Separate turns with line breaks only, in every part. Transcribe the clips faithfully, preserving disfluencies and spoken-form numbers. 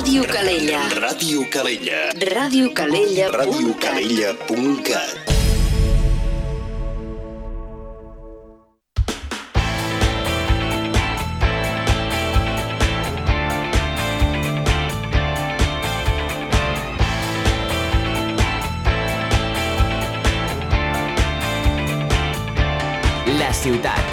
Ràdio Calella.
Ràdio Calella.
Ràdio Calella.
Ràdio Calella punt cat.
La ciutat.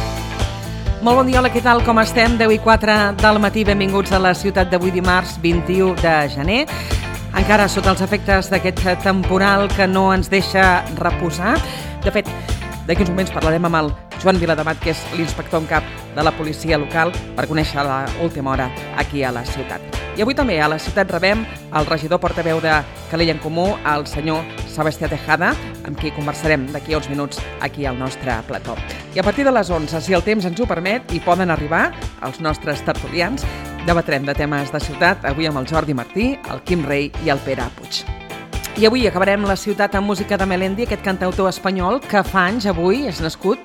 Molt bon dia, hola, què tal, com estem? deu i quatre del matí, benvinguts a la ciutat d'avui dimarts vint-i-u de gener. Encara sota els efectes d'aquest temporal que no ens deixa reposar. De fet, d'aquí uns moments parlarem amb el Joan Vilademat, que és l'inspector en cap de la policia local, per conèixer l'última hora aquí a la ciutat. I avui també a la ciutat rebem el regidor portaveu de Calella en Comú, el senyor Sebastià Tejada, amb qui conversarem d'aquí a uns minuts aquí al nostre plató. I a partir de les onze, si el temps ens ho permet, i poden arribar els nostres tertulians, debatrem de temes de ciutat, avui amb el Jordi Martí, el Quim Rei i el Pere Puig. I avui acabarem la ciutat amb música de Melendi, aquest cantautor espanyol que fa anys avui és nascut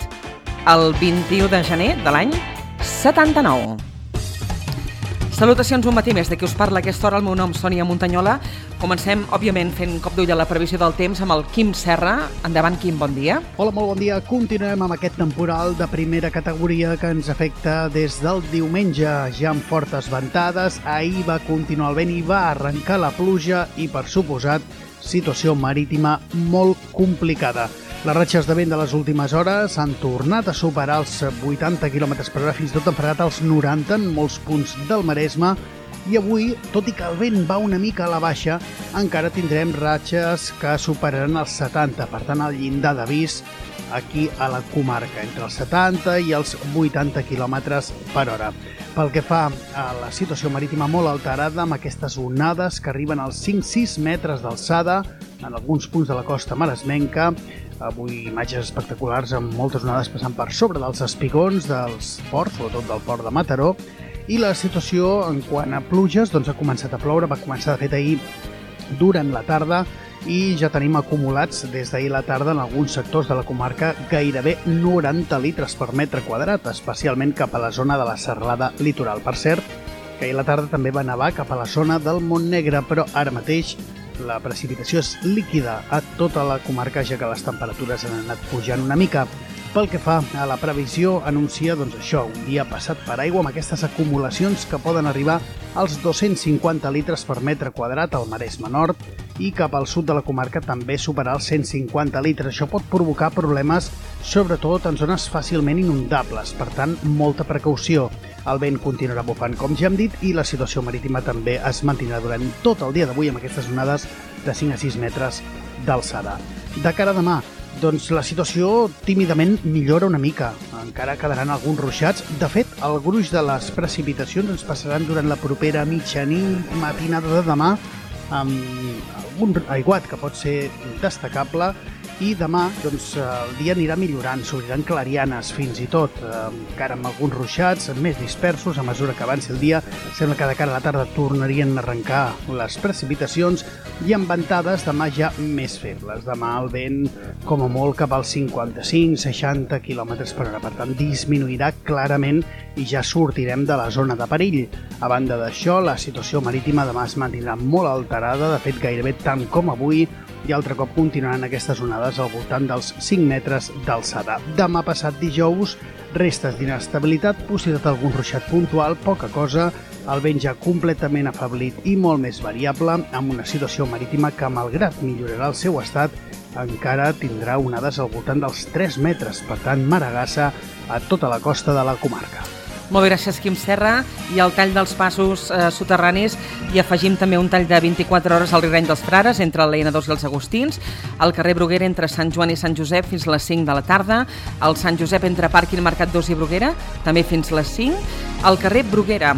el vint-i-u de gener de l'any setanta-nou. Salutacions, un matí més de qui us parla a aquesta hora. El meu nom, Sònia Muntanyola. Comencem, òbviament, fent cop d'ull a la previsió del temps amb el Quim Serra. Endavant, Quim, bon dia.
Hola, molt bon dia. Continuem amb aquest temporal de primera categoria que ens afecta des del diumenge, ja amb fortes ventades. Ahir va continuar el vent i va arrencar la pluja i, per suposat, situació marítima molt complicada. Les ratxes de vent de les últimes hores han tornat a superar els vuitanta quilòmetres per hora, fins i tot han fregat els noranta en molts punts del Maresme, i avui, tot i que el vent va una mica a la baixa, encara tindrem ratxes que superaran els setanta, per tant el llindar d'avís aquí a la comarca, entre els setanta i els vuitanta quilòmetres per hora. Pel que fa a la situació marítima molt alterada, amb aquestes onades que arriben als cinc sis metres d'alçada en alguns punts de la costa maresmenca. Avui imatges espectaculars amb moltes onades passant per sobre dels espigons dels ports, sobretot del port de Mataró, i la situació en quant a pluges doncs ha començat a ploure, va començar de fet ahir durant la tarda i ja tenim acumulats des d'ahir la tarda en alguns sectors de la comarca gairebé noranta litres per metre quadrat, especialment cap a la zona de la serralada litoral. Per cert, que ahir la tarda també va nevar cap a la zona del Montnegre, però ara mateix la precipitació és líquida a tota la comarca, ja que les temperatures han anat pujant una mica. Pel que fa a la previsió, anuncia doncs això, un dia passat per aigua amb aquestes acumulacions que poden arribar als dos-cents cinquanta litres per metre quadrat al Maresme Nord i cap al sud de la comarca també superar els cent cinquanta litres. Això pot provocar problemes, sobretot en zones fàcilment inundables, per tant, molta precaució. El vent continuarà bufant, com ja hem dit, i la situació marítima també es mantindrà durant tot el dia d'avui amb aquestes onades de cinc a sis metres d'alçada. De cara a demà, doncs la situació tímidament millora una mica. Encara quedaran alguns ruixats. De fet, el gruix de les precipitacions ens passaran durant la propera mitjanit, matinada de demà, amb algun aiguat que pot ser destacable, i demà doncs, el dia anirà millorant, s'obriran clarianes fins i tot, encara amb alguns ruixats més dispersos a mesura que avanci el dia. Sembla que de cara a la tarda tornarien a arrencar les precipitacions i amb ventades demà ja més febles. Demà el vent com a molt cap als cinquanta-cinc seixanta quilòmetres per hora, per tant disminuirà clarament i ja sortirem de la zona de perill. A banda d'això, la situació marítima demà es mantindrà molt alterada, de fet gairebé tant com avui, i altre cop continuaran aquestes onades al voltant dels cinc metres d'alçada. Demà passat dijous, restes d'inestabilitat, possibilitat d'algun ruixat puntual, poca cosa, el vent ja completament afeblit i molt més variable, amb una situació marítima que, malgrat millorarà el seu estat, encara tindrà onades al voltant dels tres metres, per tant, maragassa a tota la costa de la comarca.
Molt bé, gràcies, Quim Serra. I al tall dels passos eh, soterranis hi afegim també un tall de vint-i-quatre hores al Rireny dels Frares, entre l'E N dos i els Agustins, al carrer Bruguera entre Sant Joan i Sant Josep fins a les cinc de la tarda, al Sant Josep entre Parc i el Mercat dos i Bruguera, també fins a les cinc, al carrer Bruguera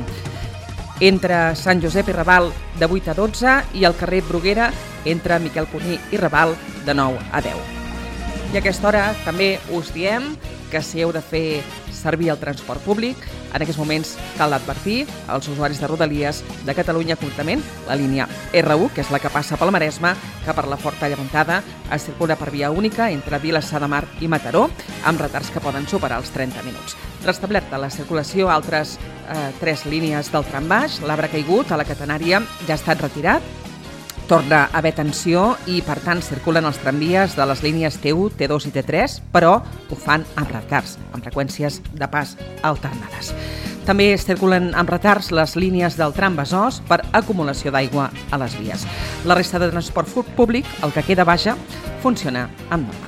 entre Sant Josep i Raval de vuit a dotze i al carrer Bruguera entre Miquel Puní i Raval de nou a deu. I a aquesta hora també us diem que si heu de fer servir el transport públic. En aquests moments cal advertir als usuaris de Rodalies de Catalunya, concretament la línia erre u, que és la que passa pel Maresme, que per la forta llevantada es circula per via única entre Vilassar de Mar i Mataró, amb retards que poden superar els trenta minuts. Restablerta la circulació a altres eh, tres línies del trambaix. L'arbre caigut a la catenària ja ha estat retirat. Torna a haver tensió i, per tant, circulen els tramvies de les línies te u, te dos i te tres, però ho fan amb retards, amb freqüències de pas alternades. També circulen amb retards les línies del tram Besòs per acumulació d'aigua a les vies. La resta de transport públic, el que queda vaja, funciona amb normalitat.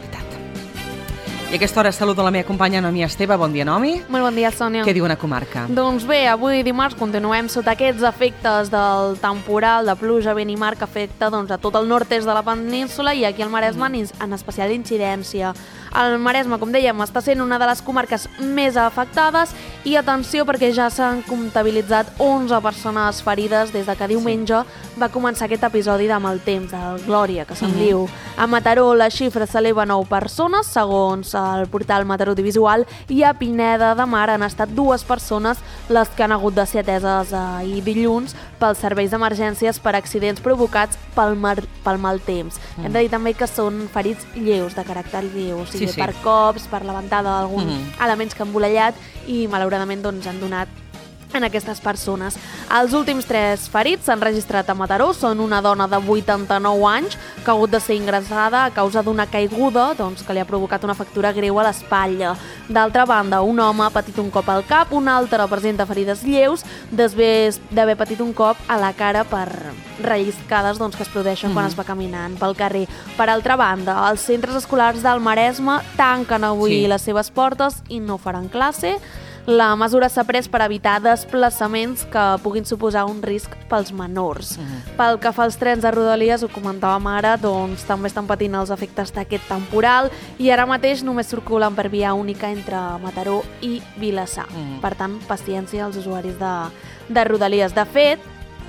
I a aquesta hora saludo la meva companya Noemí Esteve. Bon dia, Noemí.
Molt bon dia, Sònia.
Què diu una comarca?
Doncs bé, avui dimarts continuem sota aquests efectes del temporal, de pluja, vent i mar, que afecta doncs, a tot el nord-est de la península i aquí al Maresme en especial incidència. El Maresme, com dèiem, està sent una de les comarques més afectades i atenció perquè ja s'han comptabilitzat onze persones ferides des de que diumenge va començar aquest episodi de mal temps, del Glòria, que se'n
Mhm.
diu. A Mataró la xifra s'eleva a nou persones, segons el portal Mataró Audiovisual, i a Pineda de Mar han estat dues persones les que han hagut de ser ateses ahir dilluns pels serveis d'emergències per accidents provocats pel, mar, pel mal temps.
Mm.
Hem de dir també que són ferits lleus, de caràcter lleu, o sigui,
Sí, sí.
per cops, per la ventada d'alguns
Mhm.
elements que han volallat i malauradament doncs, han donat en aquestes persones. Els últims tres ferits s'han registrat a Mataró. Són una dona de vuitanta-nou anys que ha hagut de ser ingressada a causa d'una caiguda doncs, que li ha provocat una fractura greu a l'espatlla. D'altra banda, un home ha patit un cop al cap, un altre presenta ferides lleus després d'haver patit un cop a la cara per relliscades doncs, que es produeixen mm-hmm. quan es va caminant pel carrer. Per altra banda, els centres escolars del Maresme tanquen avui
Sí.
les seves portes i no faran classe. La mesura s'ha pres per evitar desplaçaments que puguin suposar un risc pels menors.
Mhm.
Pel que fa als trens de Rodalies, ho comentàvem ara, doncs també estan patint els efectes d'aquest temporal i ara mateix només circulen per via única entre Mataró i Vilassar.
Mhm.
Per tant, paciència als usuaris de, de Rodalies. De fet,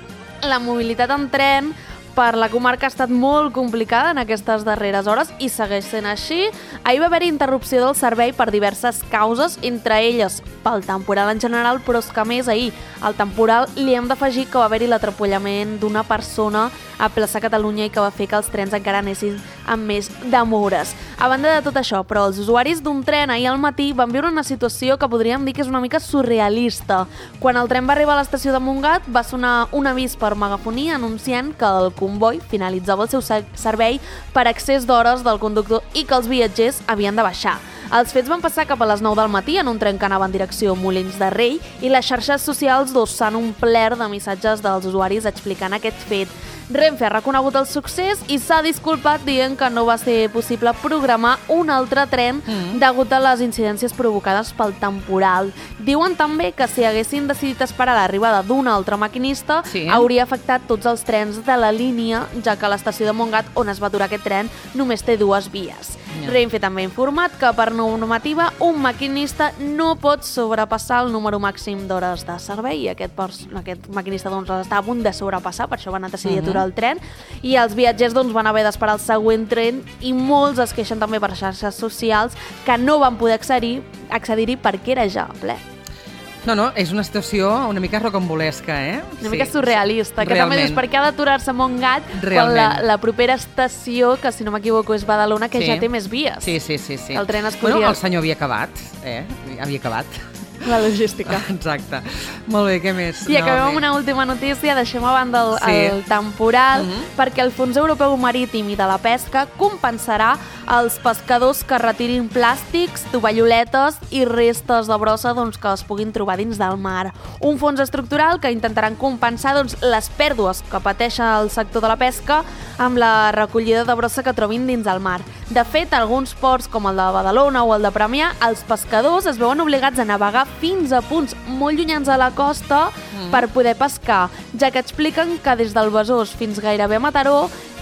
la mobilitat en tren per la comarca ha estat molt complicada en aquestes darreres hores i segueix sent així. Ahir va haver-hi interrupció del servei per diverses causes, entre elles pel temporal en general, però és que a més ahir al temporal li hem d'afegir que va haver-hi l'atropollament d'una persona a plaça Catalunya i que va fer que els trens encara anessin amb més demores. A banda de tot això, però, els usuaris d'un tren ahir al matí van viure una situació que podríem dir que és una mica surrealista. Quan el tren va arribar a l'estació de Montgat va sonar un avís per megafonia anunciant que el comboi finalitzava el seu servei per excés d'hores del conductor i que els viatgers havien de baixar. Els fets van passar cap a les nou del matí en un tren que anava en direcció Molins de Rei i les xarxes socials doncs, s'han omplert de missatges dels usuaris explicant aquest fet. Renfe ha reconegut el succés i s'ha disculpat dient que no va ser possible programar un altre tren
Mm.
degut a les incidències provocades pel temporal. Diuen també que si haguessin decidit esperar l'arribada d'un altre maquinista
Sí.
hauria afectat tots els trens de la línia, ja que l'estació de Montgat, on es va aturar aquest tren, només té dues vies.
Ja.
Renfe també ha informat que per normativa un maquinista no pot sobrepassar el número màxim d'hores de servei i aquest, aquest maquinista doncs, està a punt de sobrepassar, per això van decidir
Mhm.
aturar el tren i els viatgers doncs, van haver d'esperar el següent tren i molts es queixen també per xarxes socials que no van poder accedir accedir-hi perquè era ja ple.
No, no, és una situació una mica rocambolesca, eh?
Una mica surrealista, que també dius per què ha d'aturar-se a Montgat quan la,
Realment.
la propera estació, que si no m'equivoco és Badalona, que
Sí.
ja té més vies.
Sí, sí, sí, sí.
El tren es
Bueno,
podria-
el senyor havia acabat, eh? Havia acabat.
La logística.
Exacte. Molt bé, què més?
I acabem
No,
amb una última notícia, deixem a banda el,
Sí.
el temporal,
Mhm.
perquè el Fons Europeu Marítim i de la Pesca compensarà els pescadors que retirin plàstics, tovalloletes i restes de brossa doncs, que es puguin trobar dins del mar. Un fons estructural que intentaran compensar doncs, les pèrdues que pateix el sector de la pesca amb la recollida de brossa que trobin dins del mar. De fet, alguns ports, com el de Badalona o el de Premià, els pescadors es veuen obligats a navegar fins a punts molt llunyans a la costa mm. per poder pescar, ja que expliquen que des del Besòs fins gairebé a Mataró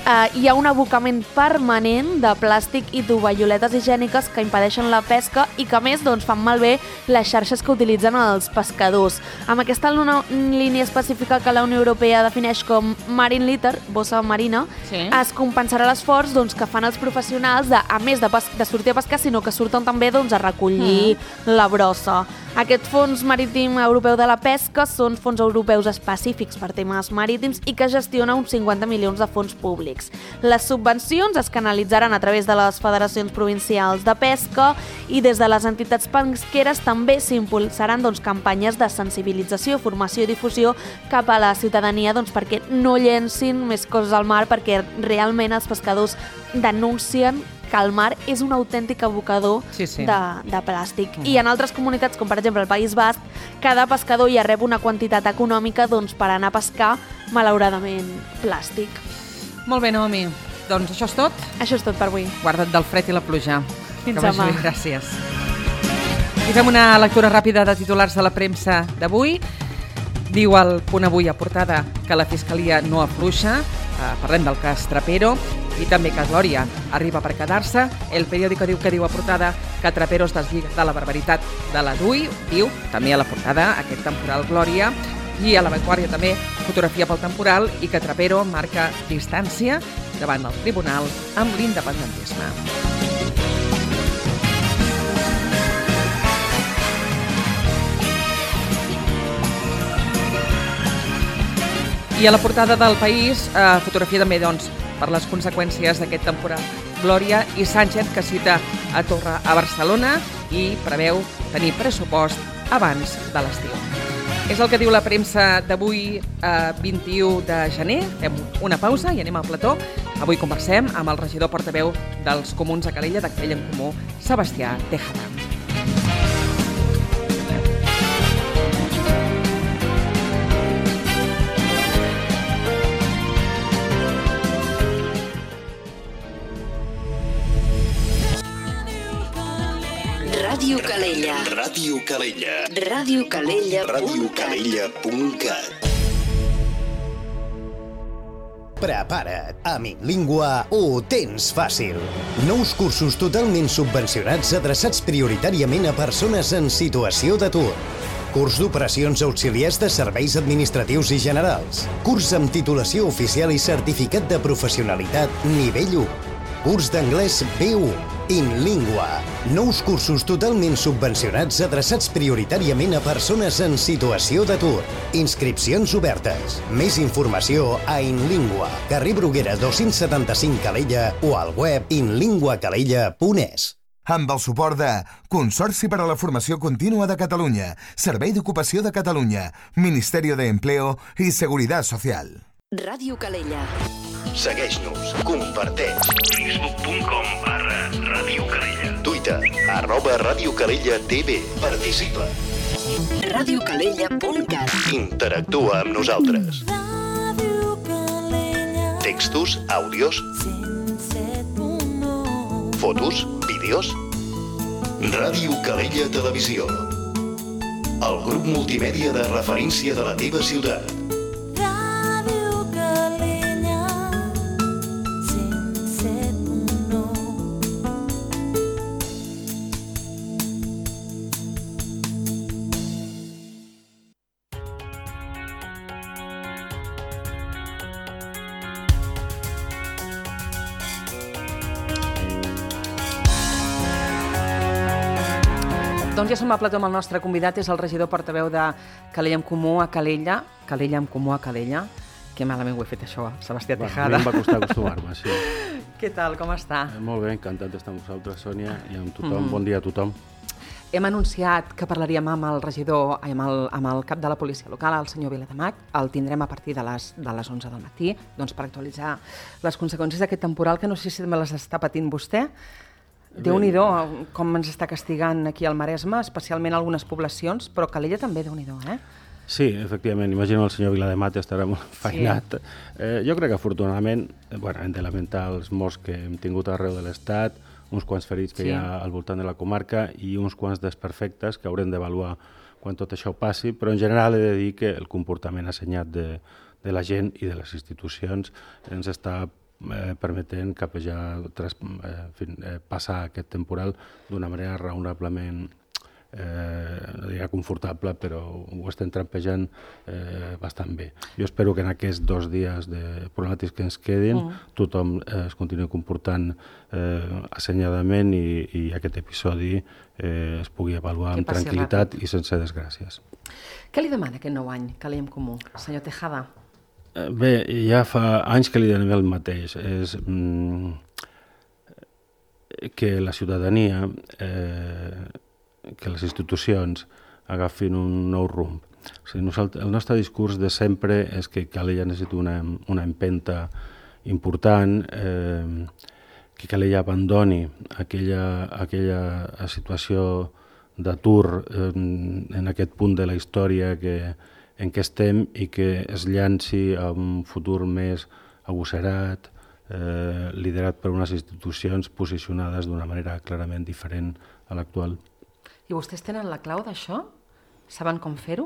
eh, hi ha un abocament permanent de plàstic i tovalloletes higièniques que impedeixen la pesca i que a més doncs, fan malbé les xarxes que utilitzen els pescadors. Amb aquesta línia específica que la Unió Europea defineix com marine litter, bossa marina, sí. es compensarà l'esforç doncs, que fan els professionals de, a més de, de sortir a pescar, sinó que surten també doncs, a recollir mm. la brossa. Aquest Fons Marítim Europeu de la Pesca són fons europeus específics per temes marítims i que gestiona uns cinquanta milions de fons públics. Les subvencions es canalitzaran a través de les federacions provincials de pesca i des de les entitats pesqueres també s'impulsaran doncs, campanyes de sensibilització, formació i difusió cap a la ciutadania doncs, perquè no llencin més coses al mar, perquè realment els pescadors denuncien que el mar és un autèntic abocador sí, sí. De, de plàstic. Mm. I en altres comunitats, com per exemple el País Basc, cada pescador ja rep una quantitat econòmica doncs, per anar a pescar, malauradament, plàstic.
Molt bé, Naomi. Doncs això és tot?
Això és tot per avui.
Guarda't del fred i la pluja.
Fins demà.
Gràcies. I fem una lectura ràpida de titulars de la premsa d'avui. Diu el Punt Avui a portada que la Fiscalia no afluixa. Uh, parlem del cas Trapero i també que Glòria arriba per quedar-se. El Periódico diu que diu a portada que Trapero es deslliga de la barbaritat de la D U I. Diu també a la portada aquest temporal Glòria. I a la Vanguardia també fotografia pel temporal i que Trapero marca distància davant del tribunal amb l'independentisme. I a la portada del País, eh, fotografia també doncs, per les conseqüències d'aquest temporal. Glòria i Sánchez, que cita a Torra a Barcelona i preveu tenir pressupost abans de l'estiu. És el que diu la premsa d'avui, eh, vint-i-u de gener. Fem una pausa i anem al plató. Avui conversem amb el regidor portaveu dels Comuns a Calella, de Calella en Comú, Sebastià Tejada.
Ràdio Calella.
Ràdio Calella.
Ràdio Calella.
Ràdio Calella punt cat. Prepara't, amb InLingua ho tens fàcil. Nous cursos totalment subvencionats adreçats prioritàriament a persones en situació d'atur. Curs d'operacions auxiliars de serveis administratius i generals. Curs amb titulació oficial i certificat de professionalitat nivell u. Curs d'anglès B u. InLingua. Nous cursos totalment subvencionats adreçats prioritàriament a persones en situació d'atur. Inscripcions obertes. Més informació a InLingua. Carrer Bruguera dos-cents setanta-cinc Calella o al web inlingua calella punt es.
Amb el suport de Consorci per a la Formació Contínua de Catalunya, Servei d'Ocupació de Catalunya, Ministerio de Empleo i Seguridad Social.
Ràdio Calella.
Segueix-nos, comparteix.
facebook punt com barra Ràdio Calella.
Twitter, arroba Ràdio Calella T V. Participa.
Ràdio Calella punt cat.
Interactua amb nosaltres. Textos, àudios, fotos, vídeos. Ràdio Calella Televisió. El grup multimèdia de referència de la teva ciutat.
Doncs ja som a plató amb el nostre convidat, és el regidor portaveu de Calella en Comú a Calella. Calella en Comú a Calella. Que malament ho he fet això, Sebastià Tejada.
A mi em va costar acostumar-me, sí.
Què tal, com està?
Molt bé, encantat d'estar amb vosaltres, Sònia, i amb tothom. Mm. Bon dia a tothom.
Hem anunciat que parlaríem amb el regidor, amb el, amb el cap de la policia local, el senyor Vilademat. El tindrem a partir de les, de les onze del matí, doncs per actualitzar les conseqüències d'aquest temporal, que no sé si també les està patint vostè. Déu-n'hi-do, com ens està castigant aquí al Maresme, especialment algunes poblacions, però Calella també, Déu-n'hi-do, eh?
Sí, efectivament, imagino el senyor Vilademat estarà molt feinat. Sí. Eh, jo crec que afortunadament, bueno, hem de lamentar els morts que hem tingut arreu de l'Estat, uns quants ferits que sí. Hi ha al voltant de la comarca i uns quants desperfectes que haurem d'avaluar quan tot això passi, però en general he de dir que el comportament assenyat de, de la gent i de les institucions ens està eh, permetent capejar, tras, eh, en fi, eh, passar aquest temporal d'una manera raonablement eh, no diria confortable, però ho estem trampejant eh, bastant bé. Jo espero que en aquests dos dies de problemàtics que ens quedin mm. tothom eh, es continuï comportant eh, assenyadament i, i aquest episodi eh, es pugui avaluar amb tranquil·litat i sense desgràcies.
Què li demana aquest nou any, Calella en Comú, senyor Tejada?
Eh, bé, ja fa anys que li demanem el mateix. És mm, que la ciutadania... Eh, que les institucions agafin un nou rumb. O sigui, nosaltres, el nostre discurs de sempre és que Calella necessita una, una empenta important, eh, que Calella abandoni aquella, aquella situació d'atur eh, en aquest punt de la història que, en què estem i que es llanci a un futur més agosserat, eh, liderat per unes institucions posicionades d'una manera clarament diferent a l'actual.
I vostès tenen la clau d'això? Saben com fer-ho?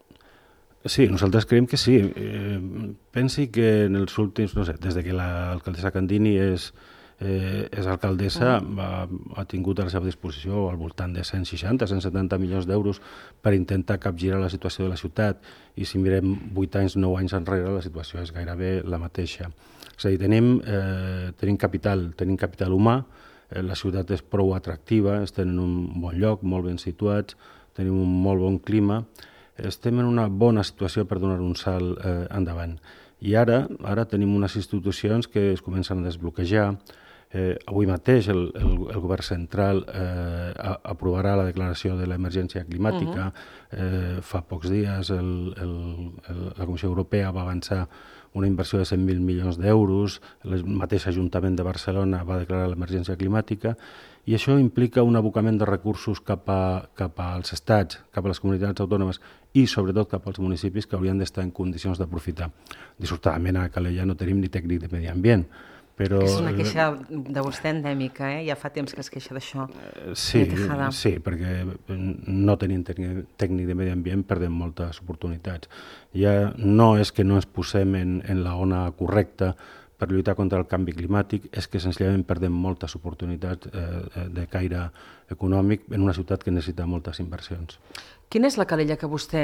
Sí, nosaltres creiem que sí. Eh, pensi que en els últims, no sé, des de que l'alcaldessa Candini és, eh, és alcaldessa, mm. ha, ha tingut a la seva disposició al voltant de cent seixanta a cent setanta milions d'euros per intentar capgirar la situació de la ciutat. I si mirem vuit anys, nou anys enrere, la situació és gairebé la mateixa. És a dir, tenim, eh, tenim capital, tenim capital humà, la ciutat és prou atractiva, estem en un bon lloc, molt ben situats, tenim un molt bon clima, estem en una bona situació per donar un salt eh, endavant. I ara, ara tenim unes institucions que es comencen a desbloquejar. Eh, avui mateix el, el, el govern central eh, aprovarà la declaració de l'emergència climàtica. Uh-huh. eh, fa pocs dies el, el, el, la Comissió Europea va avançar una inversió de cent mil milions d'euros, el mateix Ajuntament de Barcelona va declarar l'emergència climàtica, i això implica un abocament de recursos cap, a, cap als estats, cap a les comunitats autònomes i sobretot cap als municipis que haurien d'estar en condicions d'aprofitar. Dissortadament a Calella no tenim ni tècnic de medi ambient, però...
És una queixa de vostè endèmica, eh? Ja fa temps que es queixa d'això.
Sí, sí, perquè no tenim tècnic, tècnic de medi ambient, perdem moltes oportunitats. Ja no és que no ens posem en, en la ona correcta per lluitar contra el canvi climàtic, és que senzillament perdem moltes oportunitats eh, de caire econòmic en una ciutat que necessita moltes inversions.
Quina és la Calella que vostè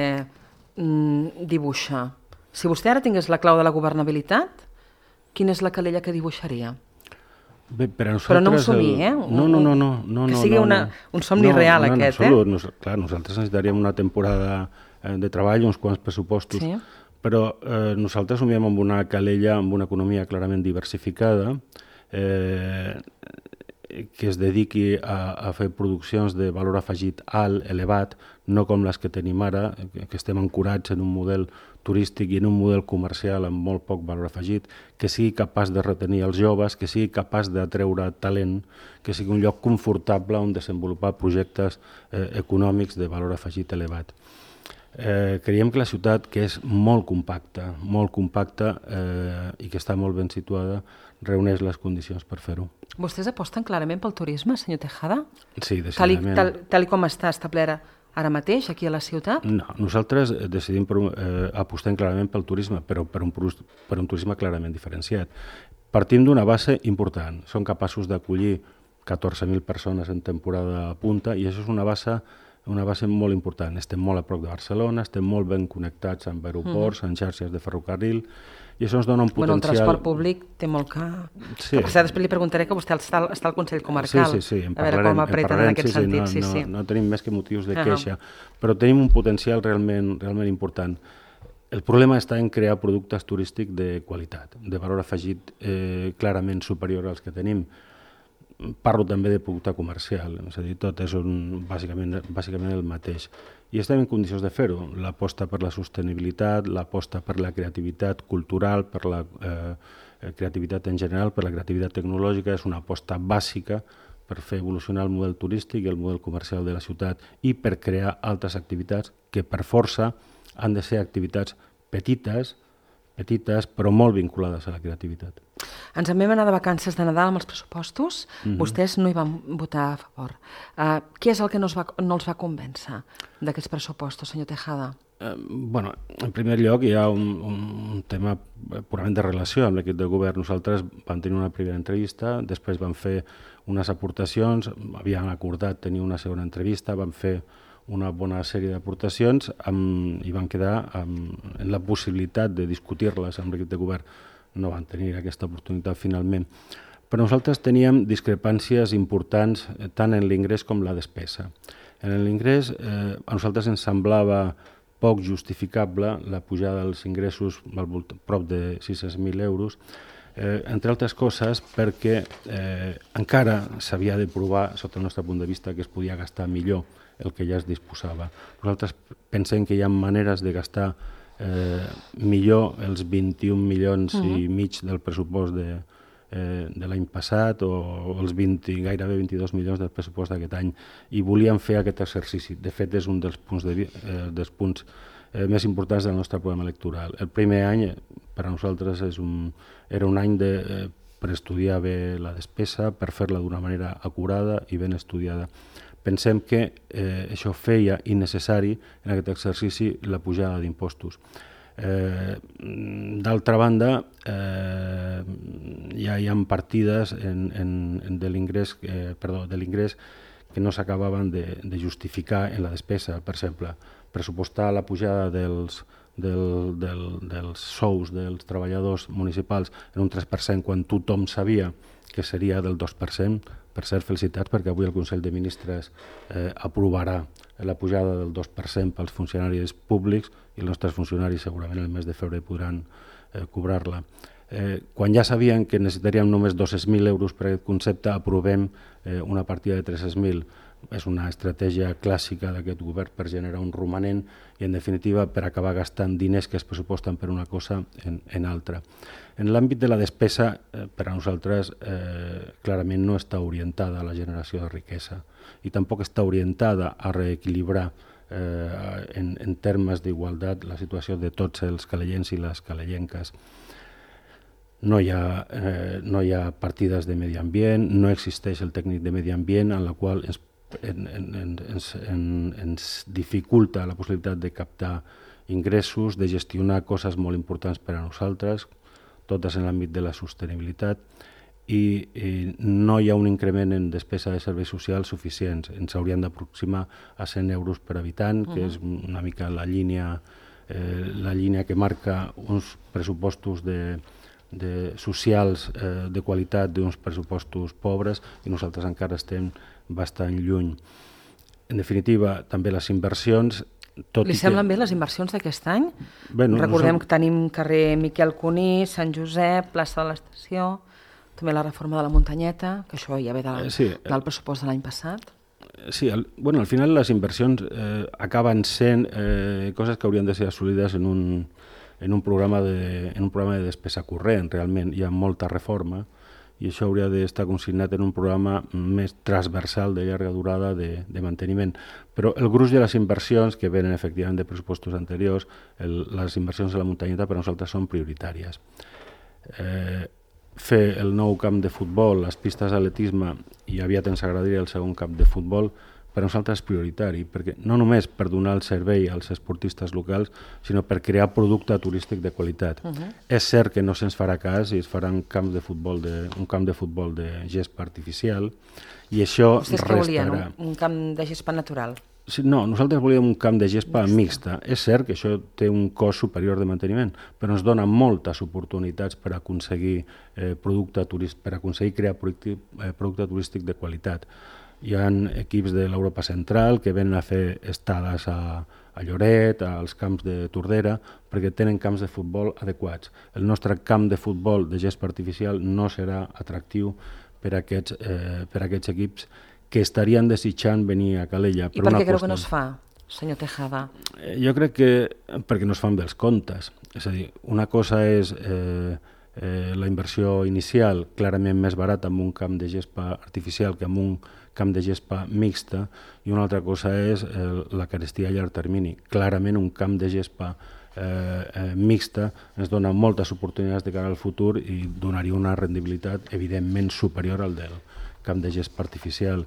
mm, dibuixa? Si vostè ara tingués la clau de la governabilitat, quina és la Calella que dibuixaria?
Bé, per a
Però no un somni, el... eh? Un,
no, no, no, no, no.
Que sigui
no,
una,
no.
un somni
no,
real,
no,
aquest,
no,
eh?
Nos, clar, nosaltres necessitaríem una temporada de treball, uns quants pressupostos, sí. Però eh, nosaltres somiem amb una Calella, amb una economia clarament diversificada, eh, que es dediqui a, a fer produccions de valor afegit alt, elevat, no com les que tenim ara, que estem ancorats en un model turístic i en un model comercial amb molt poc valor afegit, que sigui capaç de retenir els joves, que sigui capaç d'atreure talent, que sigui un lloc confortable on desenvolupar projectes eh, econòmics de valor afegit elevat. Eh, creiem que la ciutat, que és molt compacta, molt compacta eh, i que està molt ben situada, reuneix les condicions per fer-ho.
Vostès aposten clarament pel turisme, senyor Tejada?
Sí, decididament.
Tal, tal, tal com està establert ara mateix, aquí a la ciutat?
No, nosaltres decidim per, eh, apostem clarament pel turisme, però per un, per un turisme clarament diferenciat. Partim d'una base important. Som capaços d'acollir catorze mil persones en temporada punta i això és una base una base molt important. Estem molt a prop de Barcelona, estem molt ben connectats amb aeroports, mm. amb xarxes de ferrocarril, i això ens dona un
bueno,
potencial...
El transport públic té molt que...
Sí.
A passar, després li preguntaré que vostè està, està al Consell Comarcal.
Sí, sí, sí. En
a veure com apreten en aquest
sí,
sentit.
Sí,
sí,
no,
sí.
No, no tenim més que motius de
uh-huh.
queixa, però tenim un potencial realment, realment important. El problema està en crear productes turístics de qualitat, de valor afegit eh, clarament superior als que tenim. Parlo també de producte comercial, és a dir, tot és un, bàsicament, bàsicament el mateix. I estem en condicions de fer-ho. L'aposta per la sostenibilitat, l'aposta per la creativitat cultural, per la eh, creativitat en general, per la creativitat tecnològica, és una aposta bàsica per fer evolucionar el model turístic i el model comercial de la ciutat i per crear altres activitats que per força han de ser activitats petites, petites, però molt vinculades a la creativitat.
Ens en vam anar de vacances de Nadal amb els pressupostos. Mm-hmm. Vostès no hi van votar a favor. Uh, què és el que no, es va, no els va convèncer d'aquests pressupostos, senyor Tejada?
Eh, bueno, en primer lloc hi ha un, un tema purament de relació amb l'equip de govern. Nosaltres vam tenir una primera entrevista, després vam fer unes aportacions, havíem acordat tenir una segona entrevista, vam fer una bona sèrie d'aportacions i vam quedar amb, en la possibilitat de discutir-les amb l'equip de govern. No van tenir aquesta oportunitat finalment. Però nosaltres teníem discrepàncies importants tant en l'ingrés com la despesa. En l'ingrés eh, a nosaltres ens semblava poc justificable la pujada dels ingressos al voltant, prop de sis-cents mil euros, eh, entre altres coses perquè eh, encara s'havia de provar, sota el nostre punt de vista, que es podia gastar millor el que ja es disposava. Nosaltres pensem que hi ha maneres de gastar eh, millor els vint-i-un milions uh-huh. i mig del pressupost de, eh, de l'any passat o els vint, gairebé vint-i-dos milions del pressupost d'aquest any, i volíem fer aquest exercici. De fet, és un dels punts, de, eh, dels punts eh, més importants del nostre programa electoral. El primer any, per a nosaltres, és un, era un any de, eh, per estudiar bé la despesa, per fer-la d'una manera acurada i ben estudiada. Pensem que eh, això feia innecessari en aquest exercici la pujada d'impostos. Eh, D'altra banda, eh, ja hi ha partides en, en, en de l'ingrés eh, perdó, de l'ingrés que no s'acabaven de, de justificar en la despesa. Per exemple, pressupostar la pujada dels, del, del, dels sous dels treballadors municipals en un tres per cent quan tothom sabia que seria del dos per cent. Per cert, felicitats, perquè avui el Consell de Ministres eh, aprovarà la pujada del dos per cent pels funcionaris públics i els nostres funcionaris segurament el mes de febrer podran eh, cobrar-la. Eh, quan ja sabien que necessitaríem només dos-cents mil euros per aquest concepte, aprovem eh, una partida de tres-cents mil. És una estratègia clàssica d'aquest govern per generar un romanent i, en definitiva, per acabar gastant diners que es pressuposten per una cosa en, en altra. En l'àmbit de la despesa, eh, per a nosaltres, eh, clarament no està orientada a la generació de riquesa i tampoc està orientada a reequilibrar eh, en, en termes d'igualtat la situació de tots els calellencs i les calellenques. No hi ha, eh, no hi ha partides de medi ambient, no existeix el tècnic de medi ambient en la qual ens En, en, ens, en, ens dificulta la possibilitat de captar ingressos, de gestionar coses molt importants per a nosaltres, totes en l'àmbit de la sostenibilitat, i, i no hi ha un increment en despesa de serveis socials suficients. Ens hauríem d'aproximar a cent euros per habitant, uh-huh. que és una mica la línia, eh, la línia que marca uns pressupostos de, de socials eh, de qualitat d'uns pressupostos pobres, i nosaltres encara estem bastant lluny. En definitiva, també les inversions... Tot
Li semblen que... bé les inversions d'aquest any?
Bé, no,
Recordem
no som...
que tenim carrer Miquel Cuní, Sant Josep, plaça de l'Estació, també la reforma de la Muntanyeta, que això ja ve de la, eh, sí, del pressupost de l'any passat.
Sí, al, bueno, al final les inversions eh, acaben sent eh, coses que haurien de ser assolides en un, en un programa de, en un programa de despesa corrent. Realment hi ha molta reforma, i això hauria d'estar consignat en un programa més transversal de llarga durada de, de manteniment. Però el gruix de les inversions, que venen efectivament de pressupostos anteriors, el, les inversions de la Muntanyeta per a nosaltres són prioritàries. Eh, fer el nou camp de futbol, les pistes d'atletisme, i aviat ens agradaria el segon camp de futbol, per a nosaltres és prioritari, perquè no només per donar el servei als esportistes locals, sinó per crear producte turístic de qualitat. Uh-huh. És cert que no se'ns farà cas i es farà un camp de futbol de, un camp de futbol de gespa artificial, i això
Vostès
restarà.
Vostès què volien, un, un camp de gespa natural?
Sí, no, nosaltres volíem un camp de gespa mixta. mixta. És cert que això té un cost superior de manteniment, però ens dona moltes oportunitats per aconseguir, eh, producte turist, per aconseguir crear producte, eh, producte turístic de qualitat. Hi ha equips de l'Europa Central que venen a fer estades a, a Lloret, als camps de Tordera, perquè tenen camps de futbol adequats. El nostre camp de futbol de gespa artificial no serà atractiu per a aquests, eh, per a aquests equips que estarien desitjant venir a Calella.
I per què creu que no es fa, senyor Tejada?
Eh, jo crec que perquè no es fan bé els comptes. És a dir, una cosa és eh, eh, la inversió inicial, clarament més barata amb un camp de gespa artificial que amb un camp de gespa mixta, i una altra cosa és eh, la carestia a llarg termini. Clarament un camp de gespa eh, eh, mixta ens dona moltes oportunitats de cara al futur i donaria una rendibilitat evidentment superior al del camp de gespa artificial.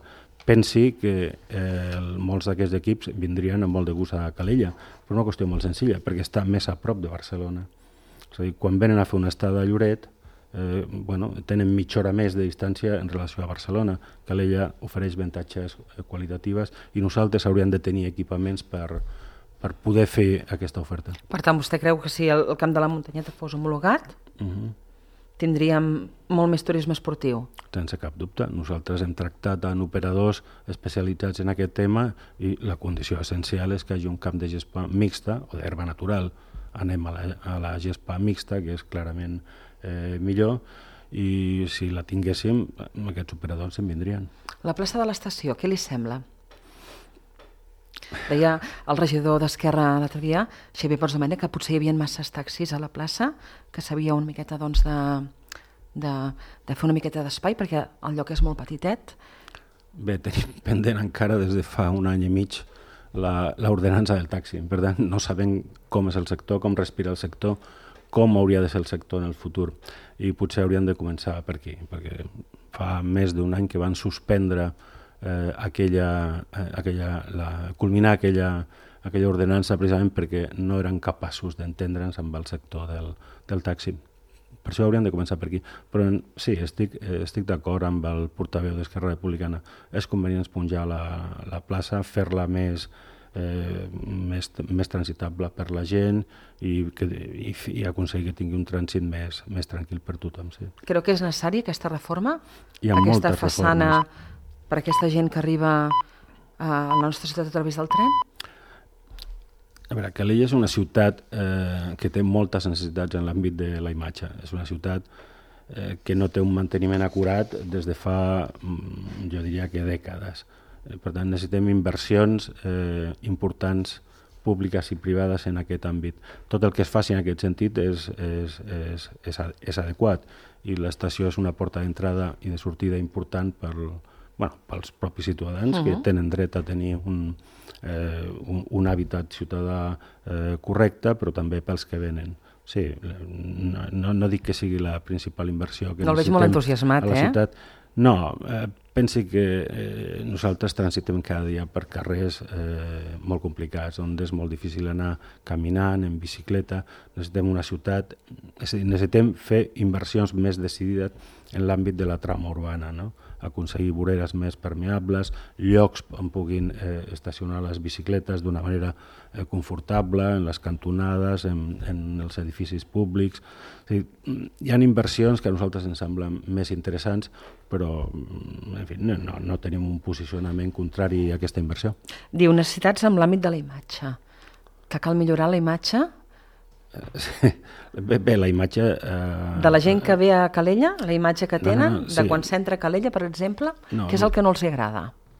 pensi que eh, molts d'aquests equips vindrien amb molt de gust a Calella, per una qüestió molt senzilla, perquè està més a prop de Barcelona. És a dir, quan venen a fer una estada a Lloret, eh, bueno, tenen mitja hora més de distància en relació a Barcelona. Calella ofereix avantatges qualitatives i nosaltres hauríem de tenir equipaments per, per poder fer aquesta oferta.
Per tant, vostè creu que si el, el Camp de la Muntanyeta fos homologat, uh-huh. tindríem molt més turisme esportiu?
Sense cap dubte. Nosaltres hem tractat amb operadors especialitzats en aquest tema i la condició essencial és que hi hagi un camp de gespa mixta o d'herba natural. Anem a la, a la gespa mixta, que és clarament eh, millor, i si la tinguéssim, aquests operadors en vindrien.
La plaça de l'estació, què li sembla? Deia el regidor d'Esquerra l'altre dia, Xavier Portomena, que potser hi havia masses taxis a la plaça, que s'havia una miqueta doncs, de, de, de fer una miqueta d'espai, perquè el lloc és molt petitet.
Bé, tenim pendent encara des de fa un any i mig l'ordenança del taxi. Per tant, no sabem com és el sector, com respira el sector, com hauria de ser el sector en el futur. I potser hauríem de començar per aquí, perquè fa més d'un any que van suspendre Eh, aquella, eh, aquella, la, culminar aquella, aquella ordenança precisament perquè no eren capaços d'entendre'ns amb el sector del, del taxi. Per això hauríem de començar per aquí. Però sí, estic, eh, estic d'acord amb el portaveu d'Esquerra Republicana. És convenient esponjar la, la plaça, fer-la més, eh, més, més transitable per la gent i, que, i, i aconseguir que tingui un trànsit més, més tranquil per tothom. Sí.
Creu que és necessària aquesta reforma?
Hi ha
aquesta
moltes
façana...
reformes.
Per aquesta gent que arriba a la nostra ciutat a través del tren?
A veure, Calella és una ciutat eh, que té moltes necessitats en l'àmbit de la imatge. És una ciutat eh, que no té un manteniment acurat des de fa, jo diria que dècades. Eh, per tant, necessitem inversions eh, importants, públiques i privades en aquest àmbit. Tot el que es faci en aquest sentit és, és, és, és, és adequat i l'estació és una porta d'entrada i de sortida important per Bueno, pels propis ciutadans, uh-huh. que tenen dret a tenir un, eh, un, un hàbitat ciutadà eh, correcte, però també pels que venen. Sí, no, no, no dic que sigui la principal inversió que
no el veig molt entusiasmat,
a la
eh?
ciutat. No, eh, pensi que eh, nosaltres transitem cada dia per carrers eh, molt complicats, on és molt difícil anar caminant, en bicicleta. Necessitem una ciutat, és a dir, necessitem fer inversions més decidides en l'àmbit de la trama urbana, no? Aconseguir voreres més permeables, llocs on puguin eh, estacionar les bicicletes d'una manera eh, confortable, en les cantonades, en, en els edificis públics. O sigui, hi ha inversions que a nosaltres ens semblen més interessants, però en fi, no, no, no tenim un posicionament contrari a aquesta inversió.
Diu, necessitats amb l'àmbit de la imatge. Que cal millorar la imatge?
Sí. Bé, bé, la imatge... Eh,
de la gent que ve a Calella, la imatge que tenen,
no, no, no, sí.
de quan s'entra a Calella, per exemple,
no,
què és el que no els agrada?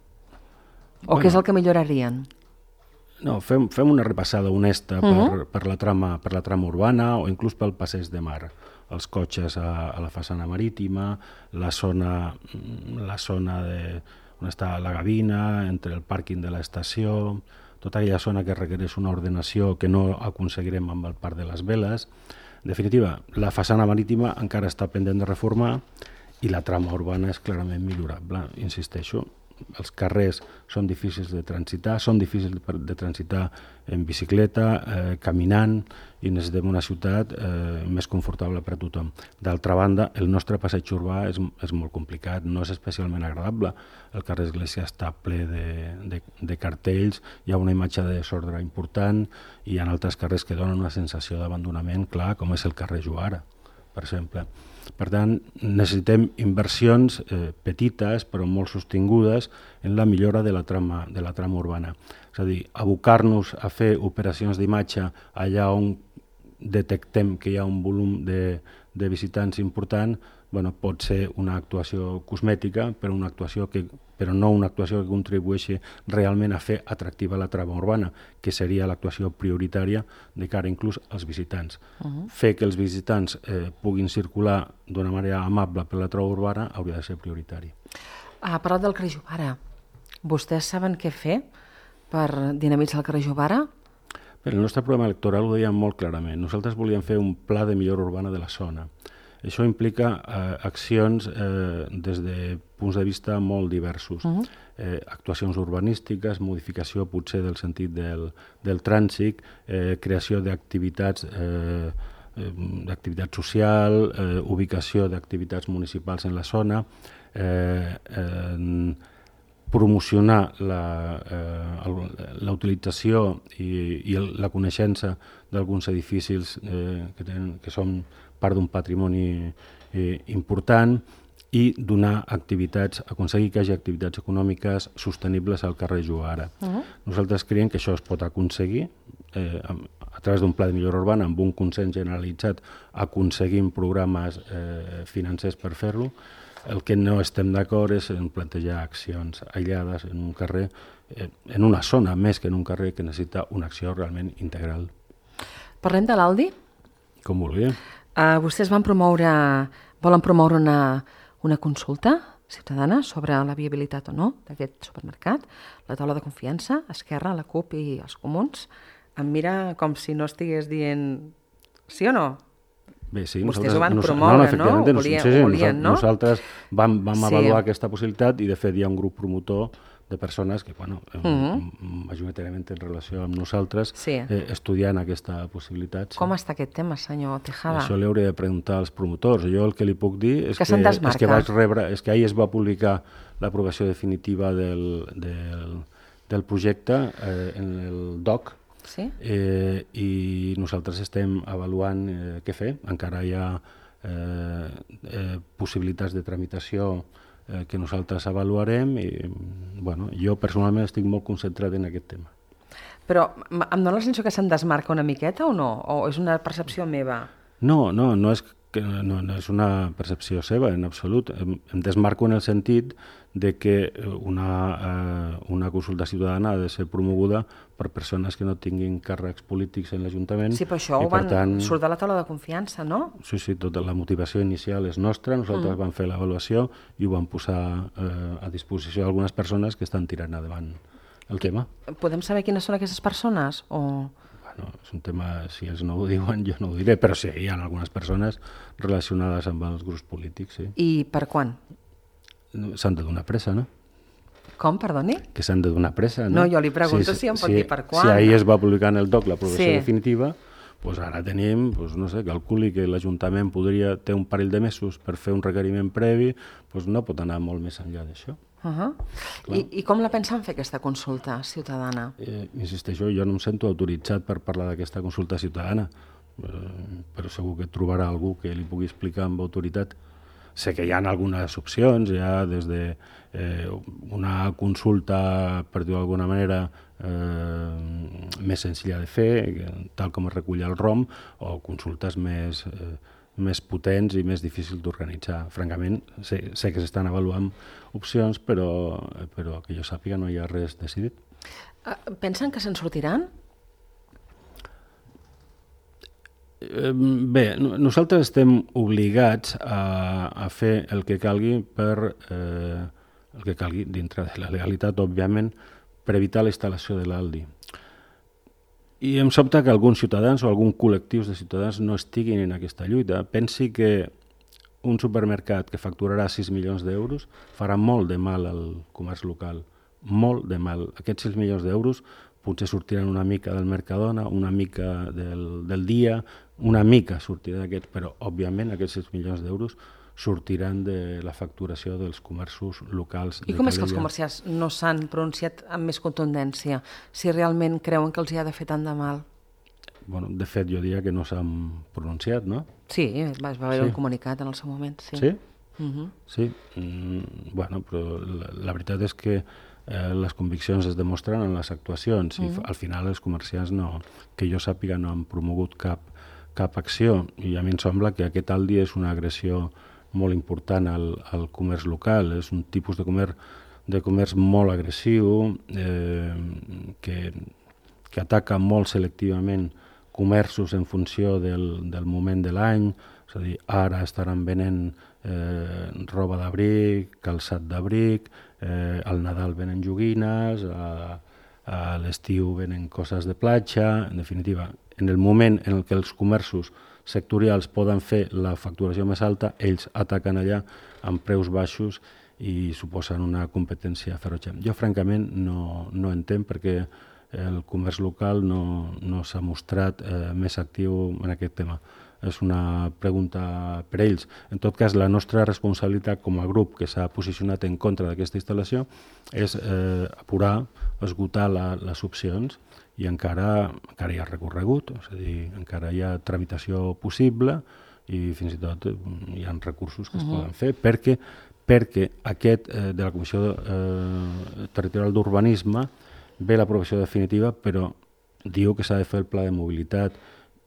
O
bueno,
què és el que millorarien?
No, fem, fem una repassada honesta
uh-huh.
per, per, la trama, per la trama urbana o inclús pel passeig de mar. Els cotxes a, a la façana marítima, la zona, la zona de, on està la gavina, entre el pàrquing de l'estació, tota aquella zona que requereix una ordenació que no aconseguirem amb el Parc de les Veles. En definitiva, la façana marítima encara està pendent de reformar i la trama urbana és clarament millorable, insisteixo. Els carrers són difícils de transitar, són difícils de transitar en bicicleta, eh, caminant, i necessitem una ciutat eh, més confortable per a tothom. D'altra banda, el nostre passeig urbà és, és molt complicat, no és especialment agradable. El carrer Església està ple de, de, de cartells, hi ha una imatge de desordre important, i hi ha altres carrers que donen una sensació d'abandonament clar, com és el carrer Joara, per exemple. Per tant, necessitem inversions eh, petites però molt sostingudes en la millora de la trama, de la trama urbana. És a dir, abocar-nos a fer operacions d'imatge allà on detectem que hi ha un volum de, de visitants important, bueno, pot ser una actuació cosmètica, però, una actuació que, però no una actuació que contribueixi realment a fer atractiva la trama urbana, que seria l'actuació prioritària de cara inclús als visitants. Uh-huh. Fer que els visitants eh, puguin circular d'una manera amable per la trama urbana hauria de ser prioritari.
Ha parlat del carrer Jovara. Vostès saben què fer per dinamitzar el carrer Jovara?
Bé, el nostre programa electoral ho deia molt clarament. Nosaltres volíem fer un pla de millora urbana de la zona. Això implica eh, accions eh, des de punts de vista molt diversos. Uh -huh. eh, actuacions urbanístiques, modificació potser del sentit del, del trànsit, eh, creació d'activitats eh, d'activitat social, eh, ubicació d'activitats municipals en la zona, eh, eh, promocionar la, eh, la utilització i, i el, la coneixença d'alguns edificis eh, que, tenen, que són part d'un patrimoni eh, important i donar activitats, aconseguir que hi hagi activitats econòmiques sostenibles al carrer Juara. Uh -huh. Nosaltres creiem que això es pot aconseguir eh, a través d'un pla de millora urbana amb un consens generalitzat, aconseguim programes eh, financers per fer-lo. El que no estem d'acord és en plantejar accions aïllades en un carrer, eh, en una zona més que en un carrer que necessita una acció realment integral.
Parlem de l'Aldi?
Com vulgui.
Uh, vostès van promoure, volen promoure una, una consulta ciutadana sobre la viabilitat o no d'aquest supermercat. La taula de confiança, Esquerra, la CUP i els Comuns em mira com si no estigués dient sí o no.
Bé, sí,
vostès ho van
nos,
promoure,
no? no?
no? Volien,
sí, sí,
volien, no?
Nosaltres vam, vam
sí.
avaluar aquesta possibilitat i, de fet, hi ha un grup promotor de persones que, bueno, uh -huh. majoritàriament en relació amb nosaltres,
sí.
eh, estudiant aquesta possibilitat. Sí.
Com està aquest tema, senyor Tejada?
Això li hauré de preguntar als promotors. Jo el que li puc dir és
que,
que,
que,
és que vaig rebre, és que ahir es va publicar l'aprovació definitiva del, del, del projecte eh, en el D O C,
sí?
eh, i nosaltres estem avaluant eh, què fer. Encara hi ha eh, eh, possibilitats de tramitació eh, que nosaltres avaluarem i, bueno, jo personalment estic molt concentrat en aquest tema.
Però em dóna la sensació que se'n desmarca una miqueta o no? O és una percepció meva?
No, no, no és, que, no, no és una percepció seva, en absolut. Em, em desmarco en el sentit de que una, eh, una consulta ciutadana ha de ser promoguda per persones que no tinguin càrrecs polítics en l'Ajuntament.
Sí, però això ho van tant... surt de la taula de confiança, no?
Sí, sí, tota la motivació inicial és nostra, nosaltres mm. vam fer l'avaluació i ho vam posar eh, a disposició d'algunes persones que estan tirant endavant el tema.
Podem saber quines són aquestes persones? O...
Bueno, és un tema, si ells no ho diuen, jo no ho diré, però sí, hi ha algunes persones relacionades amb els grups polítics, sí.
I per quan?
S'han de donar pressa, no?
Com, perdoni?
Que s'han de donar pressa, no?
No, jo li pregunto sí, si em pot
sí,
dir per quan.
Si ahir es va publicar en el D O C l'aprovació
sí.
definitiva, doncs ara tenim, doncs no sé, calculi que l'Ajuntament podria ter un parell de mesos per fer un requeriment previ, doncs no pot anar molt més enllà d'això.
Uh -huh. I, I com la pensen fer, aquesta consulta ciutadana?
Eh, insisteixo, jo no em sento autoritzat per parlar d'aquesta consulta ciutadana, eh, però segur que trobarà algú que li pugui explicar amb autoritat. Sé que hi ha algunes opcions, hi ha des de eh, una consulta, per dir-ho d'alguna manera, eh, més senzilla de fer, tal com es recull al ROM, o consultes més, eh, més potents i més difícils d'organitzar. Francament, sé, sé que s'estan avaluant opcions, però, però que jo sàpiga no hi ha res decidit.
Pensen que se'n sortiran?
Bé, nosaltres estem obligats a, a fer el que calgui per eh, el que calgui dintre de la legalitat, òbviament, per evitar la instal·lació de l'Aldi. I em sobta que alguns ciutadans o alguns col·lectius de ciutadans no estiguin en aquesta lluita. Pensi que un supermercat que facturarà sis milions d'euros farà molt de mal al comerç local, molt de mal. Aquests sis milions d'euros potser sortiran una mica del Mercadona, una mica del, del dia, una mica sortirà d'aquests, però òbviament aquests sis milions d'euros sortiran de la facturació dels comerços locals de Calella.
I com és que els comerciants no s'han pronunciat amb més contundència, si realment creuen que els hi ha de fer tant de mal?
Bueno, de fet, jo diria que no s'han pronunciat, no?
Sí, va haver
sí.
un comunicat en el seu moment, sí.
Sí?
Uh-huh.
Sí. Mm, bueno, però la, la veritat és que eh, les conviccions es demostren en les actuacions uh-huh. i al final els comerciants, no, que jo sàpiga, no han promogut cap, cap acció, i a mi em sembla que aquest Aldi és una agressió molt important al, al comerç local. És un tipus de comerç, de comerç molt agressiu, eh, que, que ataca molt selectivament comerços en funció del, del moment de l'any. És a dir, ara estaran venent eh, roba d'abric, calçat d'abric, eh, al Nadal venen joguines, a, a l'estiu venen coses de platja. En definitiva, en el moment en el que els comerços sectorials poden fer la facturació més alta, ells ataquen allà amb preus baixos i suposen una competència ferotge. Jo, francament, no, no entenc perquè el comerç local no, no s'ha mostrat eh, més actiu en aquest tema. És una pregunta per ells. En tot cas, la nostra responsabilitat com a grup que s'ha posicionat en contra d'aquesta instal·lació és eh, apurar, esgotar la, les opcions i encara, encara hi ha recorregut, és a dir, encara hi ha tramitació possible i fins i tot hi ha recursos que es uh-huh. poden fer perquè, perquè aquest eh, de la Comissió eh, Territorial d'Urbanisme ve l'aprovació definitiva, però diu que s'ha de fer el pla de mobilitat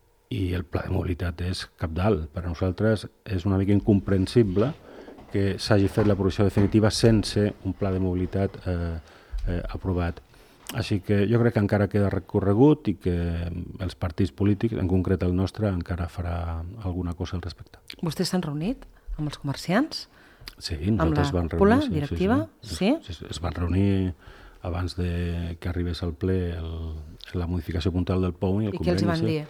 i el pla de mobilitat és cabdal. Per a nosaltres és una mica incomprensible que s'hagi fet l'aprovació definitiva sense un pla de mobilitat eh, eh, aprovat. Així que jo crec que encara queda recorregut i que els partits polítics, en concret el nostre, encara farà alguna cosa al respecte.
Vostès s'han reunit amb els comerciants?
Sí, nosaltres vam reunir.
Amb la cúpula directiva?
Sí, sí. sí? Es van reunir abans de que arribés al ple el, la modificació puntual del P O U i el
I què els van dir?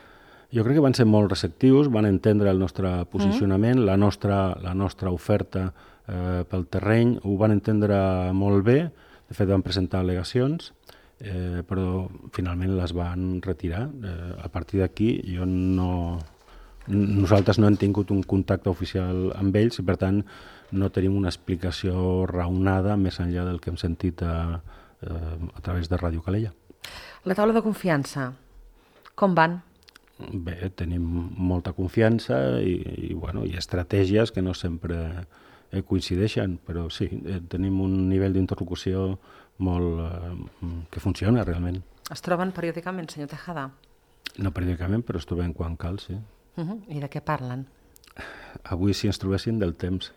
Jo crec que van ser molt receptius, van entendre el nostre posicionament, mm. la, nostra, la nostra oferta eh, pel terreny, ho van entendre molt bé, de fet van presentar al·legacions, eh, però finalment les van retirar. Eh, a partir d'aquí jo no... Nosaltres no hem tingut un contacte oficial amb ells i per tant no tenim una explicació raonada més enllà del que hem sentit a, a través de Ràdio Calella.
La taula de confiança, com van?
Bé, tenim molta confiança i, i, bueno, i estratègies que no sempre eh, coincideixen, però sí, eh, tenim un nivell d'interlocució molt eh, que funciona realment.
Es troben periòdicament, senyor Tejada?
No periòdicament, però es troben quan cal, sí.
Uh-huh. I de què parlen?
Avui si ens trobessin del temps.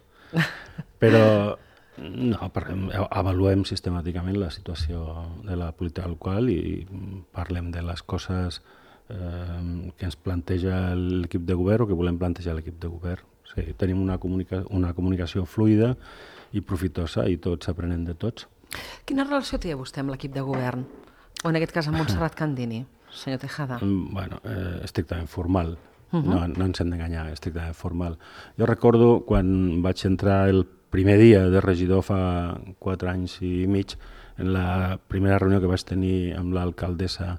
Però no, avaluem sistemàticament la situació de la política local i parlem de les coses eh, que ens planteja l'equip de govern o que volem plantejar l'equip de govern. Sí, tenim una, comunica una comunicació fluida i profitosa i tots aprenem de tots.
Quina relació té vostè amb l'equip de govern? O en aquest cas amb Montserrat Candini, senyor Tejada?
Bueno, eh, estrictament formal. Uh-huh. No, no ens hem d'enganyar, estrictament formal. Jo recordo quan vaig entrar el primer dia de regidor fa quatre anys i mig, en la primera reunió que vaig tenir amb l'alcaldessa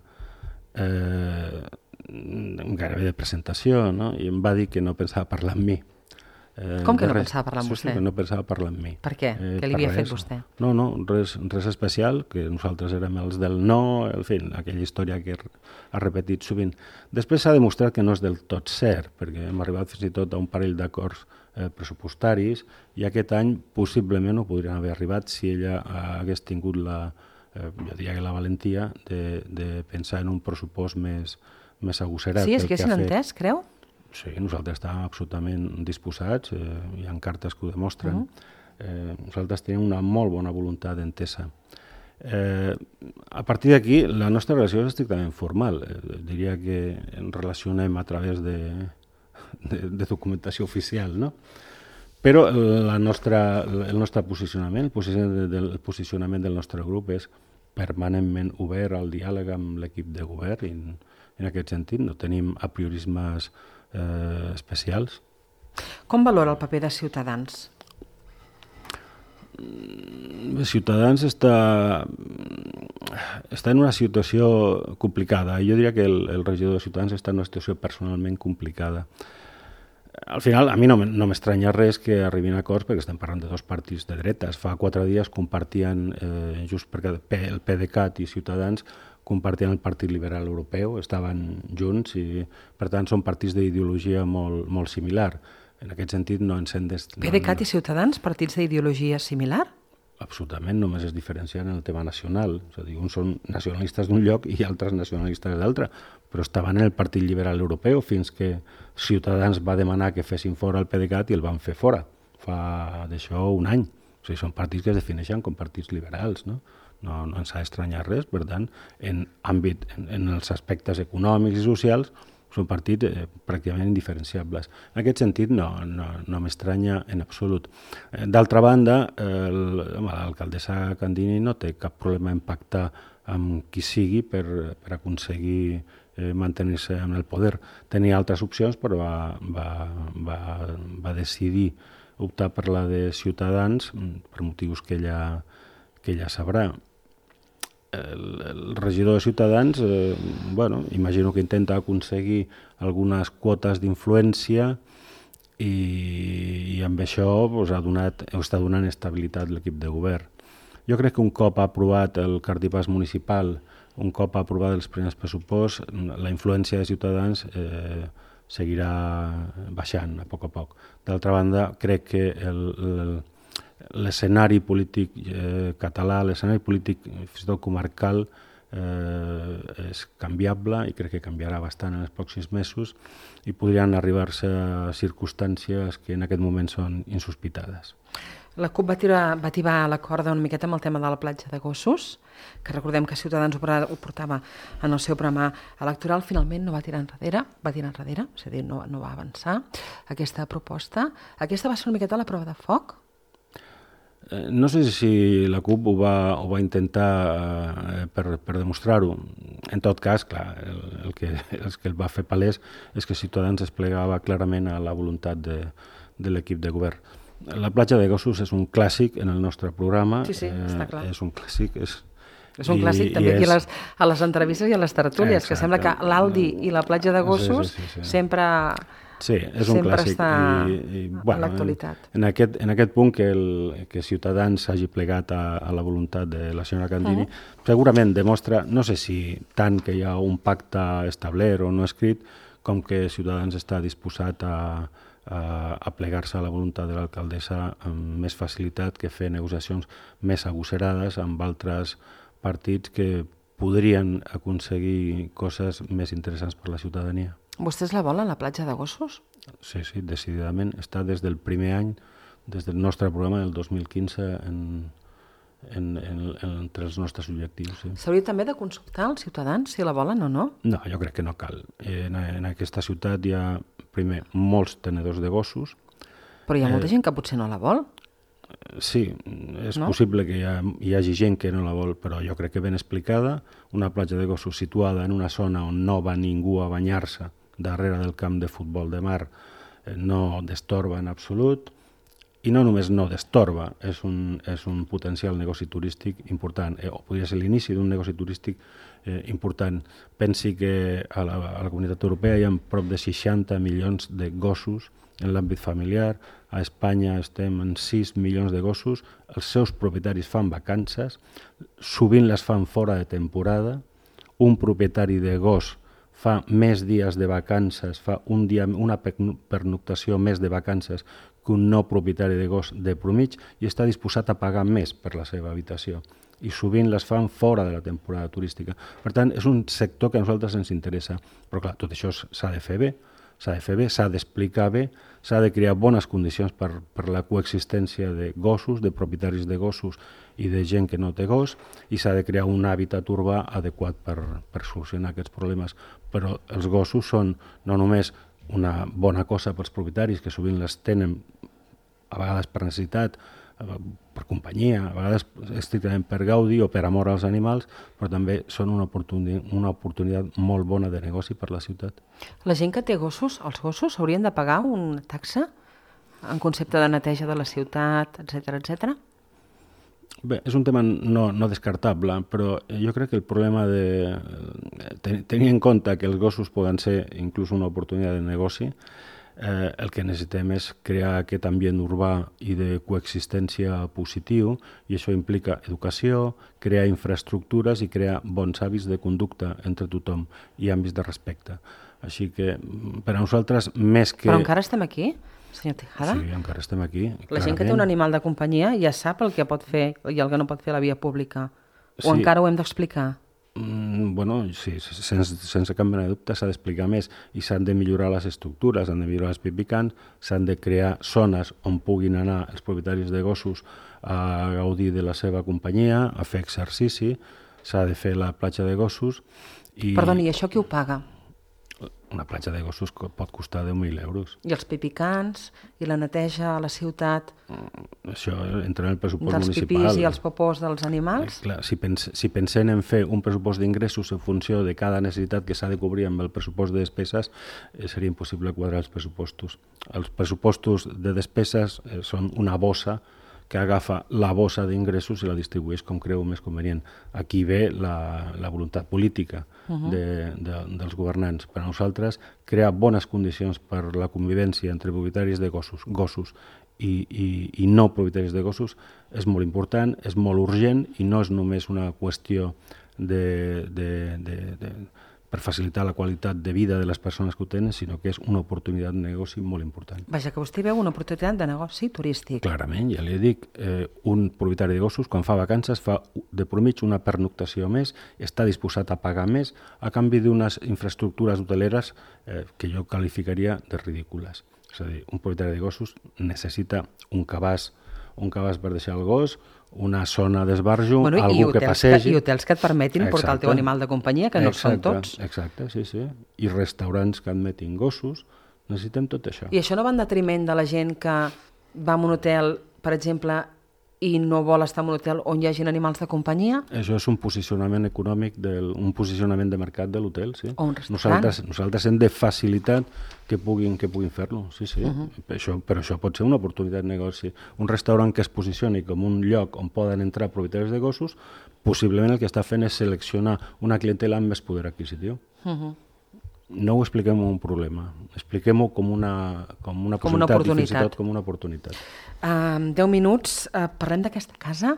eh, gairebé de presentació, no? I em va dir que no pensava parlar amb mi.
Eh, Com que no res, pensava parlar amb
sí,
vostè?
Sí, que no pensava parlar amb mi.
Per què?
Eh,
què li havia
res.
fet vostè?
No, no, res, res especial, que nosaltres érem els del no, en fi, aquella història que ha repetit sovint. Després s'ha demostrat que no és del tot cert, perquè hem arribat fins i tot a un parell d'acords eh, pressupostaris i aquest any possiblement ho podrien haver arribat si ella hagués tingut la, eh, jo diria que la valentia de, de pensar en un pressupost més, més agosserat.
Sí, és que s'han entès, creu?
Sí, nosaltres estàvem absolutament disposats, eh, hi ha cartes que ho demostren. Uh-huh. eh, nosaltres tenim una molt bona voluntat d'entesa. Eh, a partir d'aquí, la nostra relació és estrictament formal. Eh, diria que ens relacionem a través de, de, de documentació oficial, no? Però la nostra, el nostre posicionament, el posicionament, del, el posicionament del nostre grup és permanentment obert al diàleg amb l'equip de govern i en, en aquest sentit no tenim apriorismes Eh, especials.
Com valora el paper de Ciutadans?
Ciutadans està, està en una situació complicada. Jo diria que el, el regidor de Ciutadans està en una situació personalment complicada. Al final, a mi no, no m'estranya res que arribin a acords perquè estem parlant de dos partits de dretes. Fa quatre dies compartien, eh, just perquè el PDeCAT i Ciutadans compartien el Partit Liberal Europeu, estaven junts i, per tant, són partits d'ideologia molt, molt similar. En aquest sentit, no ens hem de...
PDeCAT i Ciutadans, partits d'ideologia similar?
Absolutament, només es diferencien en el tema nacional. És a dir, uns són nacionalistes d'un lloc i altres nacionalistes d'altre, però estaven en el Partit Liberal Europeu fins que Ciutadans va demanar que fessin fora el PDeCAT i el van fer fora. Fa d'això un any. O sigui, són partits que es defineixen com partits liberals, no? No, no ens ha d'estranyar res, per tant, en àmbit, en, en els aspectes econòmics i socials, són partits eh, pràcticament indiferenciables. En aquest sentit, no, no, no m'estranya en absolut. Eh, D'altra banda, l'alcaldessa Candini no té cap problema en pactar amb qui sigui per, per aconseguir eh, mantenir-se en el poder. Tenia altres opcions, però va, va, va, va decidir optar per la de Ciutadans per motius que ella, que ella sabrà. El, el regidor de Ciutadans, eh, bueno, imagino que intenta aconseguir algunes quotes d'influència i, i amb això pues, ha donat, està donant estabilitat a l'equip de govern. Jo crec que un cop ha aprovat el cartipàs municipal, un cop ha aprovat els primers pressuposts, la influència de Ciutadans eh, seguirà baixant a poc a poc. D'altra banda, crec que l'escenari polític eh, català, l'escenari polític fins i tot comarcal, eh, és canviable i crec que canviarà bastant en els pròxims mesos i podrien arribar-se a circumstàncies que en aquest moment són insospitades.
La CUP va tirar, va tibar la corda una miqueta amb el tema de la platja de gossos, que recordem que Ciutadans ho portava en el seu programa electoral, finalment no va tirar enrere, va tirar enrere, és a dir, no, no va avançar aquesta proposta. Aquesta va ser una miqueta la prova de foc?
No sé si la CUP ho va, ho va intentar eh, per, per demostrar-ho. En tot cas, clar, el, el, que, el que el va fer palès és que Ciutadans es plegava clarament a la voluntat de, de l'equip de govern. La platja de gossos és un clàssic en el nostre programa.
Sí, sí, eh, està clar.
És un clàssic. És,
és un clàssic i, també i aquí és... a, les, a les entrevistes i a les tertúlies, exacte, que sembla que l'Aldi i la platja de gossos sí, sí, sí, sí. sempre,
sí, és un
sempre
clàssic.
està
I, i, bueno,
a l'actualitat.
En, en, aquest, en aquest punt que, el, que Ciutadans s'hagi plegat a, a la voluntat de la senyora Candini, uh-huh. segurament demostra, no sé si tant que hi ha un pacte establert o no escrit, com que Ciutadans està disposat a a plegar-se a la voluntat de l'alcaldessa amb més facilitat que fer negociacions més agosserades amb altres partits que podrien aconseguir coses més interessants per la ciutadania.
Vostès la volen, la platja de gossos?
Sí, sí, decididament. Està des del primer any, des del nostre programa del dos mil quinze, en, en, en, en, entre els nostres objectius. Sí.
S'hauria també de consultar als ciutadans si la volen o no?
No, jo crec que no cal. En, en aquesta ciutat hi ha, primer, molts tenedors de gossos.
Però hi ha molta
eh,
gent que potser no la vol.
Sí, és no? possible que hi, ha, hi hagi gent que no la vol, però jo crec que ben explicada, una platja de gossos situada en una zona on no va ningú a banyar-se, darrere del camp de futbol de mar, eh, no destorba en absolut, i no només no destorba, és un, és un potencial negoci turístic important, eh, o podria ser l'inici d'un negoci turístic eh, important. Pensi que a la, a la Comunitat Europea hi ha prop de seixanta milions de gossos en l'àmbit familiar, a Espanya estem en sis milions de gossos, els seus propietaris fan vacances, sovint les fan fora de temporada, un propietari de gos fa més dies de vacances, fa un dia, una pernoctació més de vacances que un no propietari de gos de promig i està disposat a pagar més per la seva habitació. I sovint les fan fora de la temporada turística. Per tant, és un sector que a nosaltres ens interessa. Però clar, tot això s'ha de fer bé, s'ha de fer bé, s'ha d'explicar bé, s'ha de crear bones condicions per, per la coexistència de gossos, de propietaris de gossos i de gent que no té gos, i s'ha de crear un hàbitat urbà adequat per, per solucionar aquests problemes. Però els gossos són no només una bona cosa pels propietaris, que sovint les tenen a vegades per necessitat, per companyia, a vegades estrictament per gaudi o per amor als animals, però també són una oportunitat, una oportunitat molt bona de negoci per la ciutat.
La gent que té gossos, els gossos, haurien de pagar una taxa en concepte de neteja de la ciutat, etcètera, etcètera?
Bé, és un tema no, no descartable, però jo crec que el problema de tenir en compte que els gossos poden ser inclús una oportunitat de negoci, eh, el que necessitem és crear aquest ambient urbà i de coexistència positiu, i això implica educació, crear infraestructures i crear bons hàbits de conducta entre tothom i hàbits de respecte. Així que per a nosaltres, més que...
Però encara estem aquí? Senyor Tejada?
Sí, encara estem aquí.
La
clarament.
gent que té un animal de companyia ja sap el que pot fer i el que no pot fer a la via pública. O
sí.
encara ho hem d'explicar?
Mm, bueno, sí, sense, sense cap mena de dubte s'ha d'explicar més i s'han de millorar les estructures, s'han de millorar els pipicans, s'han de crear zones on puguin anar els propietaris de gossos a gaudir de la seva companyia, a fer exercici, s'ha de fer la platja de gossos. I...
Perdoni, i això qui ho paga?
una platja de gossos pot costar deu mil euros.
I els pipicans, i la neteja a la ciutat...
Això entra en el pressupost
dels
municipal.
Dels pipís i els popós dels animals?
Eh, clar, si, pens, si pensem en fer un pressupost d'ingressos en funció de cada necessitat que s'ha de cobrir amb el pressupost de despeses, eh, seria impossible quadrar els pressupostos. Els pressupostos de despeses eh, són una bossa que agafa la bossa d'ingressos i la distribueix com creu més convenient. Aquí ve la, la voluntat política uh-huh. de, de, dels governants. Per a nosaltres, crear bones condicions per la convivència entre propietaris de gossos, gossos i, i, i no propietaris de gossos és molt important, és molt urgent i no és només una qüestió de, de, de, de, per facilitar la qualitat de vida de les persones que ho tenen, sinó que és una oportunitat de negoci molt important.
Vaja, que vostè veu una oportunitat de negoci turístic.
Clarament, ja li dic, eh, un propietari de gossos, quan fa vacances, fa de promig una pernoctació més, està disposat a pagar més a canvi d'unes infraestructures hoteleres eh, que jo qualificaria de ridícules. És a dir, un propietari de gossos necessita un cabàs, un cabàs per deixar el gos, una zona d'esbarjo,
bueno,
algú que passegi...
Que, I hotels que et permetin exacte. Portar el teu animal de companyia, que no
exacte,
són tots.
Exacte, sí, sí. I restaurants que admetin gossos. Necessitem tot això.
I això no va en detriment de la gent que va a un hotel, per exemple, i no vol estar en un hotel on hi hagi animals de companyia?
Això és un posicionament econòmic, del, un posicionament de mercat de l'hotel, sí.
O un restaurant.
Nosaltres, nosaltres hem de facilitar que puguin, que puguin fer-lo, sí, sí. Uh-huh. això, però això pot ser una oportunitat de negoci. Un restaurant que es posicioni com un lloc on poden entrar propietaris de gossos, possiblement el que està fent és seleccionar una clientela amb més poder adquisitiu. Uh-huh. No ho expliquem com un problema, expliquem-ho com una, com una
com
possibilitat
una oportunitat.
I fins i tot com una oportunitat.
Uh, deu minuts, uh, parlem d'aquesta casa?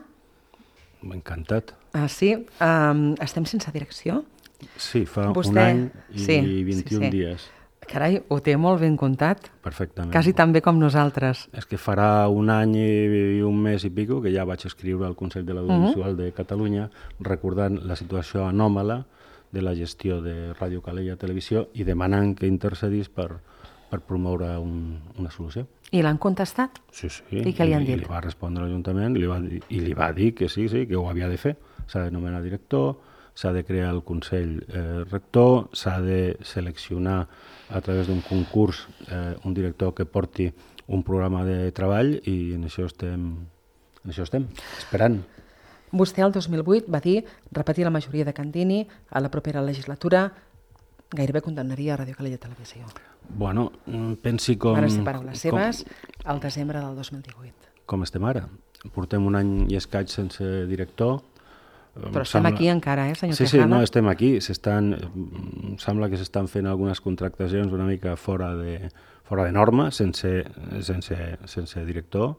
M'ha encantat.
Ah, sí? Uh, estem sense direcció?
Sí, fa
Vostè...
un any i
sí,
vint-i-un
sí, sí.
dies.
Carai, ho té molt ben comptat.
Perfectament.
Quasi tan bé com nosaltres.
És que farà un any i un mes i pico que ja vaig escriure al Consell de l'Audiovisual uh-huh. de Catalunya recordant la situació anòmala de la gestió de Ràdio Calella Televisió i demanant que intercedís per, per promoure un, una solució.
I l'han contestat?
Sí, sí.
I què li han
I,
dit?
I li va respondre l'Ajuntament li va dir, i li va dir que sí, sí, que ho havia de fer. S'ha de nomenar director, s'ha de crear el Consell eh, Rector, s'ha de seleccionar a través d'un concurs eh, un director que porti un programa de treball i en això estem, en això estem esperant.
Vostè el dos mil vuit va dir repetir la majoria de Candini a la propera legislatura, gairebé condemnaria a Ràdio Calella Televisió.
Bueno, pensi com...
Van ser paraules seves al desembre del dos mil divuit.
Com estem ara? Portem un any i escaig sense director.
Però estem
sembla...
aquí encara, eh, senyor
sí,
Tejada?
Sí, no, estem aquí. S'estan... Sembla que s'estan fent algunes contractacions una mica fora de, fora de norma, sense, sense, sense director.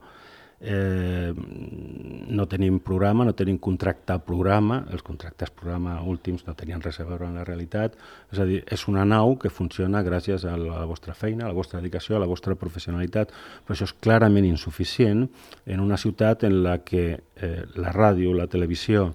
Eh, no tenim programa, no tenim contracte programa, els contractes programa últims no tenien res a veure amb la realitat, és a dir, és una nau que funciona gràcies a la vostra feina, a la vostra dedicació, a la vostra professionalitat, però això és clarament insuficient en una ciutat en la que eh, la ràdio, la televisió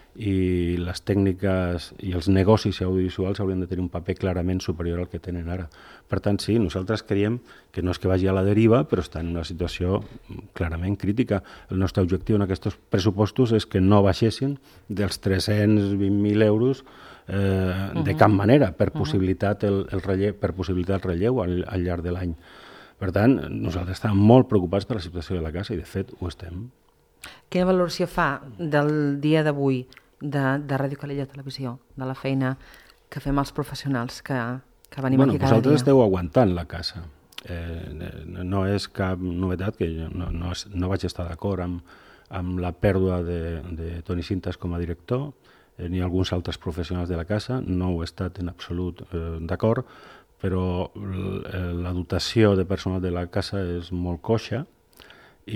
i les tècniques i els negocis audiovisuals haurien de tenir un paper clarament superior al que tenen ara. Per tant, sí, nosaltres creiem que no és que vagi a la deriva, però està en una situació clarament crítica. El nostre objectiu en aquests pressupostos és que no baixessin dels tres-cents vint mil euros eh, uh-huh. de cap manera, per possibilitat el, el relleu, per possibilitat el relleu al, al llarg de l'any. Per tant, nosaltres estem molt preocupats per la situació de la casa i, de fet, ho estem.
Quina valoració fa del dia d'avui de, de Ràdio Calella Televisió, de la feina que fem els professionals que, que venim
bueno,
aquí cada dia?
Vosaltres esteu aguantant la casa. Eh, no és cap novetat que jo no, no, no vaig estar d'acord amb, amb la pèrdua de, de Toni Cintas com a director, eh, ni alguns altres professionals de la casa, no ho he estat en absolut eh, d'acord, però la dotació de personal de la casa és molt coixa, I,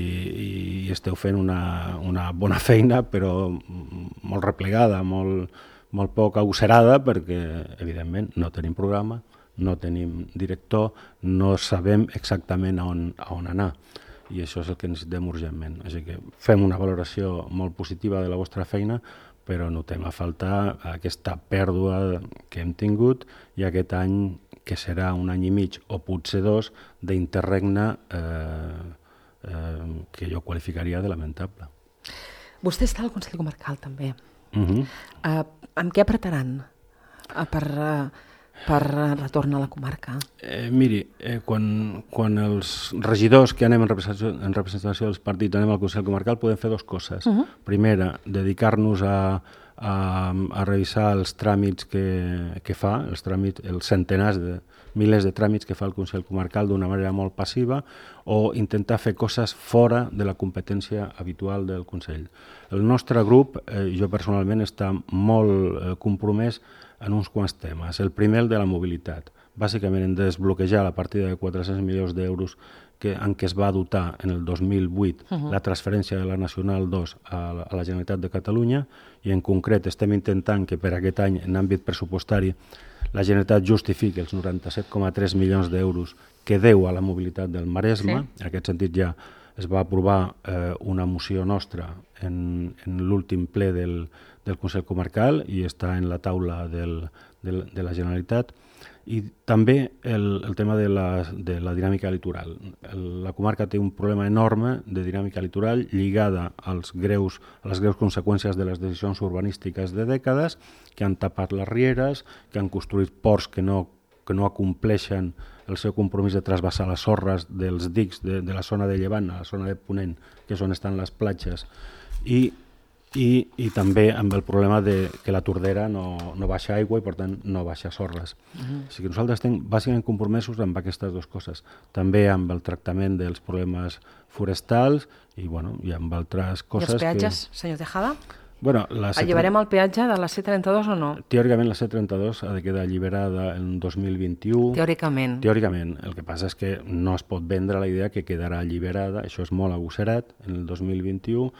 i esteu fent una, una bona feina, però molt replegada, molt, molt poc agosserada, perquè, evidentment, no tenim programa, no tenim director, no sabem exactament a on, a on anar. I això és el que necessitem urgentment. Així que fem una valoració molt positiva de la vostra feina, però notem a faltar aquesta pèrdua que hem tingut i aquest any, que serà un any i mig o potser dos, d'interregne eh, Eh, que jo qualificaria de lamentable.
Vostè està al Consell Comarcal, també.
Uh-huh.
Uh, amb què apretaran uh, per uh, per retorn a la comarca?
Eh, miri, eh, quan, quan els regidors que anem en representació, en representació dels partits anem al Consell Comarcal podem fer dues coses. Uh-huh. Primera, dedicar-nos a, a, a revisar els tràmits que, que fa, els tràmits, els centenars de milers de tràmits que fa el Consell Comarcal d'una manera molt passiva, o intentar fer coses fora de la competència habitual del Consell. El nostre grup, eh, jo personalment, està molt eh, compromès en uns quants temes. El primer, el de la mobilitat. Bàsicament hem de desbloquejar la partida de quatre-cents milions d'euros que, en què es va dotar en el dos mil vuit uh-huh. la transferència de la Nacional dos a la, a la Generalitat de Catalunya, i en concret estem intentant que per aquest any, en àmbit pressupostari, la Generalitat justifiqui els noranta-set coma tres milions d'euros que deu a la mobilitat del Maresme. Sí. En aquest sentit ja es va aprovar eh, una moció nostra en, en l'últim ple del, del Consell Comarcal i està en la taula del, del, de la Generalitat. I també el, el tema de la, de la dinàmica litoral. El, la comarca té un problema enorme de dinàmica litoral lligada als greus, a les greus conseqüències de les decisions urbanístiques de dècades, que han tapat les rieres, que han construït ports que no, que no acompleixen el seu compromís de trasbassar les sorres dels dics de, de la zona de Llevant a la zona de Ponent, que és on estan les platges, i I, i també amb el problema de que la Tordera no, no baixa aigua i, per tant, no baixa sorres. Uh-huh. O sigui que nosaltres estem bàsicament compromesos amb aquestes dues coses. També amb el tractament dels problemes forestals i, bueno, i amb altres coses...
I els peatges,
que...
senyor Tejada?
Bueno, la C...
Alliberem el peatge de la C trenta-dos o no?
Teòricament la C trenta-dos ha de quedar alliberada en dos mil vint-i-u.
Teòricament.
Teòricament. El que passa és que no es pot vendre la idea que quedarà alliberada, això és molt agosserat, en el dos mil vint-i-u,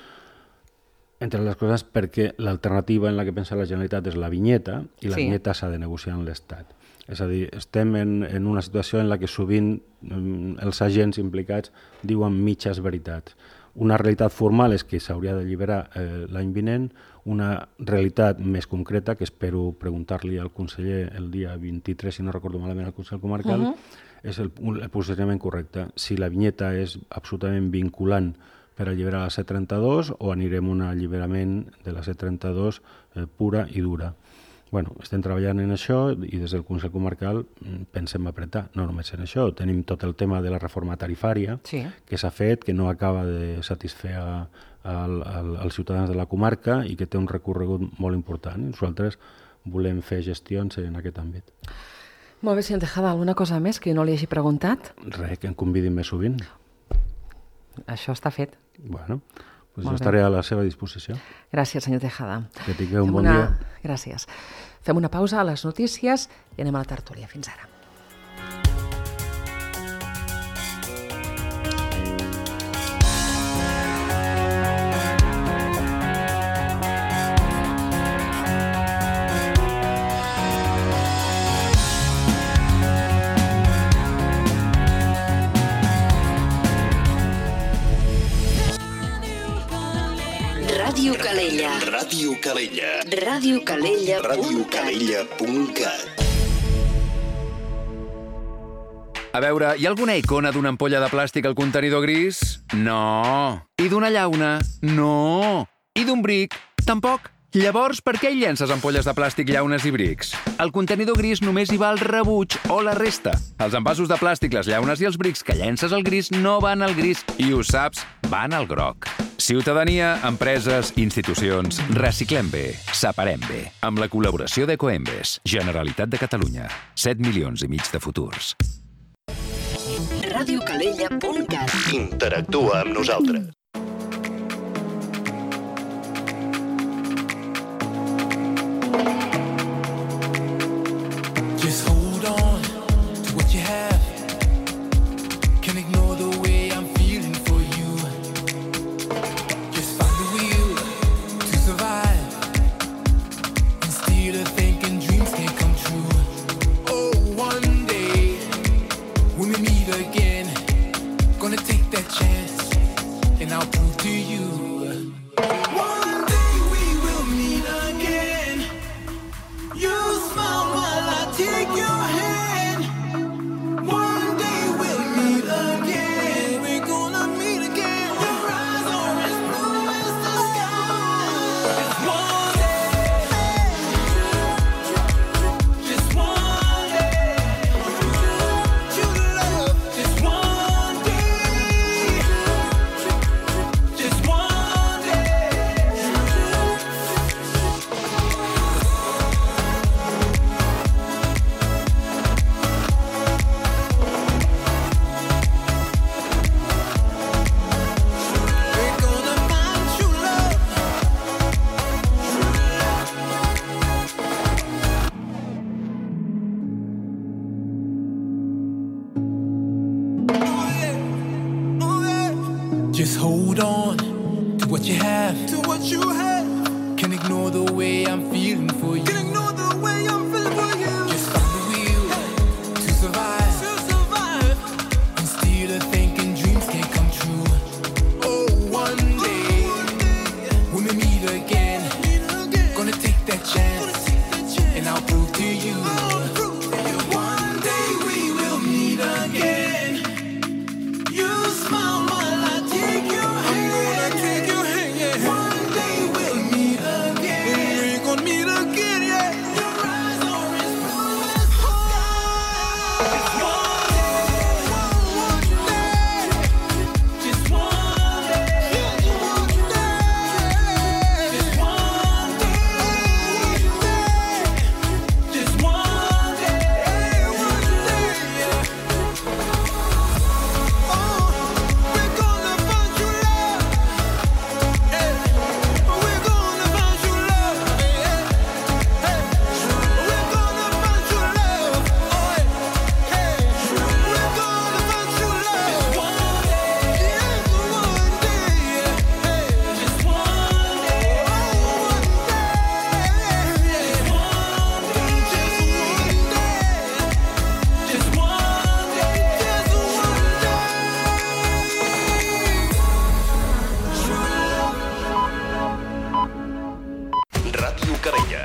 entre les coses perquè l'alternativa en la que pensa la Generalitat és la vinyeta, i la sí. vinyeta s'ha de negociar amb l'Estat. És a dir, estem en, en una situació en la que sovint um, els agents implicats diuen mitges veritats. Una realitat formal és que s'hauria d'alliberar eh, l'any vinent, una realitat més concreta, que espero preguntar-li al conseller el dia vint-i-tres, si no recordo malament, al Consell Comarcal, uh-huh. és el, el posicionament correcte. Si la vinyeta és absolutament vinculant per alliberar la C trenta-dos o anirem a un alliberament de la C trenta-dos eh, pura i dura. Bueno, estem treballant en això i des del Consell Comarcal pensem apretar. No només en això, tenim tot el tema de la reforma tarifària sí. que s'ha fet, que no acaba de satisfer a, a, a, als ciutadans de la comarca i que té un recorregut molt important. I nosaltres volem fer gestions en aquest àmbit.
Molt bé, senyor Tejada, alguna cosa més que jo no li hagi preguntat?
Res, que em convidin més sovint.
Això està fet.
Bueno, doncs jo estaré a la seva disposició.
Gràcies, senyor Tejada.
Que tingueu un
Fem
bon
una...
dia.
Gràcies. Fem una pausa a les notícies i anem a la tertúlia. Fins ara.
Ràdio Calella.
Ràdio Calella.
Ràdio Calella.
Ràdio Calella punt cat.
A veure, hi ha alguna icona d'una ampolla de plàstic al contenidor gris? No. I d'una llauna? No. I d'un bric? Tampoc. Llavors, per què hi llences ampolles de plàstic, llaunes i brics? Al contenidor gris només hi va el rebuig o la resta. Els envasos de plàstic, les llaunes i els brics que llences al gris no van al gris i, ho saps, van al groc. Ciutadania, empreses, institucions, reciclem bé, separem bé. Amb la col·laboració d'Ecoembes, Generalitat de Catalunya. set milions i mig de futurs.
Ràdio Calella punt cat.
Interactua amb nosaltres.
Just hold on to what you have. Can't ignore the way I'm feeling for you. Just find the will to survive. Instead of thinking dreams can't come true. Oh, one day when we meet again, gonna take that chance and I'll Just hold on to what you have. To what you have. Can't ignore the way I'm feeling for you. Can't ignore the way I'm feeling for you. Just find the will to survive. To survive. And still a thinking dreams can come true. Oh, one day when we meet again, gonna take that chance, and I'll prove to you. One day we will meet again. You smile while I take your hand. Take your hand, yeah. One day we'll meet again. We're gonna meet again, yeah. Your eyes are as blue as one day, just one day, just one day, just one day, one day, yeah. We're gonna find true love. Hey, we're gonna find true love. Hey, hey, we're gonna find true love. Oh, hey, hey, we're gonna find true love. Just one day, yes, one day, yeah. Hey, just one day, oh, one day, just one day, just one day, just one day.
Ràdio Calella.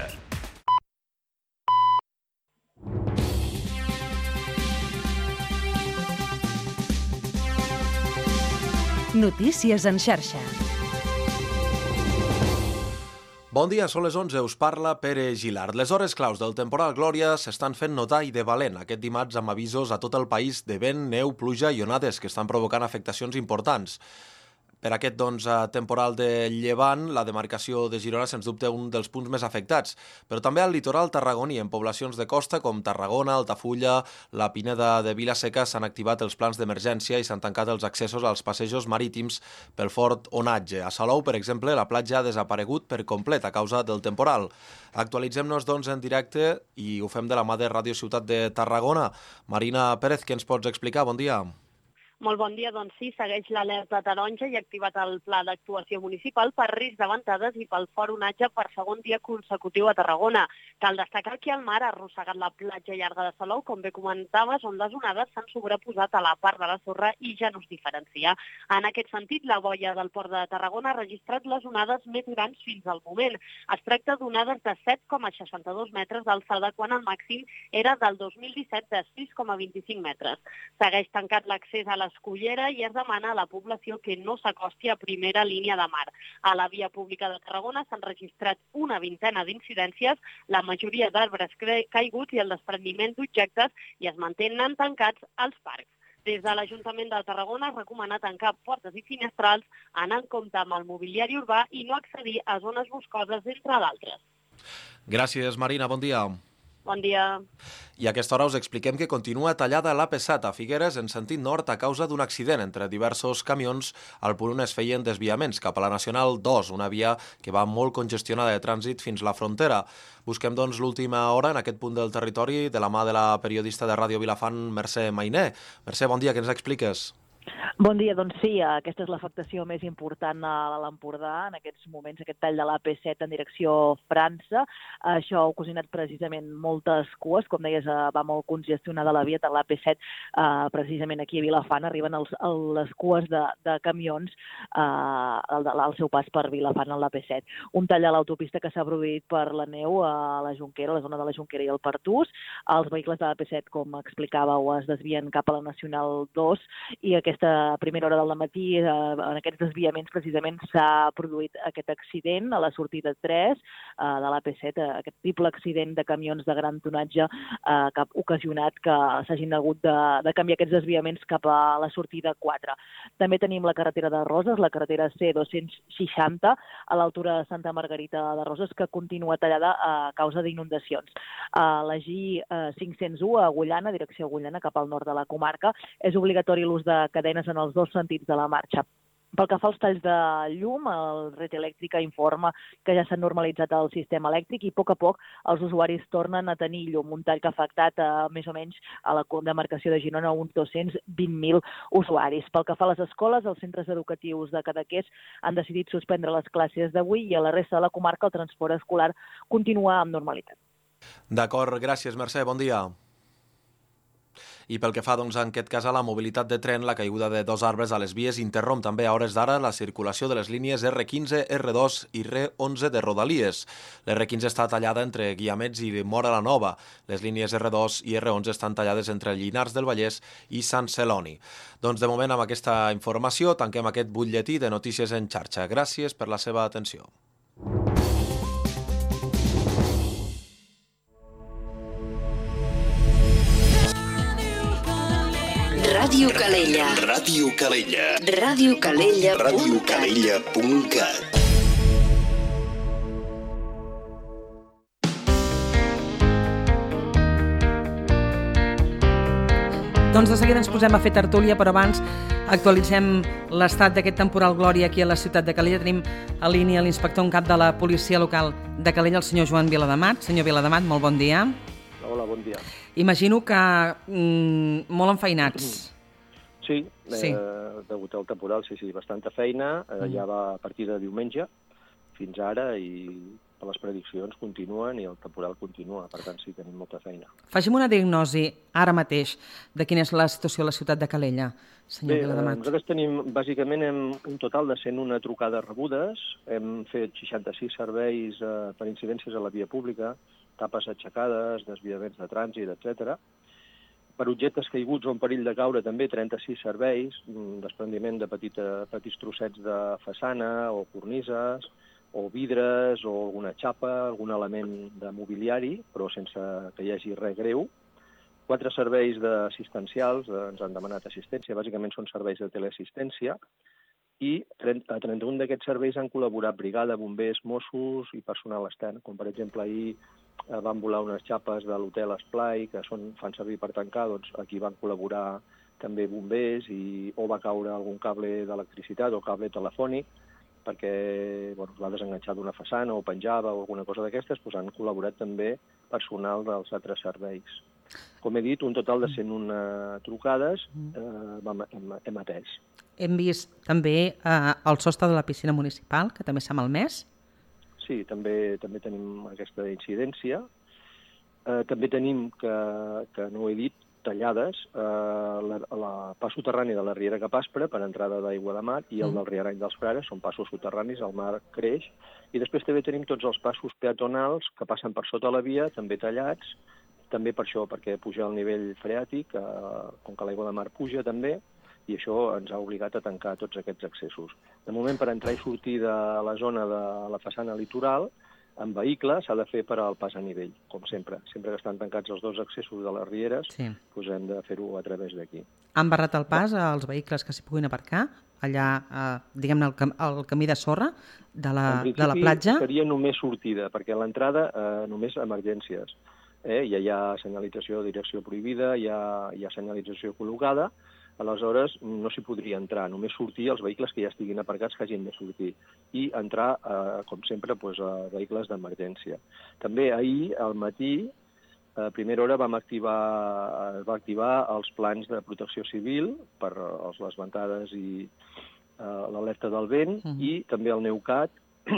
Notícies en xarxa.
Bon dia, són les onze, us parla Pere Gilard. Les hores claus del temporal Glòria s'estan fent notar i de valent aquest dimarts amb avisos a tot el país de vent, neu, pluja i onades que estan provocant afectacions importants. Per aquest doncs, temporal de llevant, la demarcació de Girona sens dubte un dels punts més afectats, però també al litoral tarragoní, en poblacions de costa com Tarragona, Altafulla, la Pineda de Vila-seca s'han activat els plans d'emergència i s'han tancat els accessos als passejos marítims pel fort onatge. A Salou, per exemple, la platja ha desaparegut per complet a causa del temporal. Actualitzem-nos, doncs, en directe i ho fem de la mà de Ràdio Ciutat de Tarragona. Marina Pérez, què ens pots explicar? Bon dia.
Molt bon dia, doncs sí, segueix l'alerta taronja i ha activat el pla d'actuació municipal per risc de ventades i pel fort onatge per segon dia consecutiu a Tarragona. Cal destacar que el mar ha arrossegat la platja llarga de Salou, com bé comentaves, on les onades s'han sobreposat a la part de la sorra i ja no es diferencia. En aquest sentit, la boia del port de Tarragona ha registrat les onades més grans fins al moment. Es tracta d'onades de set coma seixanta-dos metres d'alçada, quan el màxim era del dos mil disset de sis coma vint-i-cinc metres. Segueix tancat l'accés a l'Escullera i es demana a la població que no s'acosti a primera línia de mar. A la via pública de Tarragona s'han registrat una vintena d'incidències, la majoria d'arbres caiguts i el desprendiment d'objectes, i es mantenen tancats els parcs. Des de l'Ajuntament de Tarragona es recomana tancar portes i finestrals, anar en compte amb el mobiliari urbà i no accedir a zones boscoses, entre d'altres.
Gràcies, Marina. Bon dia.
Bon dia.
I a aquesta hora us expliquem que continua tallada l'A P set a Figueres en sentit nord a causa d'un accident entre diversos camions al punt on es feien desviaments cap a la Nacional dos, una via que va molt congestionada de trànsit fins la frontera. Busquem, doncs, l'última hora en aquest punt del territori de la mà de la periodista de Ràdio Vilafant, Mercè Mainé. Mercè, bon dia, què ens expliques?
Bon dia, doncs sí, aquesta és l'afectació més important a l'Empordà en aquests moments, aquest tall de l'A P set en direcció França. Això ha ocasionat precisament moltes cues, com deies, va molt congestionada la via de l'A P set, eh, precisament aquí a Vilafant, arriben els, les cues de, de camions eh, al, al seu pas per Vilafant a l'A P set. Un tall a l'autopista que s'ha produït per la neu a la Jonquera, a la zona de la Jonquera i el Pertús. Els vehicles de l'A P set, com explicàveu, es desvien cap a la Nacional dos i aquesta primera hora del matí, eh, en aquests desviaments precisament s'ha produït aquest accident a la sortida tres eh, de l'A P set, eh, aquest triple accident de camions de gran tonatge eh, que ha ocasionat que s'hagin hagut de, de canviar aquests desviaments cap a la sortida quatre. També tenim la carretera de Roses, la carretera C dos-cents seixanta, a l'altura de Santa Margarita de Roses, que continua tallada a causa d'inundacions. A la G cinc-cents u, a Agullana, direcció Agullana, cap al nord de la comarca, és obligatori l'ús de cadenes en els dos sentits de la marxa. Pel que fa als talls de llum, el Red Elèctrica informa que ja s'ha normalitzat el sistema elèctric i a poc a poc els usuaris tornen a tenir llum. Un tall que ha afectat a, més o menys a la demarcació de Girona uns dos-cents vint mil usuaris. Pel que fa a les escoles, els centres educatius de Cadaqués han decidit suspendre les classes d'avui i a la resta de la comarca el transport escolar continua amb normalitat.
D'acord, gràcies, Mercè, bon dia. I pel que fa, doncs, en aquest cas, a la mobilitat de tren, la caiguda de dos arbres a les vies interromp també a hores d'ara la circulació de les línies erre quinze, erre dos i erre onze de Rodalies. L'erre quinze està tallada entre Guiamets i Móra la Nova. Les línies erre dos i erre onze estan tallades entre Llinars del Vallès i Sant Celoni. Doncs, de moment, amb aquesta informació, tanquem aquest butlletí de notícies en xarxa. Gràcies per la seva atenció.
Ràdio Calella.
Ràdio Calella.
Ràdio Calella.
Ràdio Calella punt cat.
Doncs de seguida ens posem a fer tertúlia, però abans actualitzem l'estat d'aquest temporal Glòria aquí a la ciutat de Calella. Tenim a línia l'inspector en cap de la policia local de Calella, el senyor Joan Vilademat. Senyor Vilademat, molt bon dia.
Hola, bon dia.
Imagino que mm, molt enfeinats.
Sí,
sí.
Eh, degut al temporal, sí, sí, bastanta feina. Eh,
Mm.
Ja va a partir de diumenge fins ara i les prediccions continuen i el temporal continua. Per tant, sí, tenim molta feina.
Faci'm una diagnosi ara mateix de quina és la situació a la ciutat de Calella, senyor
Bé, eh,
Vilademat.
nosaltres tenim, bàsicament, hem un total de cent una trucades rebudes. Hem fet seixanta-sis serveis eh, per incidències a la via pública, tapes aixecades, desviaments de trànsit, etcètera. Per objectes caiguts o en perill de caure també trenta-sis serveis, desprendiment de petita, petits trossets de façana o cornises, o vidres, o alguna xapa, algun element de mobiliari, però sense que hi hagi res greu. Quatre serveis d'assistencials, ens han demanat assistència, bàsicament són serveis de teleassistència, i a trenta-un d'aquests serveis han col·laborat brigada, bombers, Mossos i personal extern, com per exemple ahir van volar unes xapes de l'hotel Esplai que són, fan servir per tancar, doncs aquí van col·laborar també bombers i o va caure algun cable d'electricitat o cable telefònic perquè bueno, va desenganxar d'una façana o penjava o alguna cosa d'aquestes, doncs han col·laborat també personal dels altres serveis. Com he dit, un total de cent una trucades eh, hem, hem atès.
Hem vist també eh, el sostre de la piscina municipal, que també s'ha malmès.
Sí, també també tenim aquesta incidència. Eh, també tenim, que, que no ho he dit, tallades eh, la, la pas soterrani de la Riera Capaspra per entrada d'aigua de mar i el del Riarany dels Frares, són passos soterranis, el mar creix, i després també tenim tots els passos peatonals que passen per sota la via, també tallats, també per això, perquè puja el nivell freàtic, eh, com que l'aigua de mar puja també, i això ens ha obligat a tancar tots aquests accessos. De moment, per entrar i sortir de la zona de la façana litoral, amb vehicle s'ha de fer per al pas a nivell, com sempre. Sempre que estan tancats els dos accessos de les rieres,
sí.
doncs hem de fer-ho a través d'aquí.
Han barrat el pas als vehicles que s'hi puguin aparcar, allà, eh, diguem-ne, al, cam al camí de sorra de la, de la platja?
Seria només sortida, perquè a l'entrada eh, només emergències. Eh? Ja hi ha senyalització de direcció prohibida, hi ha, hi ha senyalització col·locada, aleshores no s'hi podria entrar, només sortir els vehicles que ja estiguin aparcats que hagin de sortir i entrar, eh, com sempre, doncs, a vehicles d'emergència. També ahir, al matí, a primera hora vam activar, es va activar els plans de protecció civil per les ventades i eh, l'alerta del vent uh-huh. i també el NEUCAT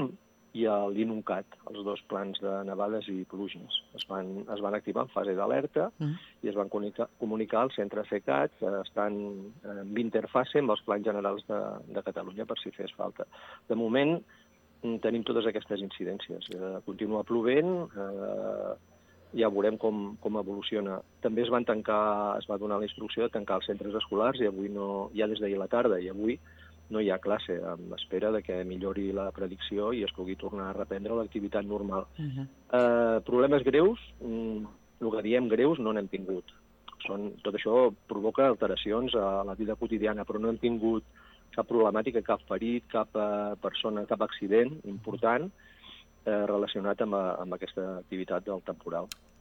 i l'INUCAT, els dos plans de nevades i pluges. Es van, es van activar en fase d'alerta uh-huh. i es van comunicar, comunicar als centres ECAT que estan en interfase amb els plans generals de, de Catalunya per si fes falta. De moment tenim totes aquestes incidències. Eh, continua plovent, eh, ja veurem com, com evoluciona. També es van tancar, es va donar la instrucció de tancar els centres escolars i avui no, ja des d'ahir a la tarda i avui no hi ha classe, amb espera de que millori la predicció i es pugui tornar a reprendre l'activitat normal. Uh-huh. eh, problemes greus, el que diem greus, no n'hem tingut. Són, tot això provoca alteracions a la vida quotidiana, però no hem tingut cap problemàtica, cap ferit, cap eh, persona, cap accident important eh, relacionat amb, amb aquesta activitat del temporal.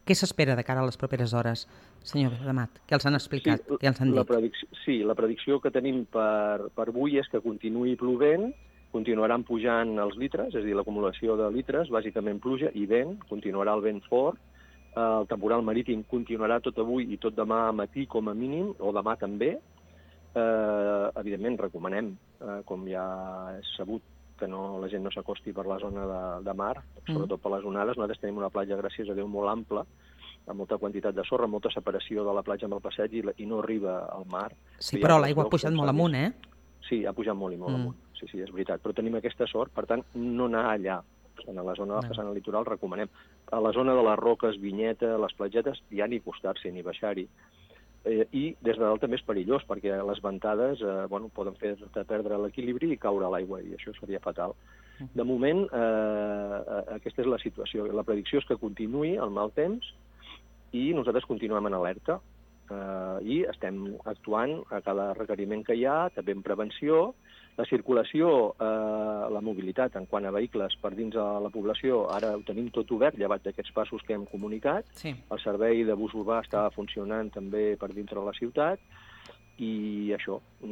Què s'espera de cara a les properes hores, senyor Vilademat? Què els han explicat?
Sí,
Què els han
la
dit?
predicció, sí, la predicció que tenim per, per avui és que continuï plovent, continuaran pujant els litres, és a dir, l'acumulació de litres, bàsicament pluja i vent, continuarà el vent fort, el temporal marítim continuarà tot avui i tot demà a matí com a mínim, o demà també. Eh, evidentment, recomanem, eh, com ja és sabut, que no, la gent no s'acosti per la zona de, de mar, sobretot per les onades. Nosaltres tenim una platja, gràcies a Déu, molt ampla, amb molta quantitat de sorra, molta separació de la platja amb el passeig i, i no arriba al mar.
Sí, però l'aigua ha pujat molt amunt, eh?
Sí, ha pujat molt i molt mm. amunt, sí, sí, és veritat. Però tenim aquesta sort, per tant, no anar allà. En la zona de la façana litoral recomanem. A la zona de les roques, Vinyeta, les platgetes, ja ni acostar-s'hi ni baixar-hi. Eh, I des de dalt també és perillós, perquè les ventades eh, bueno, poden fer perdre l'equilibri i caure a l'aigua, i això seria fatal. De moment, eh, aquesta és la situació. La predicció és que continuï el mal temps i nosaltres continuem en alerta eh, i estem actuant a cada requeriment que hi ha, també en prevenció. La circulació, eh, la mobilitat en quant a vehicles per dins de la població, ara ho tenim tot obert, llevat d'aquests passos que hem comunicat.
Sí.
El servei de bus urbà està funcionant també per dintre de la ciutat i això.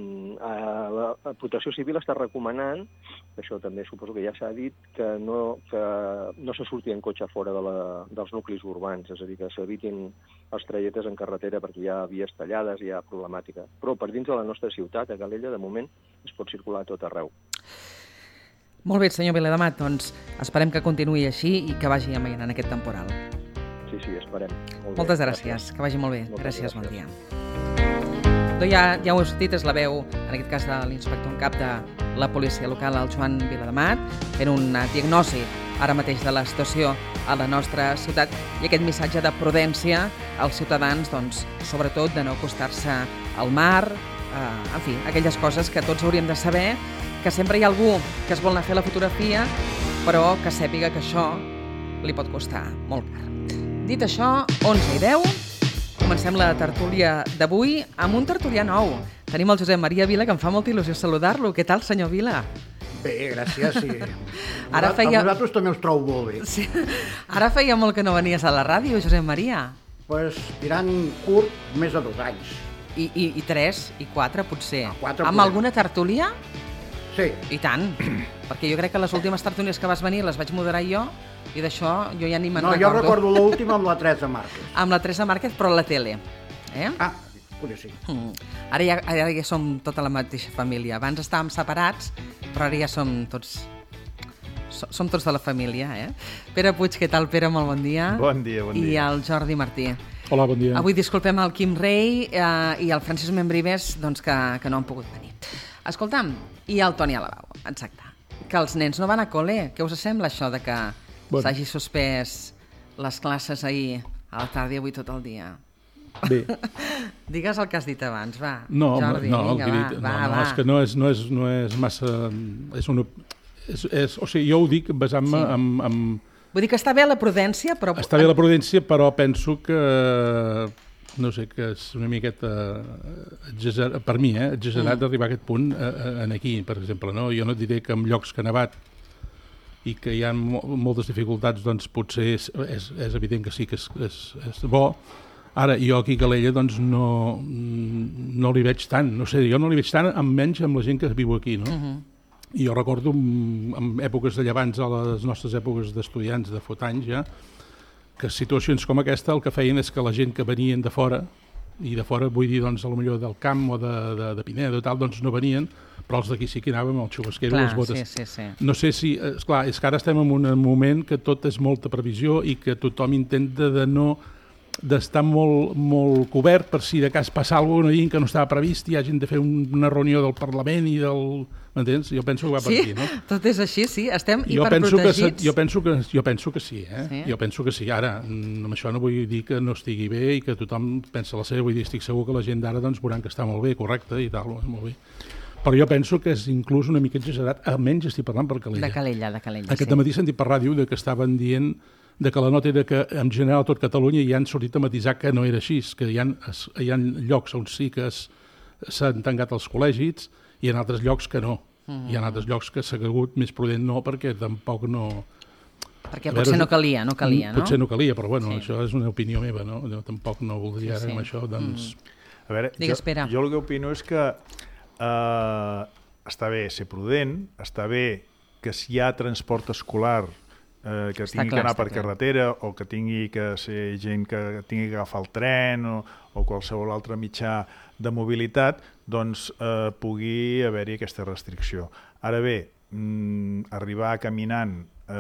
La Protecció Civil està recomanant, això també suposo que ja s'ha dit, que no, que no se surti en cotxe fora de la, dels nuclis urbans, és a dir, que s'evitin els trajetes en carretera perquè hi ha vies tallades, hi ha problemàtica. Però per dins de la nostra ciutat, a Calella, de moment, es pot circular a tot arreu.
Molt bé, senyor Vilademat, doncs esperem que continuï així i que vagi amainant aquest temporal.
Sí, sí, esperem. Molt
Moltes
bé.
gràcies, gràcies, que vagi molt bé.
Moltes
gràcies,
gràcies,
bon dia. Doncs ja, ja ho heu sentit, és la veu, en aquest cas de l'inspector en cap de la policia local, el Joan Vilademat, fent una diagnosi ara mateix de la situació a la nostra ciutat i aquest missatge de prudència als ciutadans, doncs, sobretot de no acostar-se al mar, eh, en fi, aquelles coses que tots hauríem de saber, que sempre hi ha algú que es vol anar a fer la fotografia, però que sàpiga que això li pot costar molt car. Dit això, onze i deu, comencem la tertúlia d'avui amb un tertulià nou. Tenim el Josep Maria Vila, que em fa molta il·lusió saludar-lo. Què tal, senyor Vila?
Bé, gràcies. Sí.
Ara feia...
A vosaltres també us trobo molt bé.
Sí. Ara feia molt que no venies a la ràdio, Josep Maria.
Pues, tirant curt, més de dos anys.
I, i, i tres, i quatre, potser.
A quatre,
amb
podem.
alguna tertúlia?
Sí.
I tant. Perquè jo crec que les últimes tertúlies que vas venir les vaig moderar jo, i d'això jo ja ni me'n
no,
recordo.
No, jo recordo l'última amb la Teresa Márquez.
Amb la Teresa Márquez, però a la tele. Eh?
Ah, potser sí.
Mm. Ara, ja, ara ja som tota la mateixa família. Abans estàvem separats, però ara ja som tots... Som tots de la família, eh? Pere Puig, què tal, Pere? Molt bon dia.
Bon dia, bon dia.
I el Jordi Martí.
Hola, bon dia.
Avui disculpem el Quim Rei eh, i el Francisc Membrives, doncs, que, que no han pogut venir. Escolta'm, i el Toni Alabau, exacte. Que els nens no van a col·le. Què us sembla això de que bueno. s'hagi suspès les classes ahir a la tarda i avui tot el dia?
Bé.
Digues el que has dit abans, va,
no,
Jordi,
no,
vinga, va,
dit,
va,
no, no,
va.
És que no és, no és, no és massa... És una, és, és, o sigui, jo ho dic basant-me
Sí.
amb, amb...
Vull dir que està bé la prudència, però...
Està bé la prudència, però penso que... No sé, que és una miqueta... Exagerat, per mi, eh? Exagerat
Mm.
arribar a aquest punt eh, en aquí, per exemple. No? Jo no et diré que en llocs que ha nevat i que hi ha mo moltes dificultats, doncs potser és, és, és evident que sí que és, és, és bo. Ara, jo aquí a Calella doncs no, no li veig tant, no sé, jo no li veig tant, amb menys amb la gent que viu aquí, no?
Uh-huh.
I jo recordo en, en èpoques de llevants, a les nostres èpoques d'estudiants de fot anys ja, que situacions com aquesta el que feien és que la gent que venien de fora, i de fora vull dir doncs potser del camp o de, de, de Pineda o tal, doncs no venien, però els d'aquí sí que anàvem, el xubasquero,
Clar,
les botes.
sí, sí, sí.
No sé si, esclar, és que ara estem en un moment que tot és molta previsió i que tothom intenta de no d'estar molt, molt cobert per si de cas passa alguna cosa que no estava previst i hagin de fer una reunió del Parlament i del... M'entens? Jo penso que va per
Sí?
aquí, no?
Tot és així, sí? Estem
Jo penso, que,
hiperprotegits?
jo, penso que, jo penso que sí, eh?
Sí?
Jo penso que sí. Ara, amb això no vull dir que no estigui bé i que tothom pensa la seva, vull dir, estic segur que la gent d'ara doncs, veuran que està molt bé, correcte i tal, molt bé. Però jo penso que és inclús una mica exagerat, almenys estic parlant per Calella.
De Calella, de Calella,
Aquest
sí.
matí he sentit per ràdio de que estaven dient de que la nota era que en general a tot Catalunya hi han sortit a matisar que no era així, que hi ha, hi ha llocs on sí que s'han tancat els col·legis i en altres llocs que no. Mm. Hi ha altres llocs que s'ha hagut més prudent no, perquè tampoc no...
Perquè potser no calia, no calia, no?
Potser no calia, però bueno, sí. Això és una opinió meva, no? Jo tampoc no voldria
sí, sí.
amb això, doncs...
Mm.
A veure,
Digues,
jo, jo el que opino és que uh, està bé ser prudent, està bé que si hi ha transport escolar eh, que
està
tingui
clar,
que anar per
clar.
carretera o que tingui que ser gent que tingui que agafar el tren o, o qualsevol altre mitjà de mobilitat, doncs eh, pugui haver-hi aquesta restricció. Ara bé, mm, arribar caminant,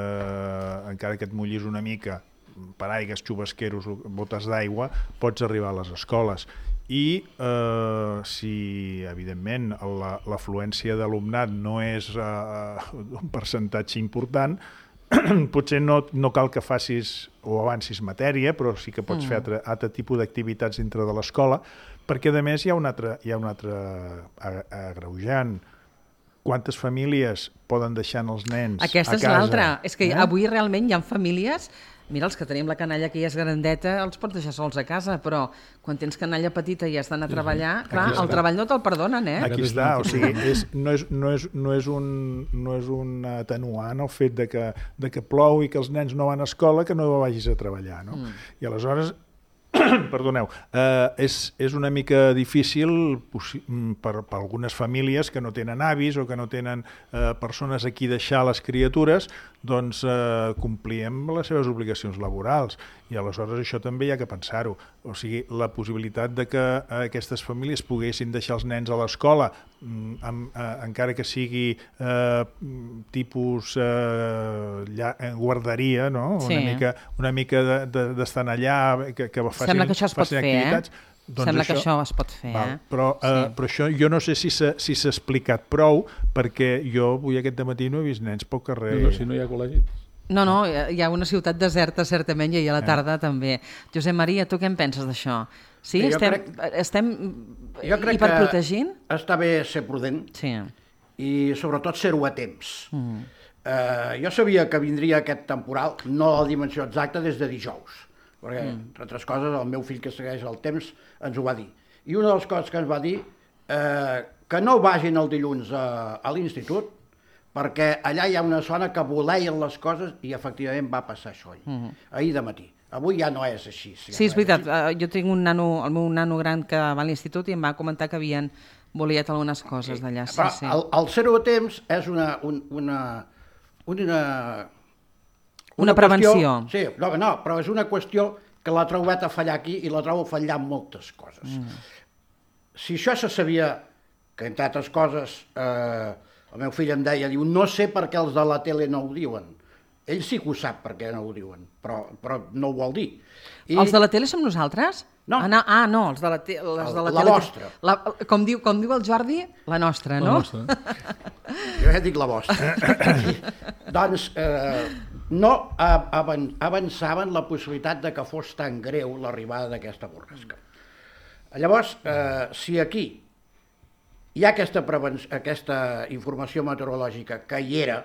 eh, encara que et mullis una mica, paraigues, xubasqueros, botes d'aigua, pots arribar a les escoles. I eh, si, evidentment, l'afluència d'alumnat no és eh, un percentatge important, potser no, no cal que facis o avancis matèria, però sí que pots mm. fer altre, altre tipus d'activitats dintre de l'escola, perquè, a més, hi ha un altre, hi ha un altre agreujant. Quantes famílies poden deixar els nens
Aquesta
a casa?
Aquesta és l'altra. És que
eh?
avui realment hi ha famílies... Mira, els que tenim la canalla que ja és grandeta els pots deixar sols a casa, però quan tens canalla petita i has d'anar a treballar, clar, el treball no te'l perdonen, eh?
Aquí està, o sigui, és, no, és, no, és, no, és un, no és un atenuant el fet de que, de que plou i que els nens no van a escola que no vagis a treballar, no? Mm. I aleshores, perdoneu, eh, és, és una mica difícil per, per algunes famílies que no tenen avis o que no tenen eh, persones a qui deixar les criatures, doncs eh, complir amb les seves obligacions laborals. I aleshores això també hi ha que pensar-ho. O sigui, la possibilitat de que aquestes famílies poguessin deixar els nens a l'escola, amb, eh, encara que sigui eh, tipus eh, guarderia, no?
Sí.
Una mica, una mica d'estar de, de, allà, que, que facin,
Sembla que això es pot fer,
activitats.
Eh?
Doncs
Sembla
això,
que això es pot fer,
val,
eh?
Però, eh,
sí.
però això jo no sé si s'ha si s'ha explicat prou, perquè jo avui aquest dematí no he vist nens pel carrer.
No, si no hi ha col·legi.
No, no, hi ha una ciutat deserta, certament, i a la tarda eh. també. Josep Maria, tu què en penses d'això? Sí,
jo
estem,
crec,
estem
jo crec
hiperprotegint?
Que està bé ser prudent
sí.
i sobretot ser-ho a temps. Mm. Uh, jo sabia que vindria aquest temporal, no a la dimensió exacta, des de dijous, perquè, mm. entre altres coses, el meu fill que segueix el temps ens ho va dir. I una de les coses que ens va dir, eh, que no vagin el dilluns a, a l'institut, perquè allà hi ha una zona que voleien les coses i efectivament va passar això ahir, mm. ahir de matí. Avui ja no és així. Si
sí,
ja
és veritat. Uh, jo tinc un nano, el meu nano gran que va a l'institut i em va comentar que havien voliat algunes coses d'allà. Sí, sí.
El, el ser-ho a temps és una... Un, una, una, una,
una prevenció.
Qüestió, sí, no, no, però és una qüestió que l'ha trobat a fallar aquí i la trobo a fallar en moltes coses. Mm. Si això se sabia, que entre altres coses, eh, el meu fill em deia, diu, no sé per què els de la tele no ho diuen. Ell sí que ho sap per què no ho diuen, però, però no ho vol dir.
I... Els de la tele som nosaltres?
No.
Ah, no, ah, no els de la, te les de la,
la
tele...
vostra.
La, com, diu, com diu el Jordi, la nostra, no?
La nostra.
Jo ja dic la vostra. Doncs eh, no avançaven la possibilitat de que fos tan greu l'arribada d'aquesta borrasca. Llavors, eh, si aquí hi ha aquesta, aquesta informació meteorològica que hi era,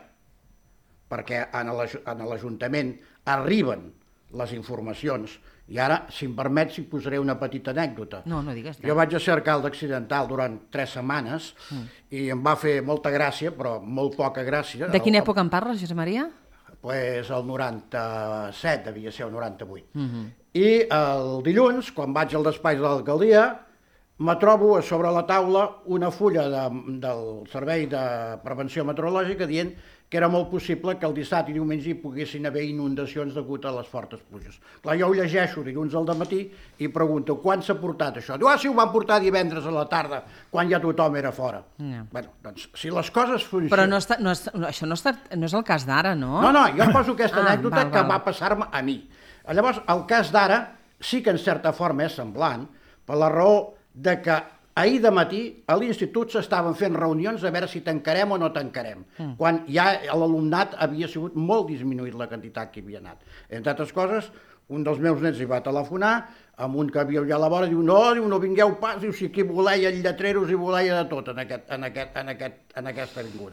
perquè en l'Ajuntament arriben les informacions, i ara, si em permet, si posaré una petita anècdota.
No, no digues.
Jo vaig a ser alcalde accidental durant tres setmanes mm. i em va fer molta gràcia, però molt poca gràcia.
De quina el, època en parles, Josep Maria?
Pues el noranta-set, devia ser el noranta-vuit.
Mm -hmm.
I el dilluns, quan vaig al despatx de l'alcaldia, me trobo a sobre la taula una fulla de, del Servei de Prevenció Meteorològica dient que era molt possible que el dissabte i diumenge hi poguessin haver inundacions degut a les fortes pluges. Clar, jo ho llegeixo dilluns al dematí i pregunto, quan s'ha portat això? Diu, ah, sí, ho van portar divendres a la tarda, quan ja tothom era fora.
No.
Bueno, doncs, si les coses funcionen...
Però no està, no és, no, això no, està, no és el cas d'ara, no?
No, no, jo poso aquesta
ah,
anècdota
val,
que
val.
va passar-me a mi. Llavors, el cas d'ara sí que en certa forma és semblant, per la raó de que ahir de matí a l'institut s'estaven fent reunions a veure si tancarem o no tancarem, mm. quan ja l'alumnat havia sigut molt disminuït la quantitat que hi havia anat. Entre altres coses, un dels meus nens hi va telefonar, amb un que havia allà a la vora, diu, no, diu, no vingueu pas, diu, si aquí voleia lletreros i voleia de tot en, aquest, en, aquest, en, aquest, en aquesta avinguda.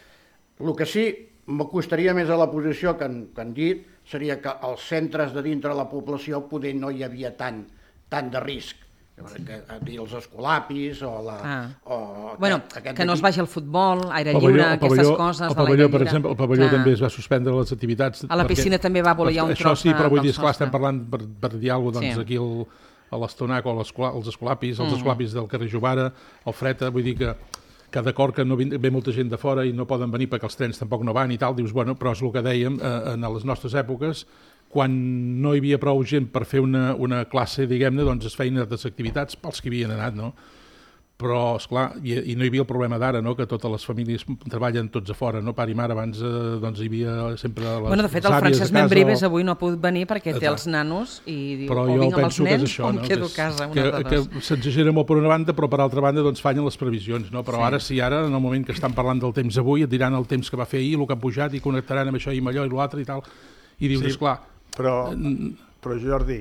El que sí m'acostaria més a la posició que han, que han dit seria que als centres de dintre de la població poder no hi havia tant, tant de risc. dir els escolapis o la...
Ah.
O
bueno,
aquest,
que no es vagi al futbol, aire
pavelló,
lliure,
el
aquestes
pavelló,
coses
el
de
pavelló,
l'aire
per
lliure.
exemple, el pavelló
Clar.
també es va suspendre les activitats.
A la piscina també va voler un
això
tros
sí, però vull dir,
del
esclar,
sostre.
estem parlant per, per dir alguna cosa, doncs
Sí.
aquí el, a l'Estonac o l'escola- els escolapis, els
Mm.
escolapis del carrer Jovara, el Freta, vull dir que que d'acord que no vin- ve molta gent de fora i no poden venir perquè els trens tampoc no van i tal, dius, bueno, però és el que dèiem, eh, en les nostres èpoques, quan no hi havia prou gent per fer una, una classe, diguem-ne, doncs es feien altres activitats pels que havien anat, no? Però, esclar, i, i no hi havia el problema d'ara, no?, que totes les famílies treballen tots a fora, no? Pare i mare, abans eh, doncs hi havia sempre les,
Bueno, de fet,
les
el
àvies
Francesc
a casa
Membrives
o-
avui no ha pogut venir perquè té
Exacte.
els nanos i diu,
Però
o
jo
vinc amb els
penso que és
nens
això,
o em
no?
quedo
que
a
és-
casa, una
que,
de dos.
que s'exagera molt per una banda, però per altra banda doncs fallen les previsions, no? Però
Sí.
ara sí, ara, en el moment que estan parlant del temps avui, et diran el temps que va fer ahir, el que ha pujat, i connectaran amb això i amb allò i l'altre i tal, i dius,
Sí,
esclar...
Però, però Jordi,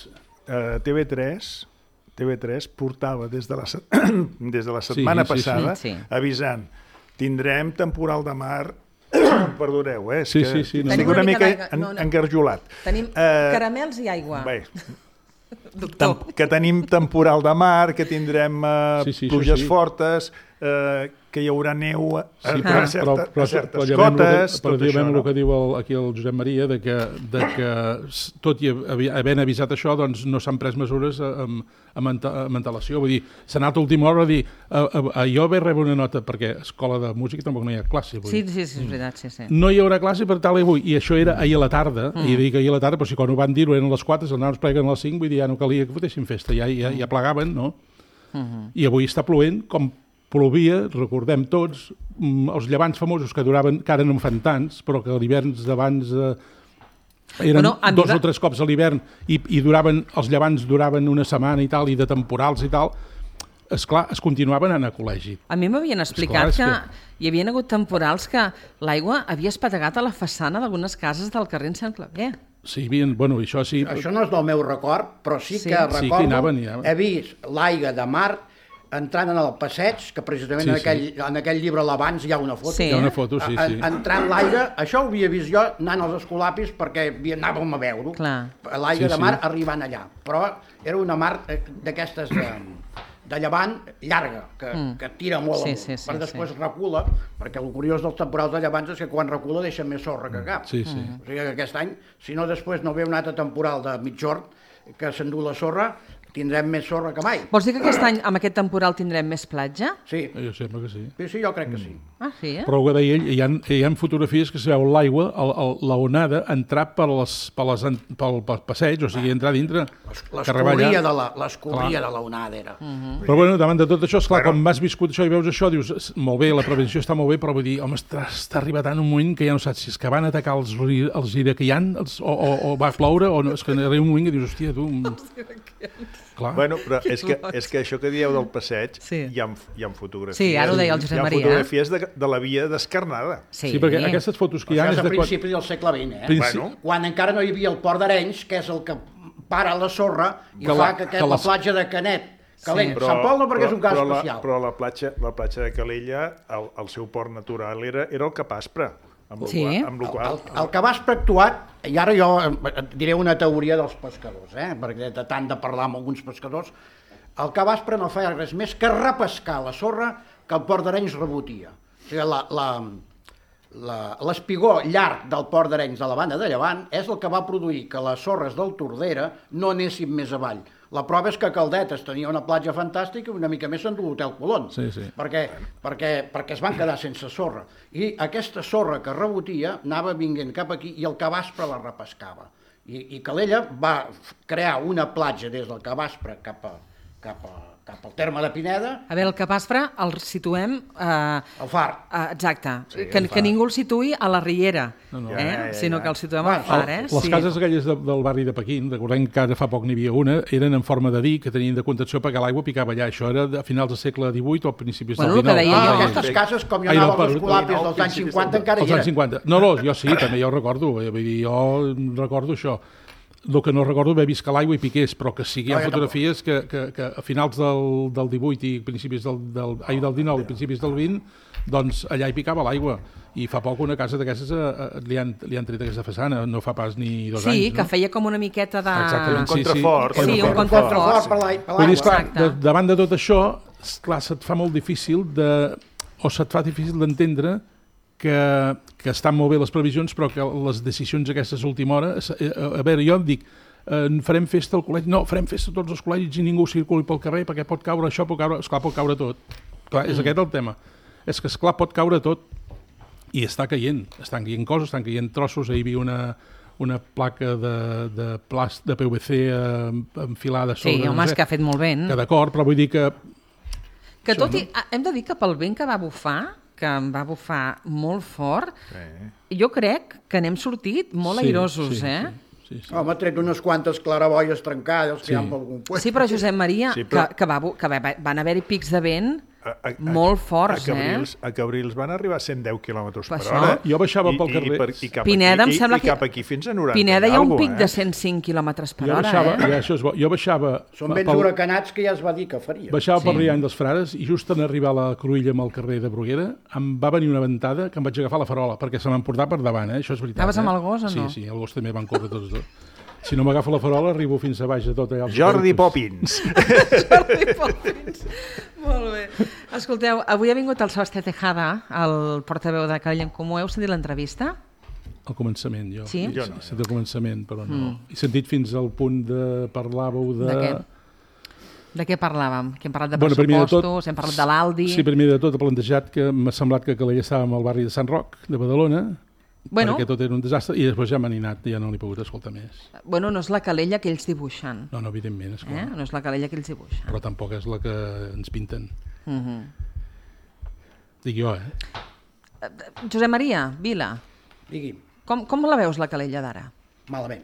eh, T V tres... T V tres portava des de la, set... des de la setmana
Sí, sí, sí.
passada
Sí.
avisant, tindrem temporal de mar, perdoneu, eh, és
Sí,
que
sí, sí, no,
estic
no.
una mica
d'aigua,
en,
no, no.
engarjolat.
Tenim
Eh,
caramels i aigua.
Bé,
Doctor.
tem que tenim temporal de mar, que tindrem eh,
Sí, sí, això
pluges
sí.
fortes, eh, que hi haurà neu a,
Sí,
a,
però,
a, certa,
però, però,
a certes
però ja veiem
cotes,
el que, però
tot
ja
això,
veiem
no?
el que diu el, aquí el Josep Maria, de que, de que s- tot i havi- havent avisat això, doncs no s'han pres mesures amb, amb, anta- amb antelació. Vull dir, s'ha anat a última hora a dir, a, a, a jo vaig rebre una nota, perquè a escola de música tampoc no hi ha classe. Vull
Sí,
dir.
sí, sí, és veritat, sí, sí.
No hi haurà classe per tal i avui, i això era ahir a la tarda,
Mm.
mm. i dic ahir a la tarda, però si quan ho van dir-ho eren les quatre, els nanos pleguen a les cinc, vull dir, ja no calia que fotessin festa, ja, ja, ja plegaven, no?
Mhm.
I avui està plovent com plovia, recordem tots, mm, els llevants famosos que duraven, que ara no en fan tants, però que a l'hiverns d'abans eh, eren
Bueno, a mi
dos
va-
o tres cops a l'hivern i, i duraven, els llevants duraven una setmana i tal, i de temporals i tal, esclar, es continuaven anant a col·legi.
A mi m'havien explicat
Esclar,
que,
és
hi havia hagut temporals que l'aigua havia espategat a la façana d'algunes cases del carrer en Sant Claver.
Sí, hi havia, bueno, això sí...
Això no és del meu record, però sí,
Sí.
que
Sí, que
recordo,
hi anaven, hi anaven.
he vist l'aigua de mar entrant en el passeig, que precisament
Sí,
en,
sí.
aquell, en aquell llibre l'abans hi ha una foto.
Sí.
Hi ha una foto, sí,
En-
sí.
Entrant l'aigua, això ho havia vist jo anant als escolapis perquè hi anàvem a veure-ho.
Clar.
L'aigua
Sí,
de mar
sí.
arribant allà. Però era una mar eh, d'aquestes de, de llevant llarga, que,
Mm.
que tira molt
Sí,
amunt.
sí, sí,
però després
sí.
recula, perquè el curiós dels temporals de llevants és que quan recula deixa més sorra que cap.
Sí, sí.
O sigui que aquest any, si no després no ve un altre temporal de mitjorn que s'endú la sorra, tindrem més sorra que mai.
Vols dir que aquest any amb aquest temporal tindrem més platja?
Sí,
Jo sembla que sí.
sí, sí jo crec que sí.
Ah, sí, eh?
Però ho deia ell, hi ha, hi ha fotografies que se veu l'aigua, el- el- la onada, entrar per les, per les, en- pel, pel passeig, o sigui, entrar dintre, carregar allà.
L'escorria de la, l'escorria de la onada era.
Però bueno, davant de tot això, esclar, quan m'has viscut això i veus això, dius, "S- molt bé, la prevenció està molt bé, però vull dir, home, està, està arribat en un moment que ja no saps si és que van atacar els, ri- els iraquians o, o, o va ploure, o no, és que arriba un moment que dius, hòstia, tu... mm, Clar.
Bueno, però és que, és que això que dieu del passeig,
Sí.
hi, ha, hi ha fotografies.
Sí, ara ho deia el Josep
Hi ha
Maria.
fotografies de, de la via descarnada.
Sí,
Sí, perquè aquestes fotos que hi ha...
Això és
és
a
de quan-
principis del segle vint, eh?
Princi-
Bueno.
Quan encara no hi havia el port d'Arenys, que és el que para la sorra i
Que
fa
la-
que,
que
que la
les-
platja de Canet, Calella.
Sí.
Sí. Sant Pol no perquè és un cas
però la,
especial.
però la platja, la platja de Calella, el, el seu port natural era, era el Capaspre. Amb lo
Sí.
qual, amb lo
El,
qual,
el, el que va actuat, i ara jo eh, et diré una teoria dels pescadors, eh? perquè de tant de parlar amb alguns pescadors, el Cabaspre no feia res més que repescar la sorra que el port d'Arenys rebotia. O sigui, la, la, la, l'espigó llarg del port d'Arenys de la banda de Llevant és el que va produir que les sorres del Tordera no anessin més avall. La prova és que Caldetes tenia una platja fantàstica i una mica més s'endú l'Hotel Colón,
Sí, sí.
perquè, perquè, perquè es van quedar sense sorra. I aquesta sorra que rebotia anava vinguent cap aquí i el Cabaspre la repescava. I, i Calella va f- crear una platja des del Cabaspre cap, a, cap, a, cap al terme de Pineda,
A veure, el Capaspre el situem... Eh,
al far.
eh, exacte,
Sí,
que,
el
que
far.
ningú el situï a la Riera,
No, no.
eh?
Ja, ja, ja,
sinó
ja.
que el situem
Bueno,
al far, eh?
Les cases aquelles de, del barri de Pequín, recordem que ara fa poc n'hi havia una, eren en forma de dic, que tenien de contenció perquè l'aigua picava allà. Això era de, a finals del segle divuit o a principis
Bueno,
del
el que
dinou.
deia
Ah,
jo.
aquestes cases, com jo
Ai, no,
anava als
per-
escolapis
no,
dels anys
principis
cinquanta,
del-
encara
Els
hi
anys
eren.
cinquanta. No, no, jo sí, també jo ho recordo. eh, Vull dir, jo recordo això. el que no recordo haver vist que l'aigua hi piqués, però que sí que hi ha
No, jo
fotografies que, que, que a finals del, del divuit i principis del, del, ai, del dinou i principis del vint, doncs allà hi picava l'aigua. I fa poc una casa d'aquestes eh, li, han, li han tret aquesta façana, no fa pas ni dos
sí,
anys.
Sí, que
no?
feia com una miqueta de...
Exactament,
un contrafort.
Sí, sí, un contrafort.
per l'aigua.
Vull dir, esclar, de, davant de tot això, esclar, se't fa molt difícil de, o se't fa difícil d'entendre que, que estan molt bé les previsions, però que les decisions aquestes a última hora... A, a veure, jo em dic, eh, farem festa al col·legi? No, farem festa a tots els col·legis i ningú circuli pel carrer perquè pot caure això, pot caure... Esclar, pot caure tot. Clar, és mm. aquest el tema. És que, esclar, pot caure tot. I està caient, estan caient coses, estan caient trossos. Ahir hi havia una, una placa de, de, plast, de P V C eh, enfilada sobre...
Sí, home,
no
és
sé,
que ha fet molt vent.
que d'acord, però vull dir que...
Que
això,
tot i...
no?
Hem de dir que pel vent que va bufar, que em va bufar molt fort, sí. Jo crec que n'hem sortit molt
Sí,
airosos,
sí,
eh?
Sí, sí. Home, ha tret unes quantes claraboies trencades que hi ha per algun puesto.
Sí, però Josep Maria,
Sí, però-
que, que, va, bu- que va, van haver-hi pics de vent
A, a,
molt forts,
a Cabrils,
eh?
a Cabrils van arribar a cent deu quilòmetres per
Per
hora.
això.
Jo baixava pel
I,
carrer.
I, per, i cap
Pineda,
aquí,
em sembla
i,
que...
i cap aquí fins a noranta.
Pineda hi ha un
algo,
pic
eh?
de cent cinc quilòmetres per
Jo
hora,
baixava,
eh?
ja, això és bo. Jo baixava...
Són vents
pel-
huracanats que ja es va dir que faria.
Baixava sí. per Riany dels Frares i just en arribar a la Cruïlla amb el carrer de Bruguera em va venir una ventada que em vaig agafar la farola perquè se m'emportava per davant, eh? Això és veritat.
Anaves amb
eh?
el gos o no?
Sí, sí, el gos també van córrer tots dos. Si no m'agafo la farola arribo fins a baix de tot allà.
Jordi Poppins.
Jordi Poppins. Molt bé. Escolteu, avui ha vingut el Sostre Tejada, el portaveu de Calella en Comú. Heu sentit l'entrevista?
Al començament, jo.
Sí?
Jo no. He sentit al començament, però no.
Mm.
He sentit fins al punt de... Parlàveu de...
De què? De què parlàvem? Que hem parlat de
Bueno, primer de
pressupostos,
tot-
hem parlat de l'Aldi...
Sí, primer de tot he plantejat que m'ha semblat que Calella estàvem al barri de Sant Roc, de Badalona,
Bueno.
perquè tot era un desastre, i després ja m'han anat, ja no l'he pogut escoltar més.
Bueno, no és la Calella que ells dibuixen.
No, no, evidentment, esclar.
Eh? No és la Calella que ells dibuixen.
Però tampoc és la que ens pinten.
Uh -huh.
Dic jo, eh?
Josep Maria, Vila,
Digui,
com, com la veus la Calella d'ara?
malament.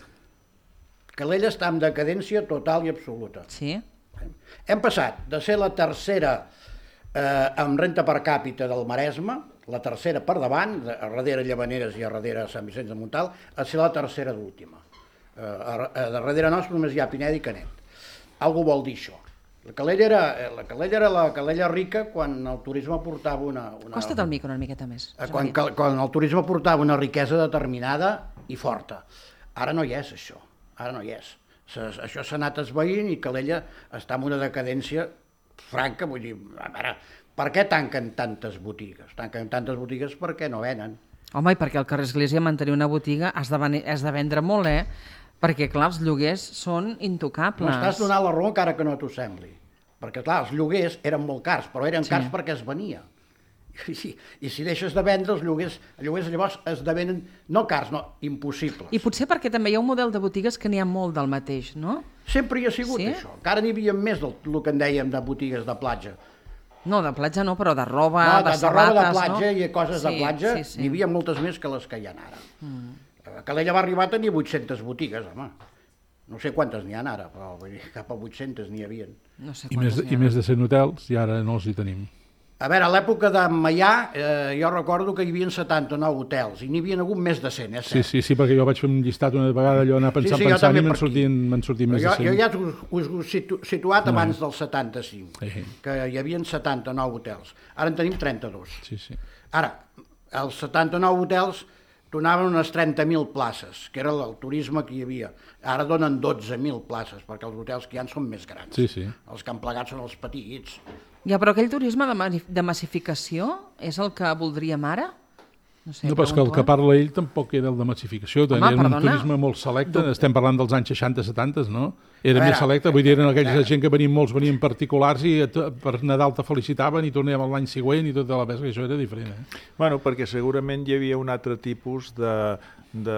Calella està en decadència total i absoluta.
Sí?
Hem passat de ser la tercera eh, amb renta per càpita del Maresme, la tercera per davant, de- a darrere Llavaneres i a darrere Sant Vicenç de Montalt, a ser la tercera d'última. Eh, a, a darrere nostre només hi ha Pineda i Canet. Algú vol dir això. La Calella era eh, la Calella, era la Calella rica quan el turisme portava una... una
Costa't el micro una miqueta més.
Eh, Quan, cal- quan el turisme portava una riquesa determinada i forta. Ara no hi és, això. Ara no hi és. S- Això s'ha anat esvaint i Calella està en una decadència franca. Vull dir, a veure, per què tanquen tantes botigues? Tanquen tantes botigues perquè no venen.
Home, i perquè al carrer Església mantenir una botiga has de, venir, has de vendre molt, eh? Perquè, clar, els lloguers són intocables.
M'estàs donant la raó encara que no t'ho sembli. Perquè, clar, els lloguers eren molt cars, però eren
Sí.
cars perquè es venia. I, si- I si deixes de vendre, els lloguers, els lloguers llavors esdevenen, no cars, no, impossibles.
I potser perquè també hi ha un model de botigues que n'hi ha molt del mateix, no?
Sempre hi ha sigut
Sí?
això. Encara n'hi havia més del el que en dèiem de botigues de platja.
No, de platja no, però de roba,
no,
de,
de, de
sabates,
roba de platja
no?
i coses
sí,
de platja,
sí, sí.
n'hi havia moltes més que les que hi ha ara.
Mm.
A Calella va arribar a tenir vuit-centes botigues, home. No sé quantes n'hi ha ara, però vull dir, cap a vuit-centes n'hi havia.
No sé
I més, I més de cent hotels, i ara no els hi tenim.
A veure, a l'època de Maià, eh, jo recordo que hi havia setanta-nou hotels, i n'hi havia hagut més de cent, eh?
Sí, sí, sí, perquè jo vaig fer un llistat una vegada, allò anar pensant,
Sí, sí, jo
pensant,
també
i me'n
per aquí.
sortien, me'n sortien més
jo,
de cent.
jo ja us, us, us situ, situat
No.
abans del setanta-cinc,
Sí.
que hi havia setanta-nou hotels. Ara en tenim trenta-dos.
Sí, sí.
Ara, els setanta-nou hotels donaven unes trenta mil places, que era el turisme que hi havia. Ara donen dotze mil places, perquè els hotels que hi ha són més grans.
Sí, sí.
Els que han plegat són els petits.
Ja, però aquell turisme de, mani- de massificació és el que voldríem ara? No sé,
No, però és que el
pregunto,
que
eh?
parla ell tampoc era el de massificació,
Home,
era un
perdona.
turisme molt selecte,
Du-
estem parlant dels anys seixanta setanta, no? Era
A veure,
més selecte, vull dir, eren aquella
a veure.
gent que venien molts, venien particulars i et- per Nadal te felicitaven i tornàvem l'any següent i tota la pesca, això era diferent, eh?
Bueno, perquè segurament hi havia un altre tipus de, de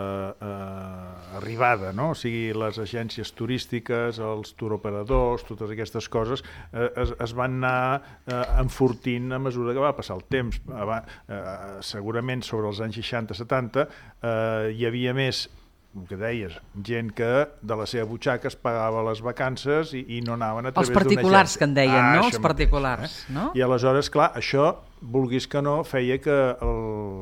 eh, arribada, no? O sigui, les agències turístiques, els turoperadors, totes aquestes coses eh, es, es van anar eh, enfortint a mesura que va passar el temps. Eh, va, eh, segurament sobre els anys seixanta setanta eh, hi havia més, el que deies, gent que de la seva butxaca es pagava les vacances i, i no anaven a través
Els
d'una
particulars
agència.
que en deien,
Ah,
no?
això
Els
mateix,
particulars,
eh?
no?
I aleshores, clar, això, vulguis que no, feia que el,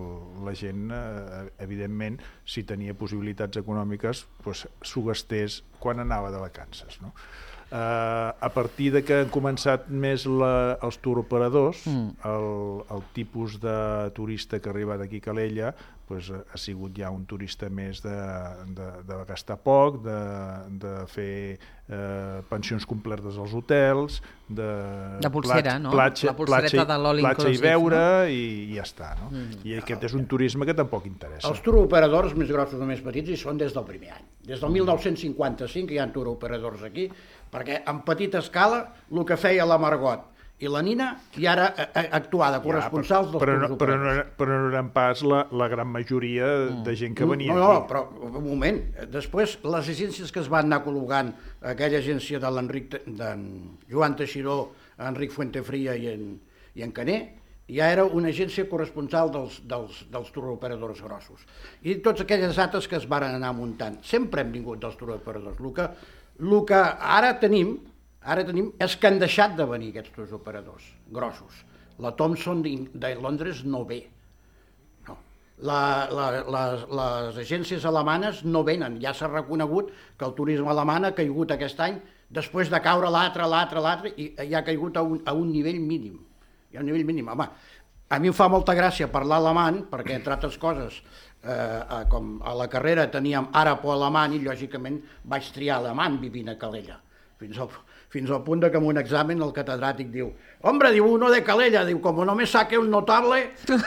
la gent, eh, evidentment, si tenia possibilitats econòmiques, pues, s'ho gastés quan anava de vacances, no? Uh, a partir de que han començat més la, els turoperadors, mm. el, el tipus de turista que ha arribat aquí a Calella pues, ha sigut ja un turista més de, de, de gastar poc, de, de fer eh, pensions completes als hotels, de,
de pulsera,
plat,
no?
platja,
la pulsereta
platja,
de l'all
platja
inclusive,
i beure,
no?
i, i ja està. No? Mm. I aquest és un turisme que tampoc interessa.
Els turoperadors més grossos o més petits hi són des del primer any. Des del mil nou-cents cinquanta-cinc hi ha turoperadors aquí, perquè en petita escala el que feia la Margot i la Nina i ara actuar de corresponsals dels
però, no,
tours
però, no,
operadors.
però no eren pas la, la gran majoria de gent que venia
no, no,
aquí.
però un moment, després les agències que es van anar col·logant, aquella agència de l'Enric, d'en Joan Teixidó, Enric Fuentefria i en, i en Caner, ja era una agència corresponsal dels, dels, dels turoperadors grossos. I tots aquelles dates que es van anar muntant. Sempre hem vingut dels turoperadors. El que, el que ara tenim, ara tenim és que han deixat de venir aquests turoperadors grossos. La Thomson de Londres no ve. No. La, la, les, les agències alemanes no venen. Ja s'ha reconegut que el turisme alemany ha caigut aquest any després de caure l'altre, l'altre, l'altre, i ja ha caigut a un, a un nivell mínim. Hi ha un nivell mínim. Home, a mi em fa molta gràcia parlar alemany, perquè, entre altres coses, eh, com a la carrera teníem àrab o alemany, i lògicament vaig triar alemany vivint a Calella. Fins al, fins al punt de que en un examen el catedràtic diu «Hombre, diu, uno de Calella, diu, com no me saque un notable...»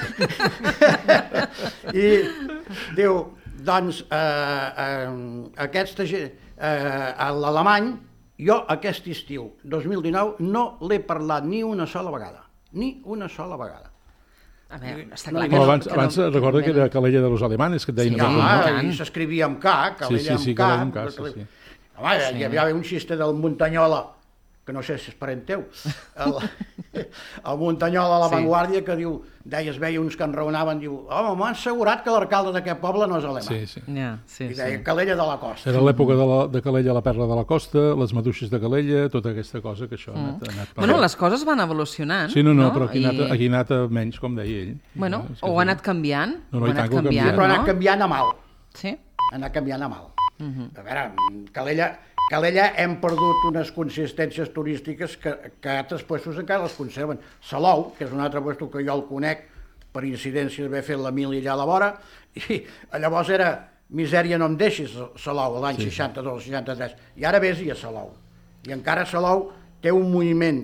I diu, doncs, eh, eh, aquesta gent, eh, l'alemany, jo aquest estiu, dos mil dinou, no l'he parlat ni una sola vegada. Ni una sola vegada.
A veure, està
no,
clar
que abans, abans no, recorda que era Calella de los alemanes, que et deien...
Sí, home, i s'escrivia amb K, Calella
sí, sí, sí,
amb K.
K, sí, sí.
Home, sí. Hi havia un xiste del Muntanyola, que no sé si és parent teu, el, el Muntanyola a la sí. Vanguardia, que diu, deia, es veia uns que enraonaven, diu, home, m'ha assegurat que l'alcalde d'aquest poble no és alemany.
Sí, sí.
Yeah, sí,
I deia,
sí.
Calella de la Costa.
Era l'època de, la, de Calella, la perla de la costa, les maduixes de Calella, tota aquesta cosa que això mm. ha anat, ha anat
bueno, les coses van evolucionant.
Sí, no, no,
no?
però aquí, I... anat, aquí ha anat a menys, com deia ell.
Bueno,
no,
o ha anat canviant.
No, no,
ha anat canviant,
canviant, però ha anat
no?
canviant a mal.
Sí?
Ha anat canviant a mal.
Uh -huh.
A veure, Calella... Calella hem perdut unes consistències turístiques que, que altres puestos encara les conserven. Salou, que és un altre puesto que jo el conec per incidència d'haver fet la mili allà a la vora, i llavors era misèria no em deixis, Salou, l'any sí. seixanta-dos seixanta-tres, i ara vés-hi a Salou. I encara Salou té un moviment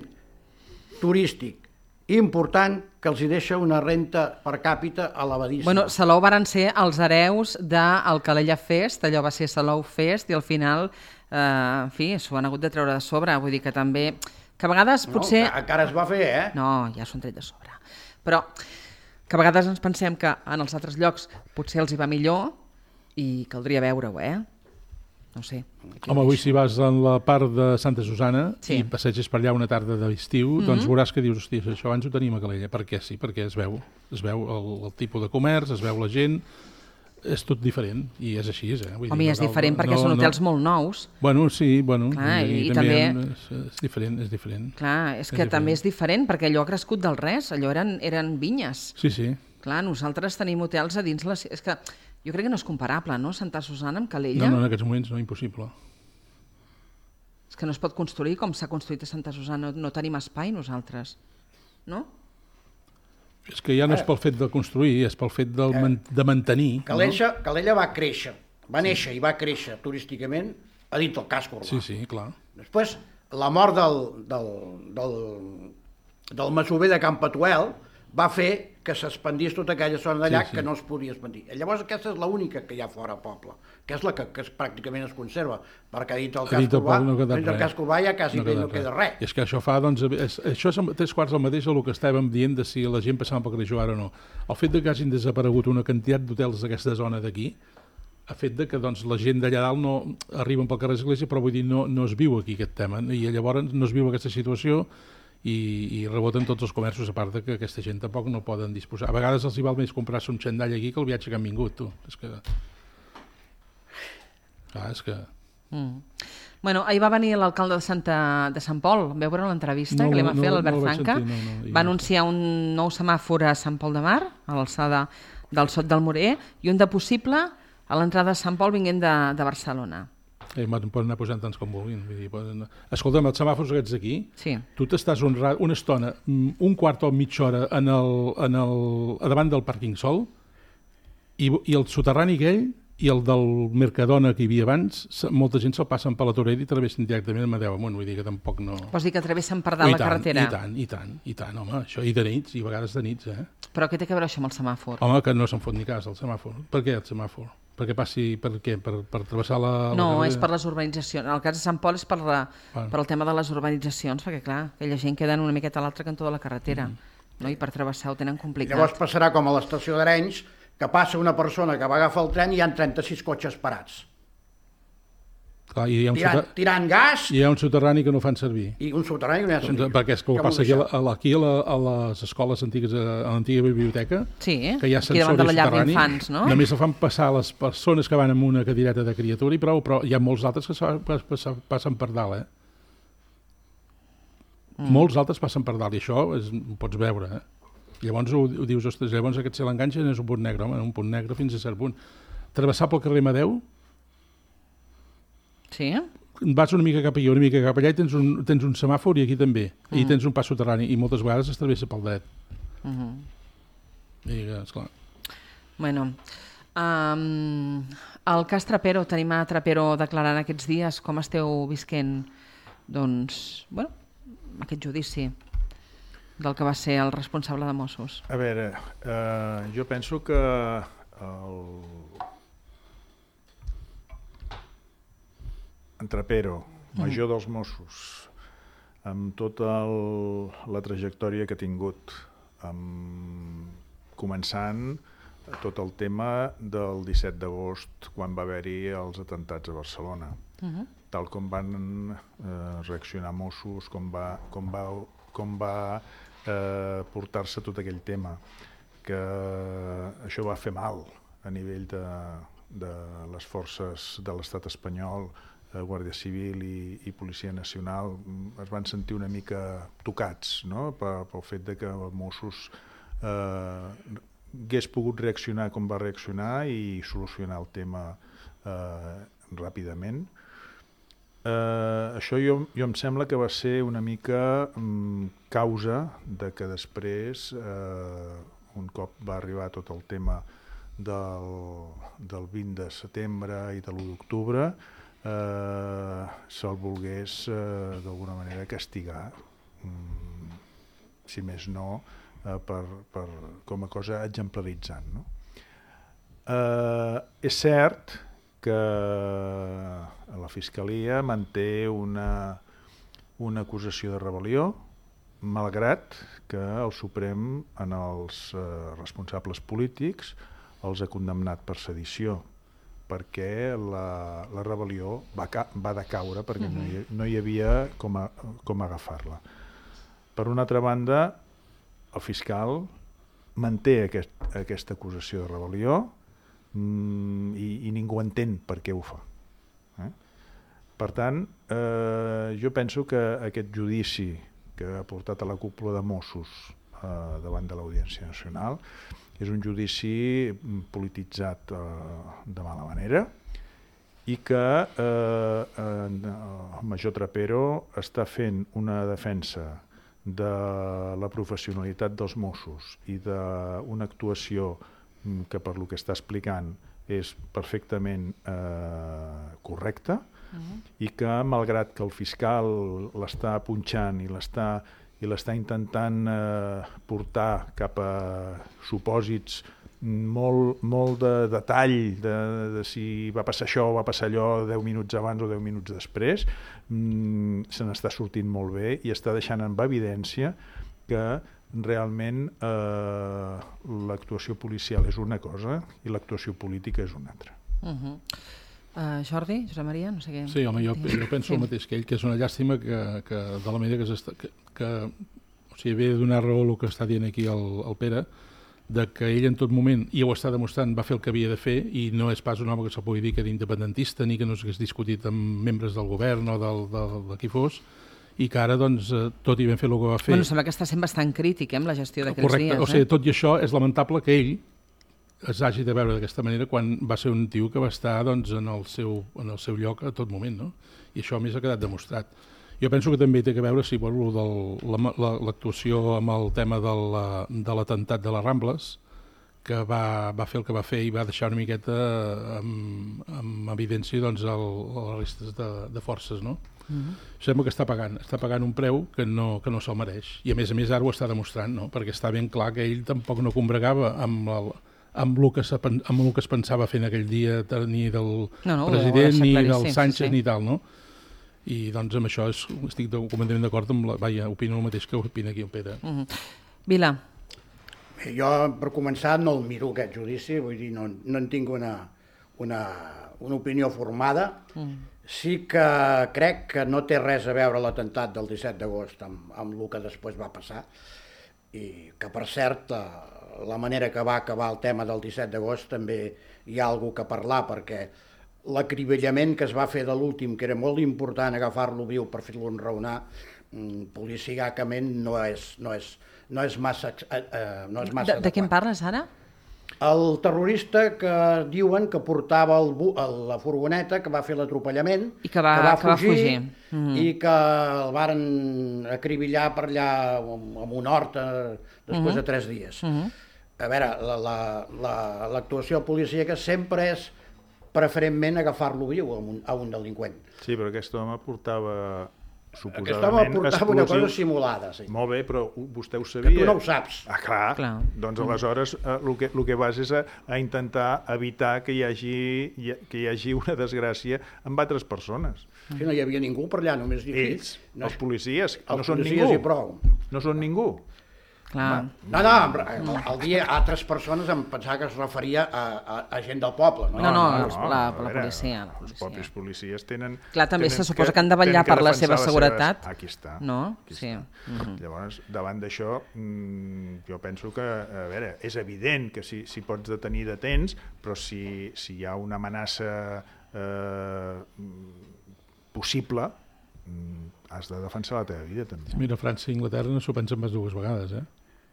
turístic important que els hi deixa una renta per càpita elevadíssima.
Bueno, Salou varen ser els hereus del Calella Fest, allò va ser Salou Fest, i al final... Uh, en fi, s'ho han hagut de treure de sobre, vull dir que també, que a vegades potser...
No, encara es va fer, eh?
No, ja s'ho han tret de sobre. Però que a vegades ens pensem que en els altres llocs potser els hi va millor i caldria veure-ho, eh? No sé.
Home, avui si vas en la part de Santa Susana sí. i passeges per allà una tarda d'estiu, mm -hmm. doncs veuràs que dius, hòstia, això abans ho tenim a Calella. Per què? Sí, perquè es veu. Es veu el, el tipus de comerç, es veu la gent... És tot diferent, i és així, eh? Vull
Home,
dir,
és diferent
no,
perquè
no,
són hotels
no.
molt nous.
Bueno, sí, bueno.
Clar, i, i
també...
també...
És, és diferent, és diferent.
Clar, és, és que
diferent.
també és diferent, perquè allò ha crescut del res, allò eren, eren vinyes.
Sí, sí.
Clar, nosaltres tenim hotels a dins la... És que jo crec que no és comparable, no?, Santa Susana amb Calella.
No, no, en aquests moments no, impossible.
És que no es pot construir com s'ha construït a Santa Susana, no, no tenim espai nosaltres, no?
És que ja no és pel fet de construir, és pel fet del, eh, de mantenir.
Calella, no? Calella va créixer, va néixer sí. i va créixer turísticament a dins del casc urbà.
Sí, sí, clar.
Després, la mort del, del, del, del masover de Can Patuel va fer que s'expandís tota aquella zona d'allà sí, sí. que no es podia expandir. Llavors aquesta és l'única que hi ha fora poble, que és la que, que es, pràcticament es conserva, perquè a dit el casc urbà, no dins del casc urbà ja quasi no, queda, no queda res.
I és que això fa, doncs, és, això és tres quarts del mateix el que estàvem dient de si la gent passava pel Creixó ara o no. El fet de que hagin desaparegut una quantitat d'hotels d'aquesta zona d'aquí ha fet de que doncs, la gent d'allà dalt no arriben pel carrer Església, però vull dir, no, no es viu aquí aquest tema, i llavors no es viu aquesta situació i, i reboten tots els comerços, a part de que aquesta gent tampoc no poden disposar. A vegades els hi val més comprar-se un xandall aquí que el viatge que han vingut, tu. És que... Clar, és que...
Mm. Bueno, ahir va venir l'alcalde de, Santa, de Sant Pol, vam veure l'entrevista
no,
que li va
no,
fer
no,
l'Albert
no
Zanca,
sentir, no, no,
va anunciar un nou semàfor a Sant Pol de Mar, a l'alçada del Sot del Morer, i un de possible a l'entrada de Sant Pol vinguent de, de Barcelona.
Eh, poden anar posant tants com vulguin. Vull dir, poden... Escolta'm, els semàfors aquests d'aquí,
sí.
Tu t'estàs un ra... una estona, un quart o mitja hora en el, en el, a davant del pàrquing sol, i, i el soterrani aquell i el del Mercadona que hi havia abans, molta gent se'l passen per la Torera i travessen directament a Madeu amunt, vull dir que tampoc no...
Vols dir que travessen per dalt la carretera?
I tant, i tant, i tant, home, això, i de nits, i a vegades de nits, eh?
Però què té a veure això amb el semàfor?
Home, que no se'n fot ni cas, el semàfor. Per què el semàfor? Perquè passi, per què? Per, per travessar la...
No,
la
és per les urbanitzacions. En el cas de Sant Pol és per, la, bueno. per el tema de les urbanitzacions, perquè clar, aquella gent queda una miqueta a l'altre cantó de la carretera, mm. no? I per travessar ho tenen complicat.
Llavors passarà com a l'estació d'Arenys, que passa una persona que va agafar el tren i hi ha trenta-sis cotxes parats.
Clar, i hi ha un
tirant,
soter...
tirant gas...
I hi ha un soterrani que no fan servir.
I un soterrani que no fan servir.
Perquè és que ho passa aquí, a, aquí a, la, a les escoles antigues, a l'antiga biblioteca,
sí,
que hi ha
aquí davant de la llar d'infants, no?
Només el fan passar les persones que van amb una cadireta de criatura i prou, però hi ha molts altres que passen per dalt, eh? Mm. Molts altres passen per dalt, i això és, ho pots veure, eh? Llavors ho, ho dius, ostres, llavors aquest se l'enganxen és un punt negre, home, un punt negre fins a cert punt. Travessar pel carrer Madeu,
sí.
Vas una mica cap allà, una mica cap allà i tens un, tens un semàfor i aquí també, mm. i tens un pas soterrani i moltes vegades es travessa pel dret.
Mm -hmm.
I, esclar.
Bueno, um, el cas Trapero, tenim a Trapero declarant aquests dies, com esteu visquent, doncs, bueno, aquest judici del que va ser el responsable de Mossos?
A veure, eh, jo penso que el... en Trapero, major mm. dels Mossos, amb tota el, la trajectòria que ha tingut, amb, començant tot el tema del disset d'agost, quan va haver-hi els atentats a Barcelona, uh-huh. tal com van eh, reaccionar Mossos, com va, com va, com va eh, portar-se tot aquell tema, que això va fer mal a nivell de, de les forces de l'estat espanyol, Guàrdia Civil i, i Policia Nacional, es van sentir una mica tocats, no? pel, pel fet de que Mossos eh, hagués pogut reaccionar com va reaccionar i solucionar el tema eh, ràpidament. Eh, això jo, jo em sembla que va ser una mica mm, causa de que després, eh, un cop va arribar tot el tema del, del vint de setembre i de l'u d'octubre, eh, se'l volgués eh, d'alguna manera castigar, mm, si més no, eh, per, per, com a cosa exemplaritzant. No? Eh, és cert que la Fiscalia manté una, una acusació de rebel·lió, malgrat que el Suprem, en els eh, responsables polítics, els ha condemnat per sedició, perquè la, la rebel·lió va, ca, va decaure, perquè no hi, no hi havia com, a, com agafar-la. Per una altra banda, el fiscal manté aquest, aquesta acusació de rebel·lió mm, i, i ningú entén per què ho fa. Eh? Per tant, eh, jo penso que aquest judici que ha portat a la cúpula de Mossos eh, davant de l'Audiència Nacional és un judici polititzat eh, de mala manera i que eh, el major Trapero està fent una defensa de la professionalitat dels Mossos i d'una actuació que per lo que està explicant és perfectament eh, correcta uh-huh. i que malgrat que el fiscal l'està punxant i l'està i l'està intentant eh, portar cap a supòsits molt, molt de detall de, de si va passar això o va passar allò deu minuts abans o deu minuts després, mm, se n'està sortint molt bé i està deixant en evidència que realment eh, l'actuació policial és una cosa i l'actuació política és una altra.
Uh-huh. Uh, Jordi, Josep Maria, no sé què...
Sí, home, jo, jo penso sí. el mateix que ell, que és una llàstima que, que de la manera que s'està... Que, que, o sigui, ve de donar raó el que està dient aquí el, el Pere, de que ell en tot moment, i ho està demostrant, va fer el que havia de fer i no és pas un home que se pugui dir que era independentista ni que no s'hagués discutit amb membres del govern o del, del, de qui fos, i que ara, doncs, tot i ben fer el que va fer...
Bueno, sembla que està sent bastant crític, eh, amb la gestió d'aquells
dies.
Eh?
O sigui, tot i això, és lamentable que ell, es hagi de veure d'aquesta manera quan va ser un tio que va estar doncs, en, el seu, en el seu lloc a tot moment, no? I això a més ha quedat demostrat. Jo penso que també té que veure si bueno, l'actuació la, la, amb el tema de l'atemptat de les Rambles, que va, va fer el que va fer i va deixar una miqueta amb, amb evidència doncs, el, les restes de, de forces, no? Mm-hmm. Sembla que està pagant, està pagant un preu que no, que no se'l mereix. I a més a més ara ho està demostrant, no? Perquè està ben clar que ell tampoc no combregava amb el, amb el, que se, amb el que es pensava fer en aquell dia ni del no, no, president ni del Sánchez sí, sí. ni tal, no? I doncs amb això és, estic completament d'acord amb la... Vaja, opino el mateix que opina aquí el Pere.
Mm-hmm. Vila.
Bé, jo, per començar, no el miro aquest judici, vull dir, no, no en tinc una, una, una opinió formada. Mm. Sí que crec que no té res a veure l'atemptat del disset d'agost amb, amb el que després va passar i que, per cert, la manera que va acabar el tema del disset d'agost també hi ha alguna que parlar, perquè l'acribellament que es va fer de l'últim, que era molt important agafar-lo viu per fer-lo enraonar, policíacament no és, no és, no és massa, eh, no és massa
de, de què en parles ara?
El terrorista que diuen que portava el, la furgoneta, que va fer l'atropellament,
i que va,
que va
que
fugir,
va fugir. Mm-hmm.
I que el varen acribillar per allà amb un hort després mm-hmm. de tres dies. Mm-hmm. A veure, l'actuació la, la, la, policíaca sempre és preferentment agafar-lo viu a un, a un delinqüent.
Sí, però aquest home portava...
Aquest home portava una cosa simulada. Sí.
Molt bé, però vostè ho sabia.
Que tu no ho saps.
Ah, clar. clar. Doncs aleshores el que, el que vas és a, a intentar evitar que hi, hagi, que hi hagi una desgràcia amb altres persones.
Sí, no hi havia ningú per allà, només dir
ells, no, els policies,
els
no són
policies
ningú.
I prou.
No són ningú.
Clar.
No, no, al dia altres persones em pensava que es referia a, a, a gent del poble. No,
no, no,
no,
no la, la,
veure,
policia, la
policia. Els propis policies tenen...
Clar, també
tenen
se suposa que han de vetllar per la seva seguretat.
Seves... Aquí està.
No?
Aquí
sí.
Està. Mm-hmm. Llavors, davant d'això, mmm, jo penso que, a veure, és evident que si, si pots detenir detens, però si, si hi ha una amenaça eh, possible, has de defensar la teva vida, també.
Mira, França i Anglaterra no s'ho pensen més dues vegades, eh?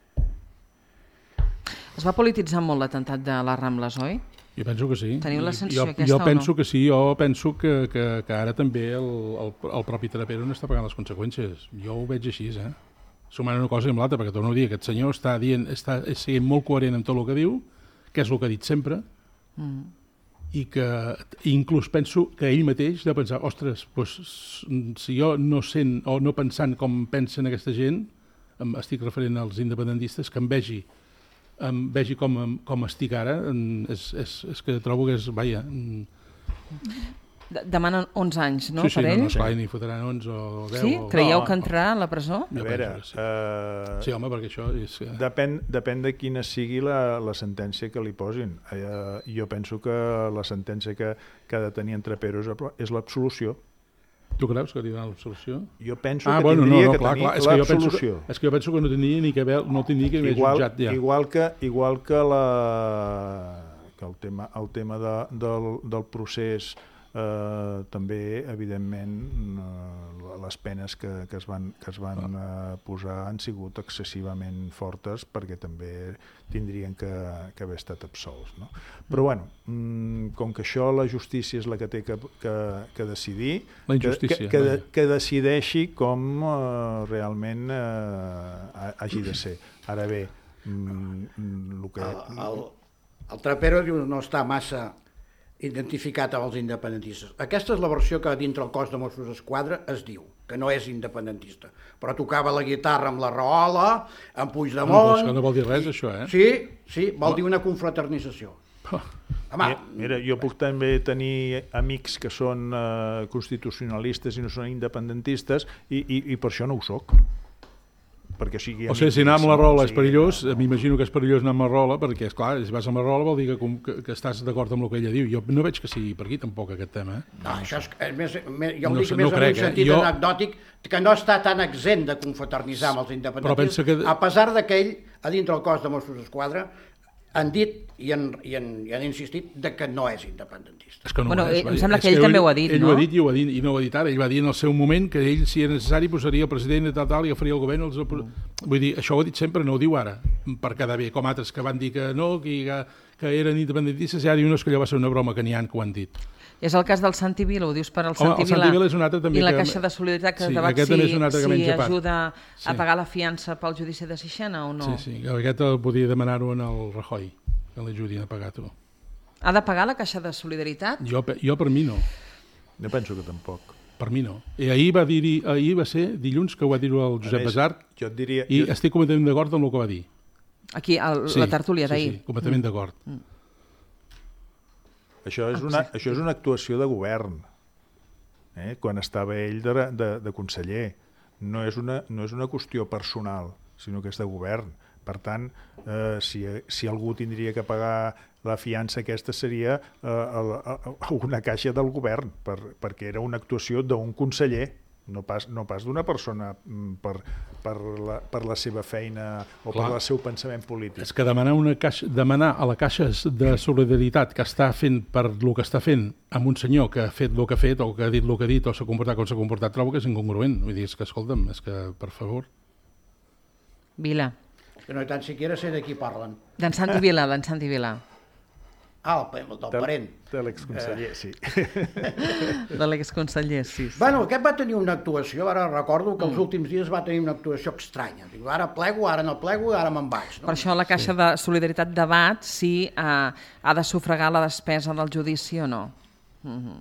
Es va polititzar molt l'atemptat de les Rambles, oi?
Jo penso que sí.
Teniu la sensació
jo,
aquesta
jo
o
penso
no?
que sí, jo penso que, que, que ara també el, el, el propi Trapero no està pagant les conseqüències. Jo ho veig així, eh? Sumant una cosa amb l'altra, perquè torno a dir, aquest senyor està dient, està sent molt coherent amb tot el que diu, que és el que ha dit sempre, mm. i que inclús penso que ell mateix de pensar, ostres, doncs, si jo no sent o no pensant com pensen aquesta gent, estic referent als independentistes, que em vegi em vegi com, com estic ara, és, és, és que trobo que és, vaja...
Demanen onze anys, no,
sí, sí,
per ell?
Sí, no, esclar, ni fotran onze o deu.
Sí?
O...
Creieu
no.
que entrarà a la presó?
A veure... Sí. Uh...
sí, home, perquè això és...
Depèn, depèn de quina sigui la, la sentència que li posin. Uh, jo penso que la sentència que, que ha de tenir en Trapero és, és l'absolució.
Tu creus que li donen l'absolució?
Jo penso
ah,
que
bueno,
tindria
no, no,
que
clar,
tenir
clar. És que
l'absolució.
És que jo penso que no tindria ni que haver, no tindria que haver
igual,
jutjat ja.
Igual que, igual que, la, que el tema, el tema de, del, del procés eh, també, evidentment, eh, les penes que, que es van, que es van eh, posar han sigut excessivament fortes perquè també tindrien que, que haver estat absolts. No? Però, bueno, mm, com que això la justícia és la que té que, que, que decidir,
la injustícia,
que, que, que, que decideixi com eh, realment eh, hagi de ser. Ara bé, mm, el que...
El, el, el Trapero diu no està massa identificat amb els independentistes. Aquesta és la versió que dintre el cos de Mossos d'Esquadra es diu, que no és independentista. Però tocava la guitarra amb la Rahola, amb Puigdemont...
No, no vol dir res, això, eh?
Sí, sí, vol no. dir una confraternització.
Oh. Home, mira, jo puc també tenir amics que són eh, constitucionalistes i no són independentistes i, i, i per això no ho soc. Perquè sigui
o sigui, si anar amb la rola és perillós, m'imagino que és perillós anar amb la rola, perquè, esclar, si vas amb la rola vol dir que, que, que estàs d'acord amb el que ella diu. Jo no veig que sigui per aquí, tampoc, aquest tema. Eh?
No, això és, és més, més, jo ho
no
dic
sé,
més
no
en
crec,
un sentit
eh? jo...
anecdòtic, que no està tan exempt de confraternitzar amb els independentistes,
que...
a pesar que ell, a dintre el cos de Mossos d'Esquadra, han dit i han, i, han, i han insistit de que no és independentista.
És que no
bueno,
és,
em sembla que ell, ell també ho ha dit,
ell
no?
Ell ho ha dit i ho ha dit, i no ho ha dit ara. Ell va dir en el seu moment que ell, si era necessari, posaria el president i tal, tal, i faria el govern. Els... Vull dir, això ho ha dit sempre, no ho diu ara, per quedar bé, com altres que van dir que no, que, que eren independentistes, i ara diuen que allò va ser una broma, que n'hi ha que ho han dit.
És el cas del Santi Vila, ho dius per al
Home,
Santi
el Santi Vila és un altre també
i la
que-
Caixa de Solidaritat, que
Sí,
debat
aquest
si,
també és un altre que
si
menja pa.
ajuda
Sí.
a pagar la fiança pel judici de Sixena o no.
Sí, sí, aquest el podia demanar-ho en el Rajoy, que l'ajudin a pagar-ho.
Ha de pagar la Caixa de Solidaritat?
Jo, pe- jo per mi no.
Jo penso que tampoc.
Per mi no. I ahir va, dir ahir va ser dilluns que ho va dir el Josep
A més,
Besart,
jo et diria-
i
jo-
estic completament d'acord amb el que va dir.
Aquí, el,
Sí,
la tertúlia
sí,
d'ahir.
sí, completament
Mm.
d'acord.
Mm.
Això és, una, això és una actuació de govern, eh? Quan estava ell de, de, de conseller. No és, una, no és una qüestió personal, sinó que és de govern. Per tant, eh, si, si algú tindria que pagar la fiança aquesta seria eh, el, el, una caixa del govern, per, perquè era una actuació d'un conseller, no pas, no pas d'una persona mm, per, per, la, per la seva feina o
Clar.
per el seu pensament polític.
És que demanar, una caixa, demanar a la Caixa de Solidaritat que està fent per el que està fent amb un senyor que ha fet el que ha fet o que ha dit el que ha dit o s'ha comportat com s'ha comportat, trobo que és incongruent. Vull dir, és que, escolta'm, és que, per favor...
Vila.
Que no hi tant siquiera sé de qui parlen.
D'en Santi Vila, d'en Santi Vila.
Ah, el, el del
De-
parent.
de l'exconseller,
Eh.
sí.
De l'exconseller, sí. sí.
Bueno, aquest va tenir una actuació, ara recordo que els últims dies va tenir una actuació estranya. Diu, ara plego, ara no plego, ara me'n vaig. No?
Per això la Caixa de Solidaritat debat si eh, ha de sufragar la despesa del judici o no. Mm-hmm.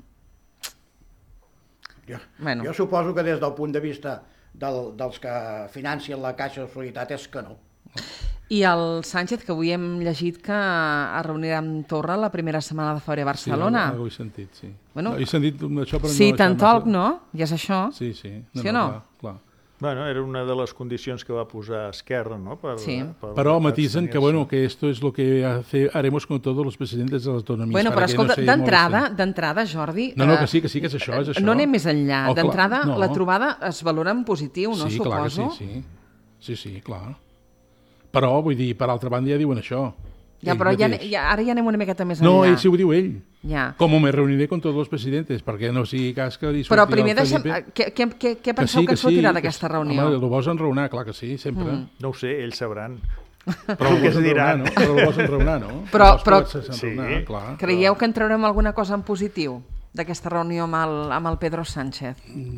Jo,
Bueno.
jo suposo que des del punt de vista del, dels que financien la Caixa de Solidaritat és que no.
I el Sánchez, que avui hem llegit que es reunirà amb Torra la primera setmana de febrer a Barcelona.
Sí, ho he sentit, sí.
Bueno,
no, he sentit això, però
sí,
no...
tant tolc, no? Ja és això?
Sí, sí.
Sí o no?
Clar, clar.
Bueno, era una de les condicions que va posar Esquerra, ¿no? Per,
Sí.
per
Però matisen que, bueno, que esto es lo que hace, haremos con todos los presidentes de las autonomías.
Bueno, però
para que
escolta,
no se
d'entrada,
molesten.
d'entrada, Jordi...
No, no,
eh,
que sí, que sí, que és això, és això.
No anem més enllà.
Oh, clar,
D'entrada,
no.
la trobada es valora en positiu, no
sí,
suposo?
clar que sí, sí. Sí, sí, clar. Però, vull dir, per altra banda ja diuen això.
Ja,
Ell
però ja,
mateix.
ja, ara ja anem una miqueta més
No,
enllà.
ell sí ho diu ell.
Ja.
Com me reuniré con todos los presidentes, perquè no sigui cas que li
Però
surti
primer
el
deixem...
Felipe.
Què, què, què, què penseu que, que en sortirà d'aquesta reunió?
Home, el vols enraonar, clar que sí, sempre.
Mm.
No ho sé, ells sabran.
Però el
que
vols
es diran.
enraonar, no? Però el vols enraonar, no?
Però,
El vols
però
poder enraonar, clar.
creieu que en traurem alguna cosa en positiu d'aquesta reunió amb el, amb el Pedro Sánchez?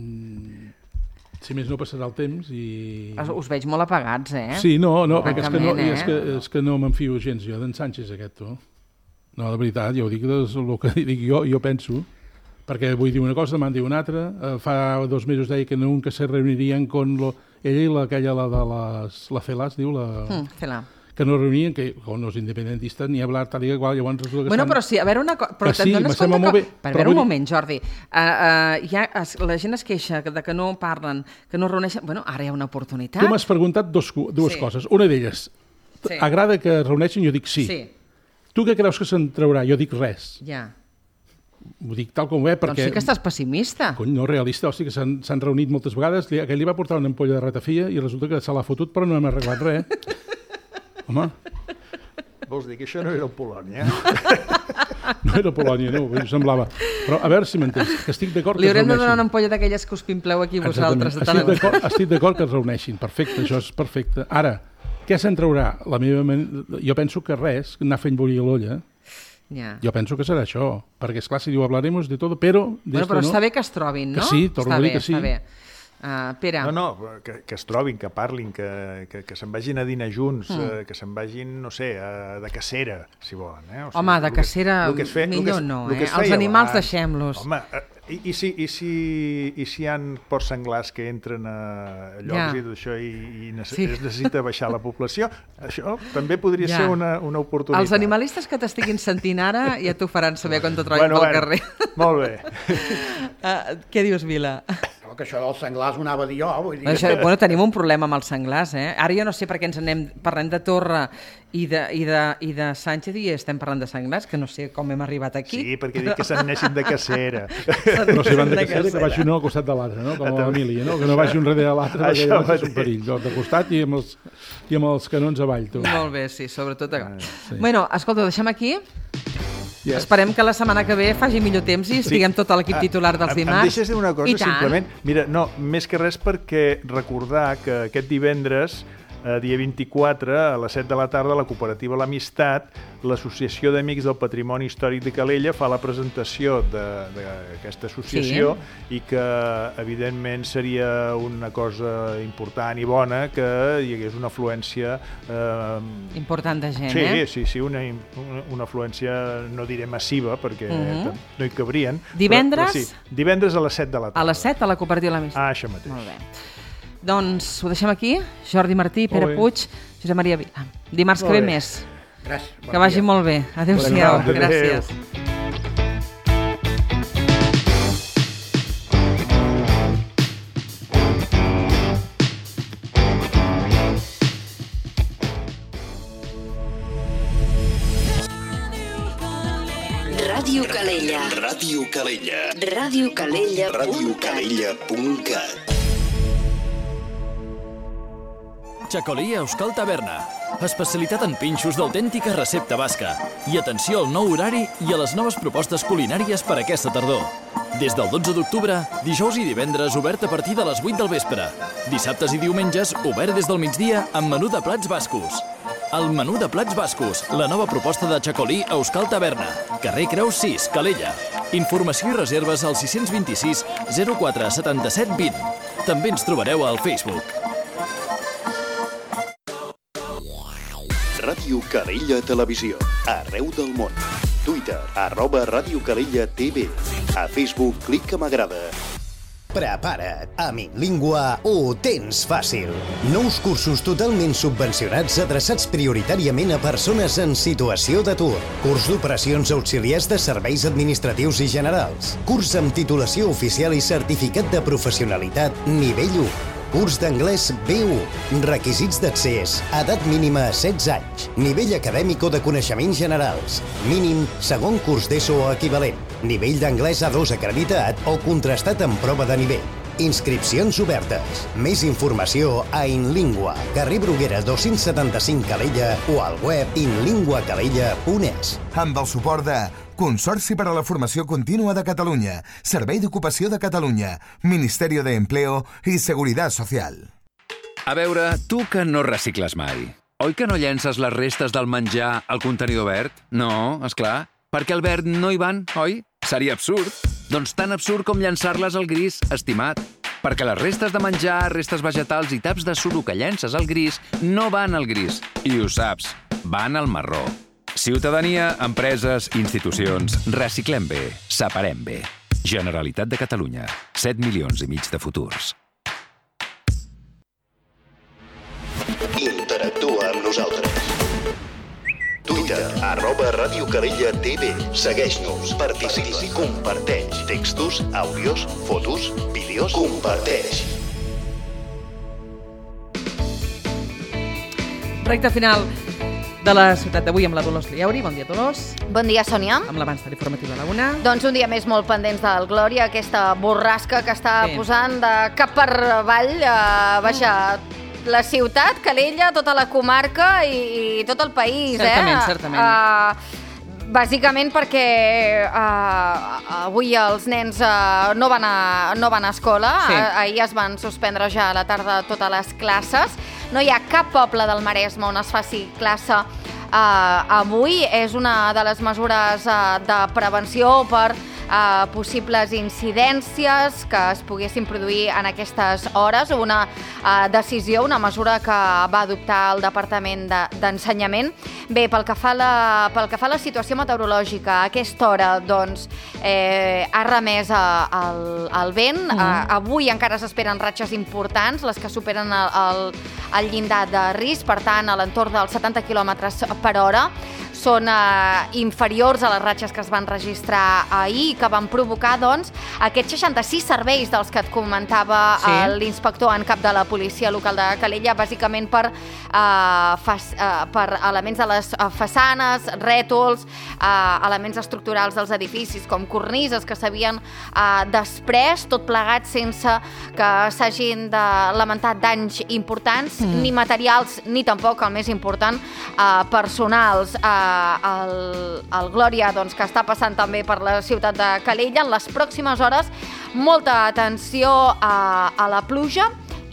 Si més no passarà el temps i...
Us, us veig molt apagats, eh?
Sí, no, no, perquè és que no,
Francament,
és que, és que no m'enfio gens jo d'en Sánchez aquest, tu. No, de veritat, jo ho dic des, el que dic jo, jo penso, perquè vull dir una cosa, demà en diu una altra, eh, fa dos mesos deia que nunca se reunirien con lo, ella i la, aquella, la de les, la CELAS, diu, la...
Mm, Cela.
que no reunien, que con los independentistas ni hablar tal i igual, llavors resulta que
Bueno,
estan...
però sí, a veure una cosa... Però
Que sí,
te'n dones
me sembla
compte
molt
que...
bé,
Per
però
veure un
vull dir-
moment, Jordi. Uh, uh, ja es, la gent es queixa de que no parlen, que no reuneixen... Bueno, ara hi ha una oportunitat.
Tu m'has preguntat dos, dues
Sí.
coses. Una d'elles,
Sí.
agrada que es reuneixin? Jo dic sí.
Sí.
Tu què creus que se'n traurà? Jo dic res.
Ja.
Ho dic tal com ho és, perquè...
Doncs sí que estàs pessimista.
Cony, no, realista, hosti, que s'han s'han reunit moltes vegades. Li- Aquell li va portar una ampolla de ratafia i resulta que se l'ha fotut, però no hem arreglat res. Home,
Vols dir que això no era el Polònia?
no era Polònia, no, em semblava. Però a veure si m'entens, que estic d'acord
Li
que es
haurem de donar
reuneixin.
una ampolla d'aquelles que us pimpleu aquí
Exactament.
vosaltres. De tant
Estic
en tant.
d'acord estic d'acord que es reuneixin, perfecte, això és perfecte. Ara, què se'n traurà? La meva man... Jo penso que res, anar fent bullir l'olla,
Ja.
jo penso que serà això, perquè esclar, si diu hablaremos de todo, però... de
Bueno,
esto
però
no.
està bé que es trobin, no?
Que sí, torno
està
a dir
bé,
que sí.
Està bé. Uh, Pere.
No, no, que, que es trobin, que parlin, que, que, que se'n vagin a dinar junts,
Mm.
eh, que se'n vagin, no sé, a, de cacera, si volen. Eh? O
Home, de
el que-
cacera
el que es fe- el que
millor
es-
no,
el que
eh?
es
Els
feia
animals
abans.
deixem-los.
Home, eh, i, i, si, i, si, i si hi ha porcs senglars que entren a llocs
Ja.
i tot això i, i nece
Sí.
es necessita baixar la població, això també podria
Ja.
ser una, una oportunitat.
Els animalistes que t'estiguin sentint ara ja t'ho faran saber quan t'ho trobin
Bueno,
pel
bueno,
carrer.
molt bé.
Uh, què dius, Vila?
Que això dels senglars ho anava a dir jo, vull dir...
Això, bueno, tenim un problema amb els senglars, eh? Ara jo no sé per què ens anem parlant de Torra i de, i de, i de Sánchez i estem parlant de senglars, que no sé com hem arribat aquí.
Sí, perquè dic que se'n anessin de cacera.
Però si van de cacera, que vagi un al costat de l'altre, no? Com a l'Emília, no? Que no vagi un darrere de l'altre, perquè
Això
llavors és un
mateix.
perill. No? De costat i amb els, i amb els canons avall, tu.
Molt bé, sí, sobretot allò.
sí.
Bueno, escolta, ho deixem aquí.
Yes.
Esperem que la setmana que ve faci millor temps i estiguem tot l'equip
Ah,
titular dels
em-
dimarts.
Em deixes dir una cosa,
I tant.
simplement? Mira, no, més que res perquè recordar que aquest divendres eh, dia vint-i-quatre, a les set de la tarda, la cooperativa L'Amistat, l'Associació d'Amics del Patrimoni Històric de Calella, fa la presentació d'aquesta associació sí. i que, evidentment, seria una cosa important i bona que hi hagués una afluència... Eh,
important de gent,
sí,
eh?
Sí, sí, una, una, una afluència, no diré massiva, perquè uh -huh. no hi cabrien.
Divendres?
Però, però sí, divendres a les set de la tarda.
A les set a la cooperativa L'Amistat.
Ah, això mateix.
Molt bé. Doncs ho deixem aquí. Jordi Martí, Pere Puig, Josep Maria Vila. Dimarts que ve més.
Gràcies.
Que vagi molt bé. Adéu-siau. Gràcies.
Ràdio Calella.
Ràdio Calella.
Ràdio Calella.
Ràdio Calella punt cat.
Chacolí Euskal Taverna. Especialitat en pinxos d'autèntica recepta basca. I atenció al nou horari i a les noves propostes culinàries per aquesta tardor. Des del dotze d'octubre, dijous i divendres obert a partir de les vuit del vespre. Dissabtes i diumenges obert des del migdia amb menú de plats bascos. El menú de plats bascos, la nova proposta de Chacolí Euskal Taverna. Carrer Creus sis, Calella. Informació i reserves al sis cents vint-i-sis zero quatre setanta-set vint. També ens trobareu al Facebook.
Ràdio Calella Televisió, arreu del món. Twitter, arroba Ràdio Calella T V. A Facebook, clic que m'agrada. Prepara't, Amic Língua ho tens fàcil. Nous cursos totalment subvencionats adreçats prioritàriament a persones en situació d'atur. Curs d'operacions auxiliars de serveis administratius i generals. Curs amb titulació oficial i certificat de professionalitat nivell u. Curs d'anglès B u. Requisits d'accés. Edat mínima setze anys. Nivell acadèmic o de coneixements generals. Mínim segon curs d'ESO o equivalent. Nivell d'anglès A dos acreditat o contrastat amb prova de nivell. Inscripcions obertes. Més informació a InLingua, carrer Bruguera dos-cents setanta-cinc Calella o al web inlinguacalella punt es.
Amb el suport de Consorci per a la Formació Contínua de Catalunya, Servei d'Ocupació de Catalunya, Ministerio de Empleo i Seguridad Social.
A veure, tu que no recicles mai, oi que no llences les restes del menjar al contenidor verd? No, és clar, perquè al verd no hi van, oi? Seria absurd. Doncs tan absurd com llançar-les al gris, estimat. Perquè les restes de menjar, restes vegetals i taps de suro que llences al gris no van al gris. I ho saps, van al marró. Ciutadania, empreses, institucions, reciclem bé, separem bé. Generalitat de Catalunya, set milions i mig de futurs.
Interactua amb nosaltres. Twitter, arroba Ràdio Calella T V. Segueix-nos, participa, comparteix. Textos, àudios, fotos, vídeos, comparteix.
Recte final de la ciutat d'avui amb la Dolors Liauri. Bon dia, Dolors.
Bon dia, Sònia.
Amb l'abans de l'informatiu de la una.
Doncs un dia més molt pendents del Glòria, aquesta borrasca que està sí. posant de cap per avall, a baixar la ciutat, Calella, tota la comarca i, i tot el país.
Certament,
eh?
certament.
Uh, bàsicament perquè uh, avui els nens uh, no, van a, no van a escola. Sí. Uh, ahir es van suspendre ja a la tarda totes les classes. No hi ha cap poble del Maresme on es faci classe uh, avui. És una de les mesures uh, de prevenció per uh, possibles incidències que es poguessin produir en aquestes hores. Una uh, decisió, una mesura que va adoptar el Departament d'Ensenyament. Bé, pel que fa a la, pel que fa a la situació meteorològica, a aquesta hora doncs, eh, ha remès el, el vent. Mm. Uh, avui encara s'esperen ratxes importants, les que superen el, el, el llindar de risc, per tant, a l'entorn dels setanta quilòmetres per hora. Són eh, inferiors a les ratxes que es van registrar ahir, que van provocar doncs, aquests seixanta-sis serveis dels que et comentava sí. l'inspector en cap de la policia local de Calella, bàsicament per, eh, fas, eh, per elements de les façanes, rètols, eh, elements estructurals dels edificis, com cornises que s'havien eh, després, tot plegat sense que s'hagin de lamentar danys importants, mm. ni materials, ni tampoc, el més important, eh, personals. Eh, El, el Glòria, doncs, que està passant també per la ciutat de Calella. En les pròximes hores, molta atenció a, a la pluja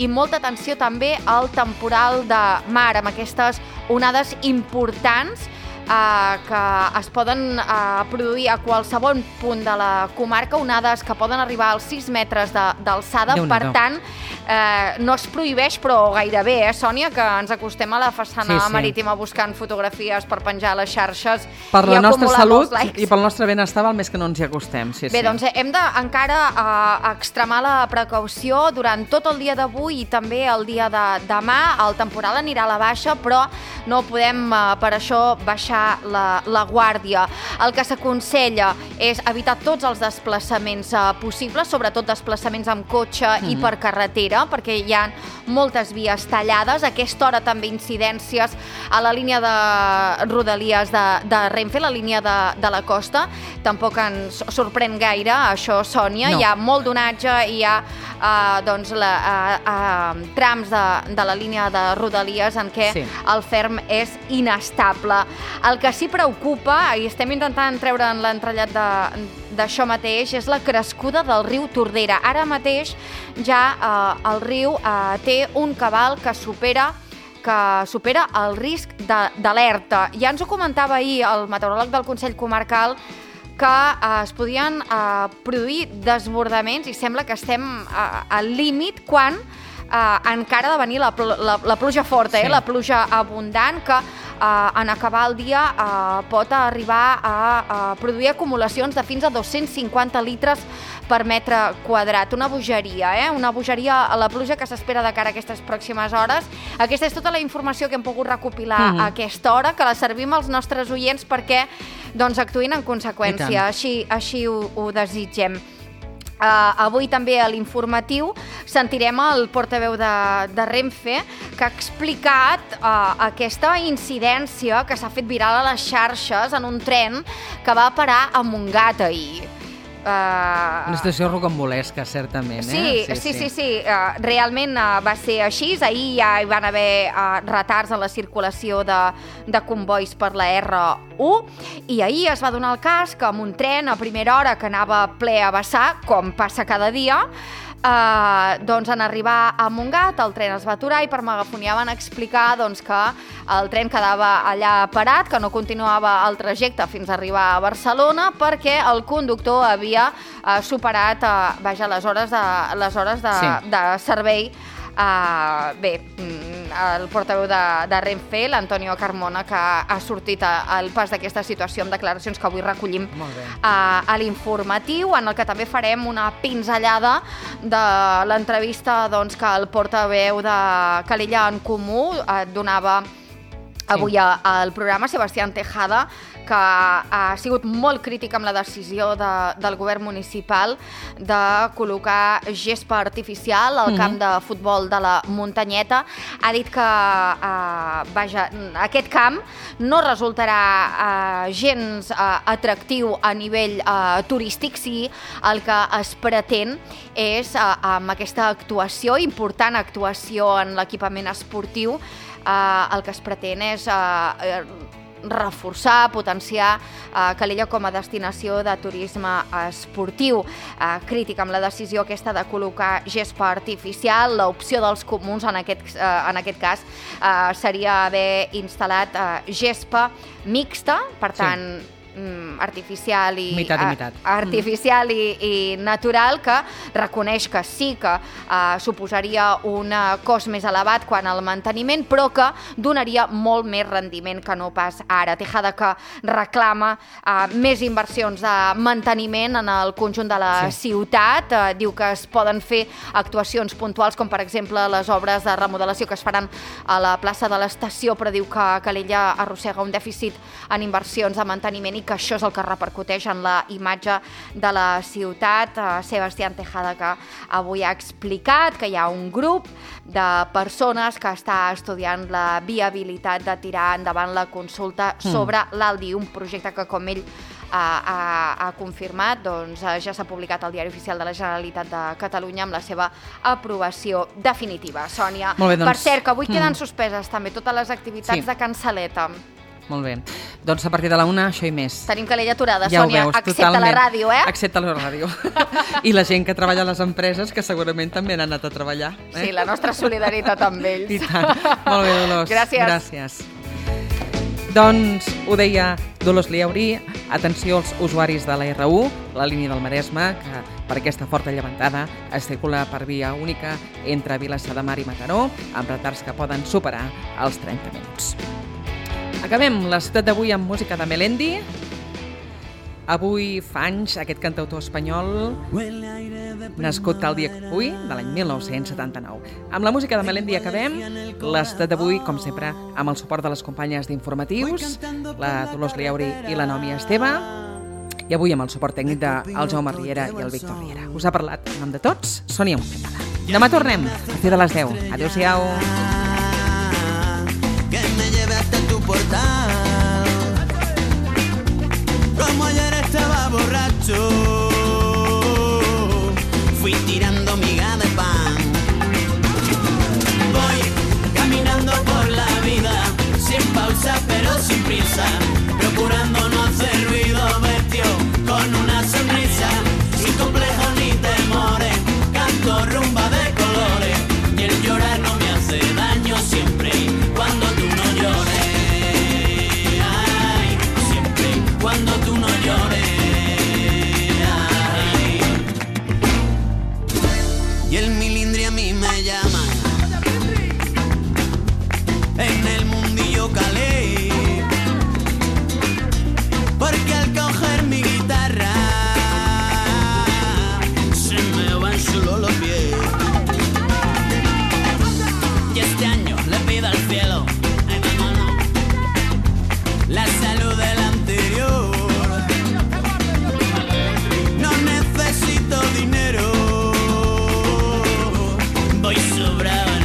i molta atenció també al temporal de mar, amb aquestes onades importants Uh, que es poden uh, produir a qualsevol punt de la comarca, onades que poden arribar als sis metres d'alçada. Per tant, uh, no es prohibeix, però gairebé, eh, Sònia, que ens acostem a la façana sí, sí. marítima buscant fotografies per penjar a les xarxes
per
i
la nostra salut
likes.
I pel nostre benestar val més que no ens hi acostem. Sí,
Bé,
sí.
doncs hem de encara uh, extremar la precaució durant tot el dia d'avui i també el dia de demà. El temporal anirà a la baixa, però no podem uh, per això baixar La, la guàrdia. El que s'aconsella és evitar tots els desplaçaments eh, possibles, sobretot desplaçaments amb cotxe mm-hmm. i per carretera, perquè hi ha moltes vies tallades. A aquesta hora també incidències a la línia de Rodalies de, de Renfe, la línia de, de la costa. Tampoc ens sorprèn gaire això, Sònia. No. Hi ha molt donatge i hi ha eh, doncs, la, eh, eh, trams de, de la línia de Rodalies en què sí. el ferm és inestable. El que sí preocupa, i estem intentant treure en l'entrellat d'això mateix, és la crescuda del riu Tordera. Ara mateix ja eh, el riu eh, té un cabal que supera que supera el risc d'alerta. Ja ens ho comentava ahir el meteoròleg del Consell Comarcal que eh, es podien eh, produir desbordaments i sembla que estem eh, al límit quan eh, encara ha de venir la, la, la pluja forta, eh, sí. la pluja abundant que Uh, en acabar el dia uh, pot arribar a, a produir acumulacions de fins a dos-cents cinquanta litres per metre quadrat. Una bogeria, eh? Una bogeria a la pluja que s'espera de cara a aquestes pròximes hores. Aquesta és tota la informació que hem pogut recopilar mm-hmm. a aquesta hora, que la servim als nostres oients perquè doncs, actuïn en conseqüència. Així, així ho, ho desitgem. Uh, avui també a l'informatiu sentirem el portaveu de, de Renfe que ha explicat uh, aquesta incidència que s'ha fet viral a les xarxes en un tren que va parar a Montgat ahir. Uh,
Una situació rocambolesca, certament.
Sí,
eh?
sí, sí, sí, sí. Uh, realment uh, va ser així. Ahir ja hi van haver uh, retards en la circulació de, de convois per la erre u i ahir es va donar el cas que amb un tren a primera hora que anava ple a vessar, com passa cada dia, Uh, doncs en arribar a Montgat el tren es va aturar i per megafonia van explicar doncs, que el tren quedava allà parat, que no continuava el trajecte fins a arribar a Barcelona perquè el conductor havia uh, superat uh, vaja, les hores de, les hores de, sí. de servei. Uh, bé, el portaveu de, de Renfe, l'Antonio Carmona, que ha sortit a, al pas d'aquesta situació amb declaracions que avui recollim a, a l'informatiu, en el que també farem una pinzellada de l'entrevista doncs, que el portaveu de Calella en Comú eh, donava avui sí. al programa, Sebastián Tejada, que ha sigut molt crític amb la decisió de, del govern municipal de col·locar gespa artificial al mm-hmm. camp de futbol de la Muntanyeta. Ha dit que eh, vaja, aquest camp no resultarà eh, gens eh, atractiu a nivell eh, turístic, si el que es pretén és, eh, amb aquesta actuació, important actuació en l'equipament esportiu, eh, el que es pretén és eh, reforçar, potenciar eh, Calella com a destinació de turisme esportiu. Eh, crític amb la decisió aquesta de col·locar gespa artificial. L'opció dels comuns en aquest, eh, en aquest cas eh, seria haver instal·lat eh, gespa mixta, per tant sí. artificial i,
mitat i mitat.
artificial mm. i, i natural, que reconeix que sí que uh, suposaria un cost més elevat quan al manteniment, però que donaria molt més rendiment que no pas ara. Tejada que reclama uh, més inversions de manteniment en el conjunt de la sí. ciutat. Uh, diu que es poden fer actuacions puntuals, com per exemple les obres de remodelació que es faran a la plaça de l'estació, però diu que Calella arrossega un dèficit en inversions de manteniment i que això és el que repercuteix en la imatge de la ciutat. Uh, Sebastián Tejada, que avui ha explicat que hi ha un grup de persones que està estudiant la viabilitat de tirar endavant la consulta mm. sobre l'Aldi, un projecte que, com ell ha, ha, ha confirmat, doncs, ja s'ha publicat al Diari Oficial de la Generalitat de Catalunya amb la seva aprovació definitiva. Sònia,
Molt bé, doncs.
Per cert, que avui mm. queden suspeses també totes les activitats sí. de Cansaleta.
molt bé. Doncs a partir de la una, això i més.
Tenim Calella aturada,
Ja ho
Sònia,
veus,
excepte
totalment.
la ràdio, eh?
Excepte la ràdio. I la gent que treballa a les empreses, que segurament també han anat a treballar. Eh?
Sí, la nostra solidaritat amb ells.
I tant. Molt bé, Dolors.
Gràcies.
Gràcies. Doncs ho deia Dolors Liauri, atenció als usuaris de la erre u, la línia del Maresme, que per aquesta forta llevantada es circula per via única entre Vilassar de Mar i Mataró, amb retards que poden superar els trenta minuts. Acabem la ciutat d'avui amb música de Melendi. Avui fa anys aquest cantautor espanyol, nascut tal dia que avui, de l'any mil nou-cents setanta-nou. Amb la música de Melendi acabem la ciutat d'avui, com sempre, amb el suport de les companyes d'informatius, la Dolors Liauri i la Nòmia Esteve, i avui amb el suport tècnic del Jaume Riera i el Víctor Riera. Us ha parlat en nom de tots, Sònia Montemala. Demà tornem, a partir de les deu. Adéu-siau.
Que me lleve hasta tu portal. Como ayer estaba borracho, fui tirando miga de pan. Voy caminando por la vida, sin pausa pero sin prisa, procurando no hacer ruido, vestido con una sonrisa, sin complejos ni temores, canto rumba de colores, y el llorar no me hace daño siempre cuando tú no llores. Ay, siempre cuando tú no llores. Ay. Y el milindri a mí me llama, en el mundillo calé, porque al coger mi guitarra se me van solo los pies. Y este año le pido al cielo, ay, vámonos, la salud del anterior. No necesito dinero, voy sobrado.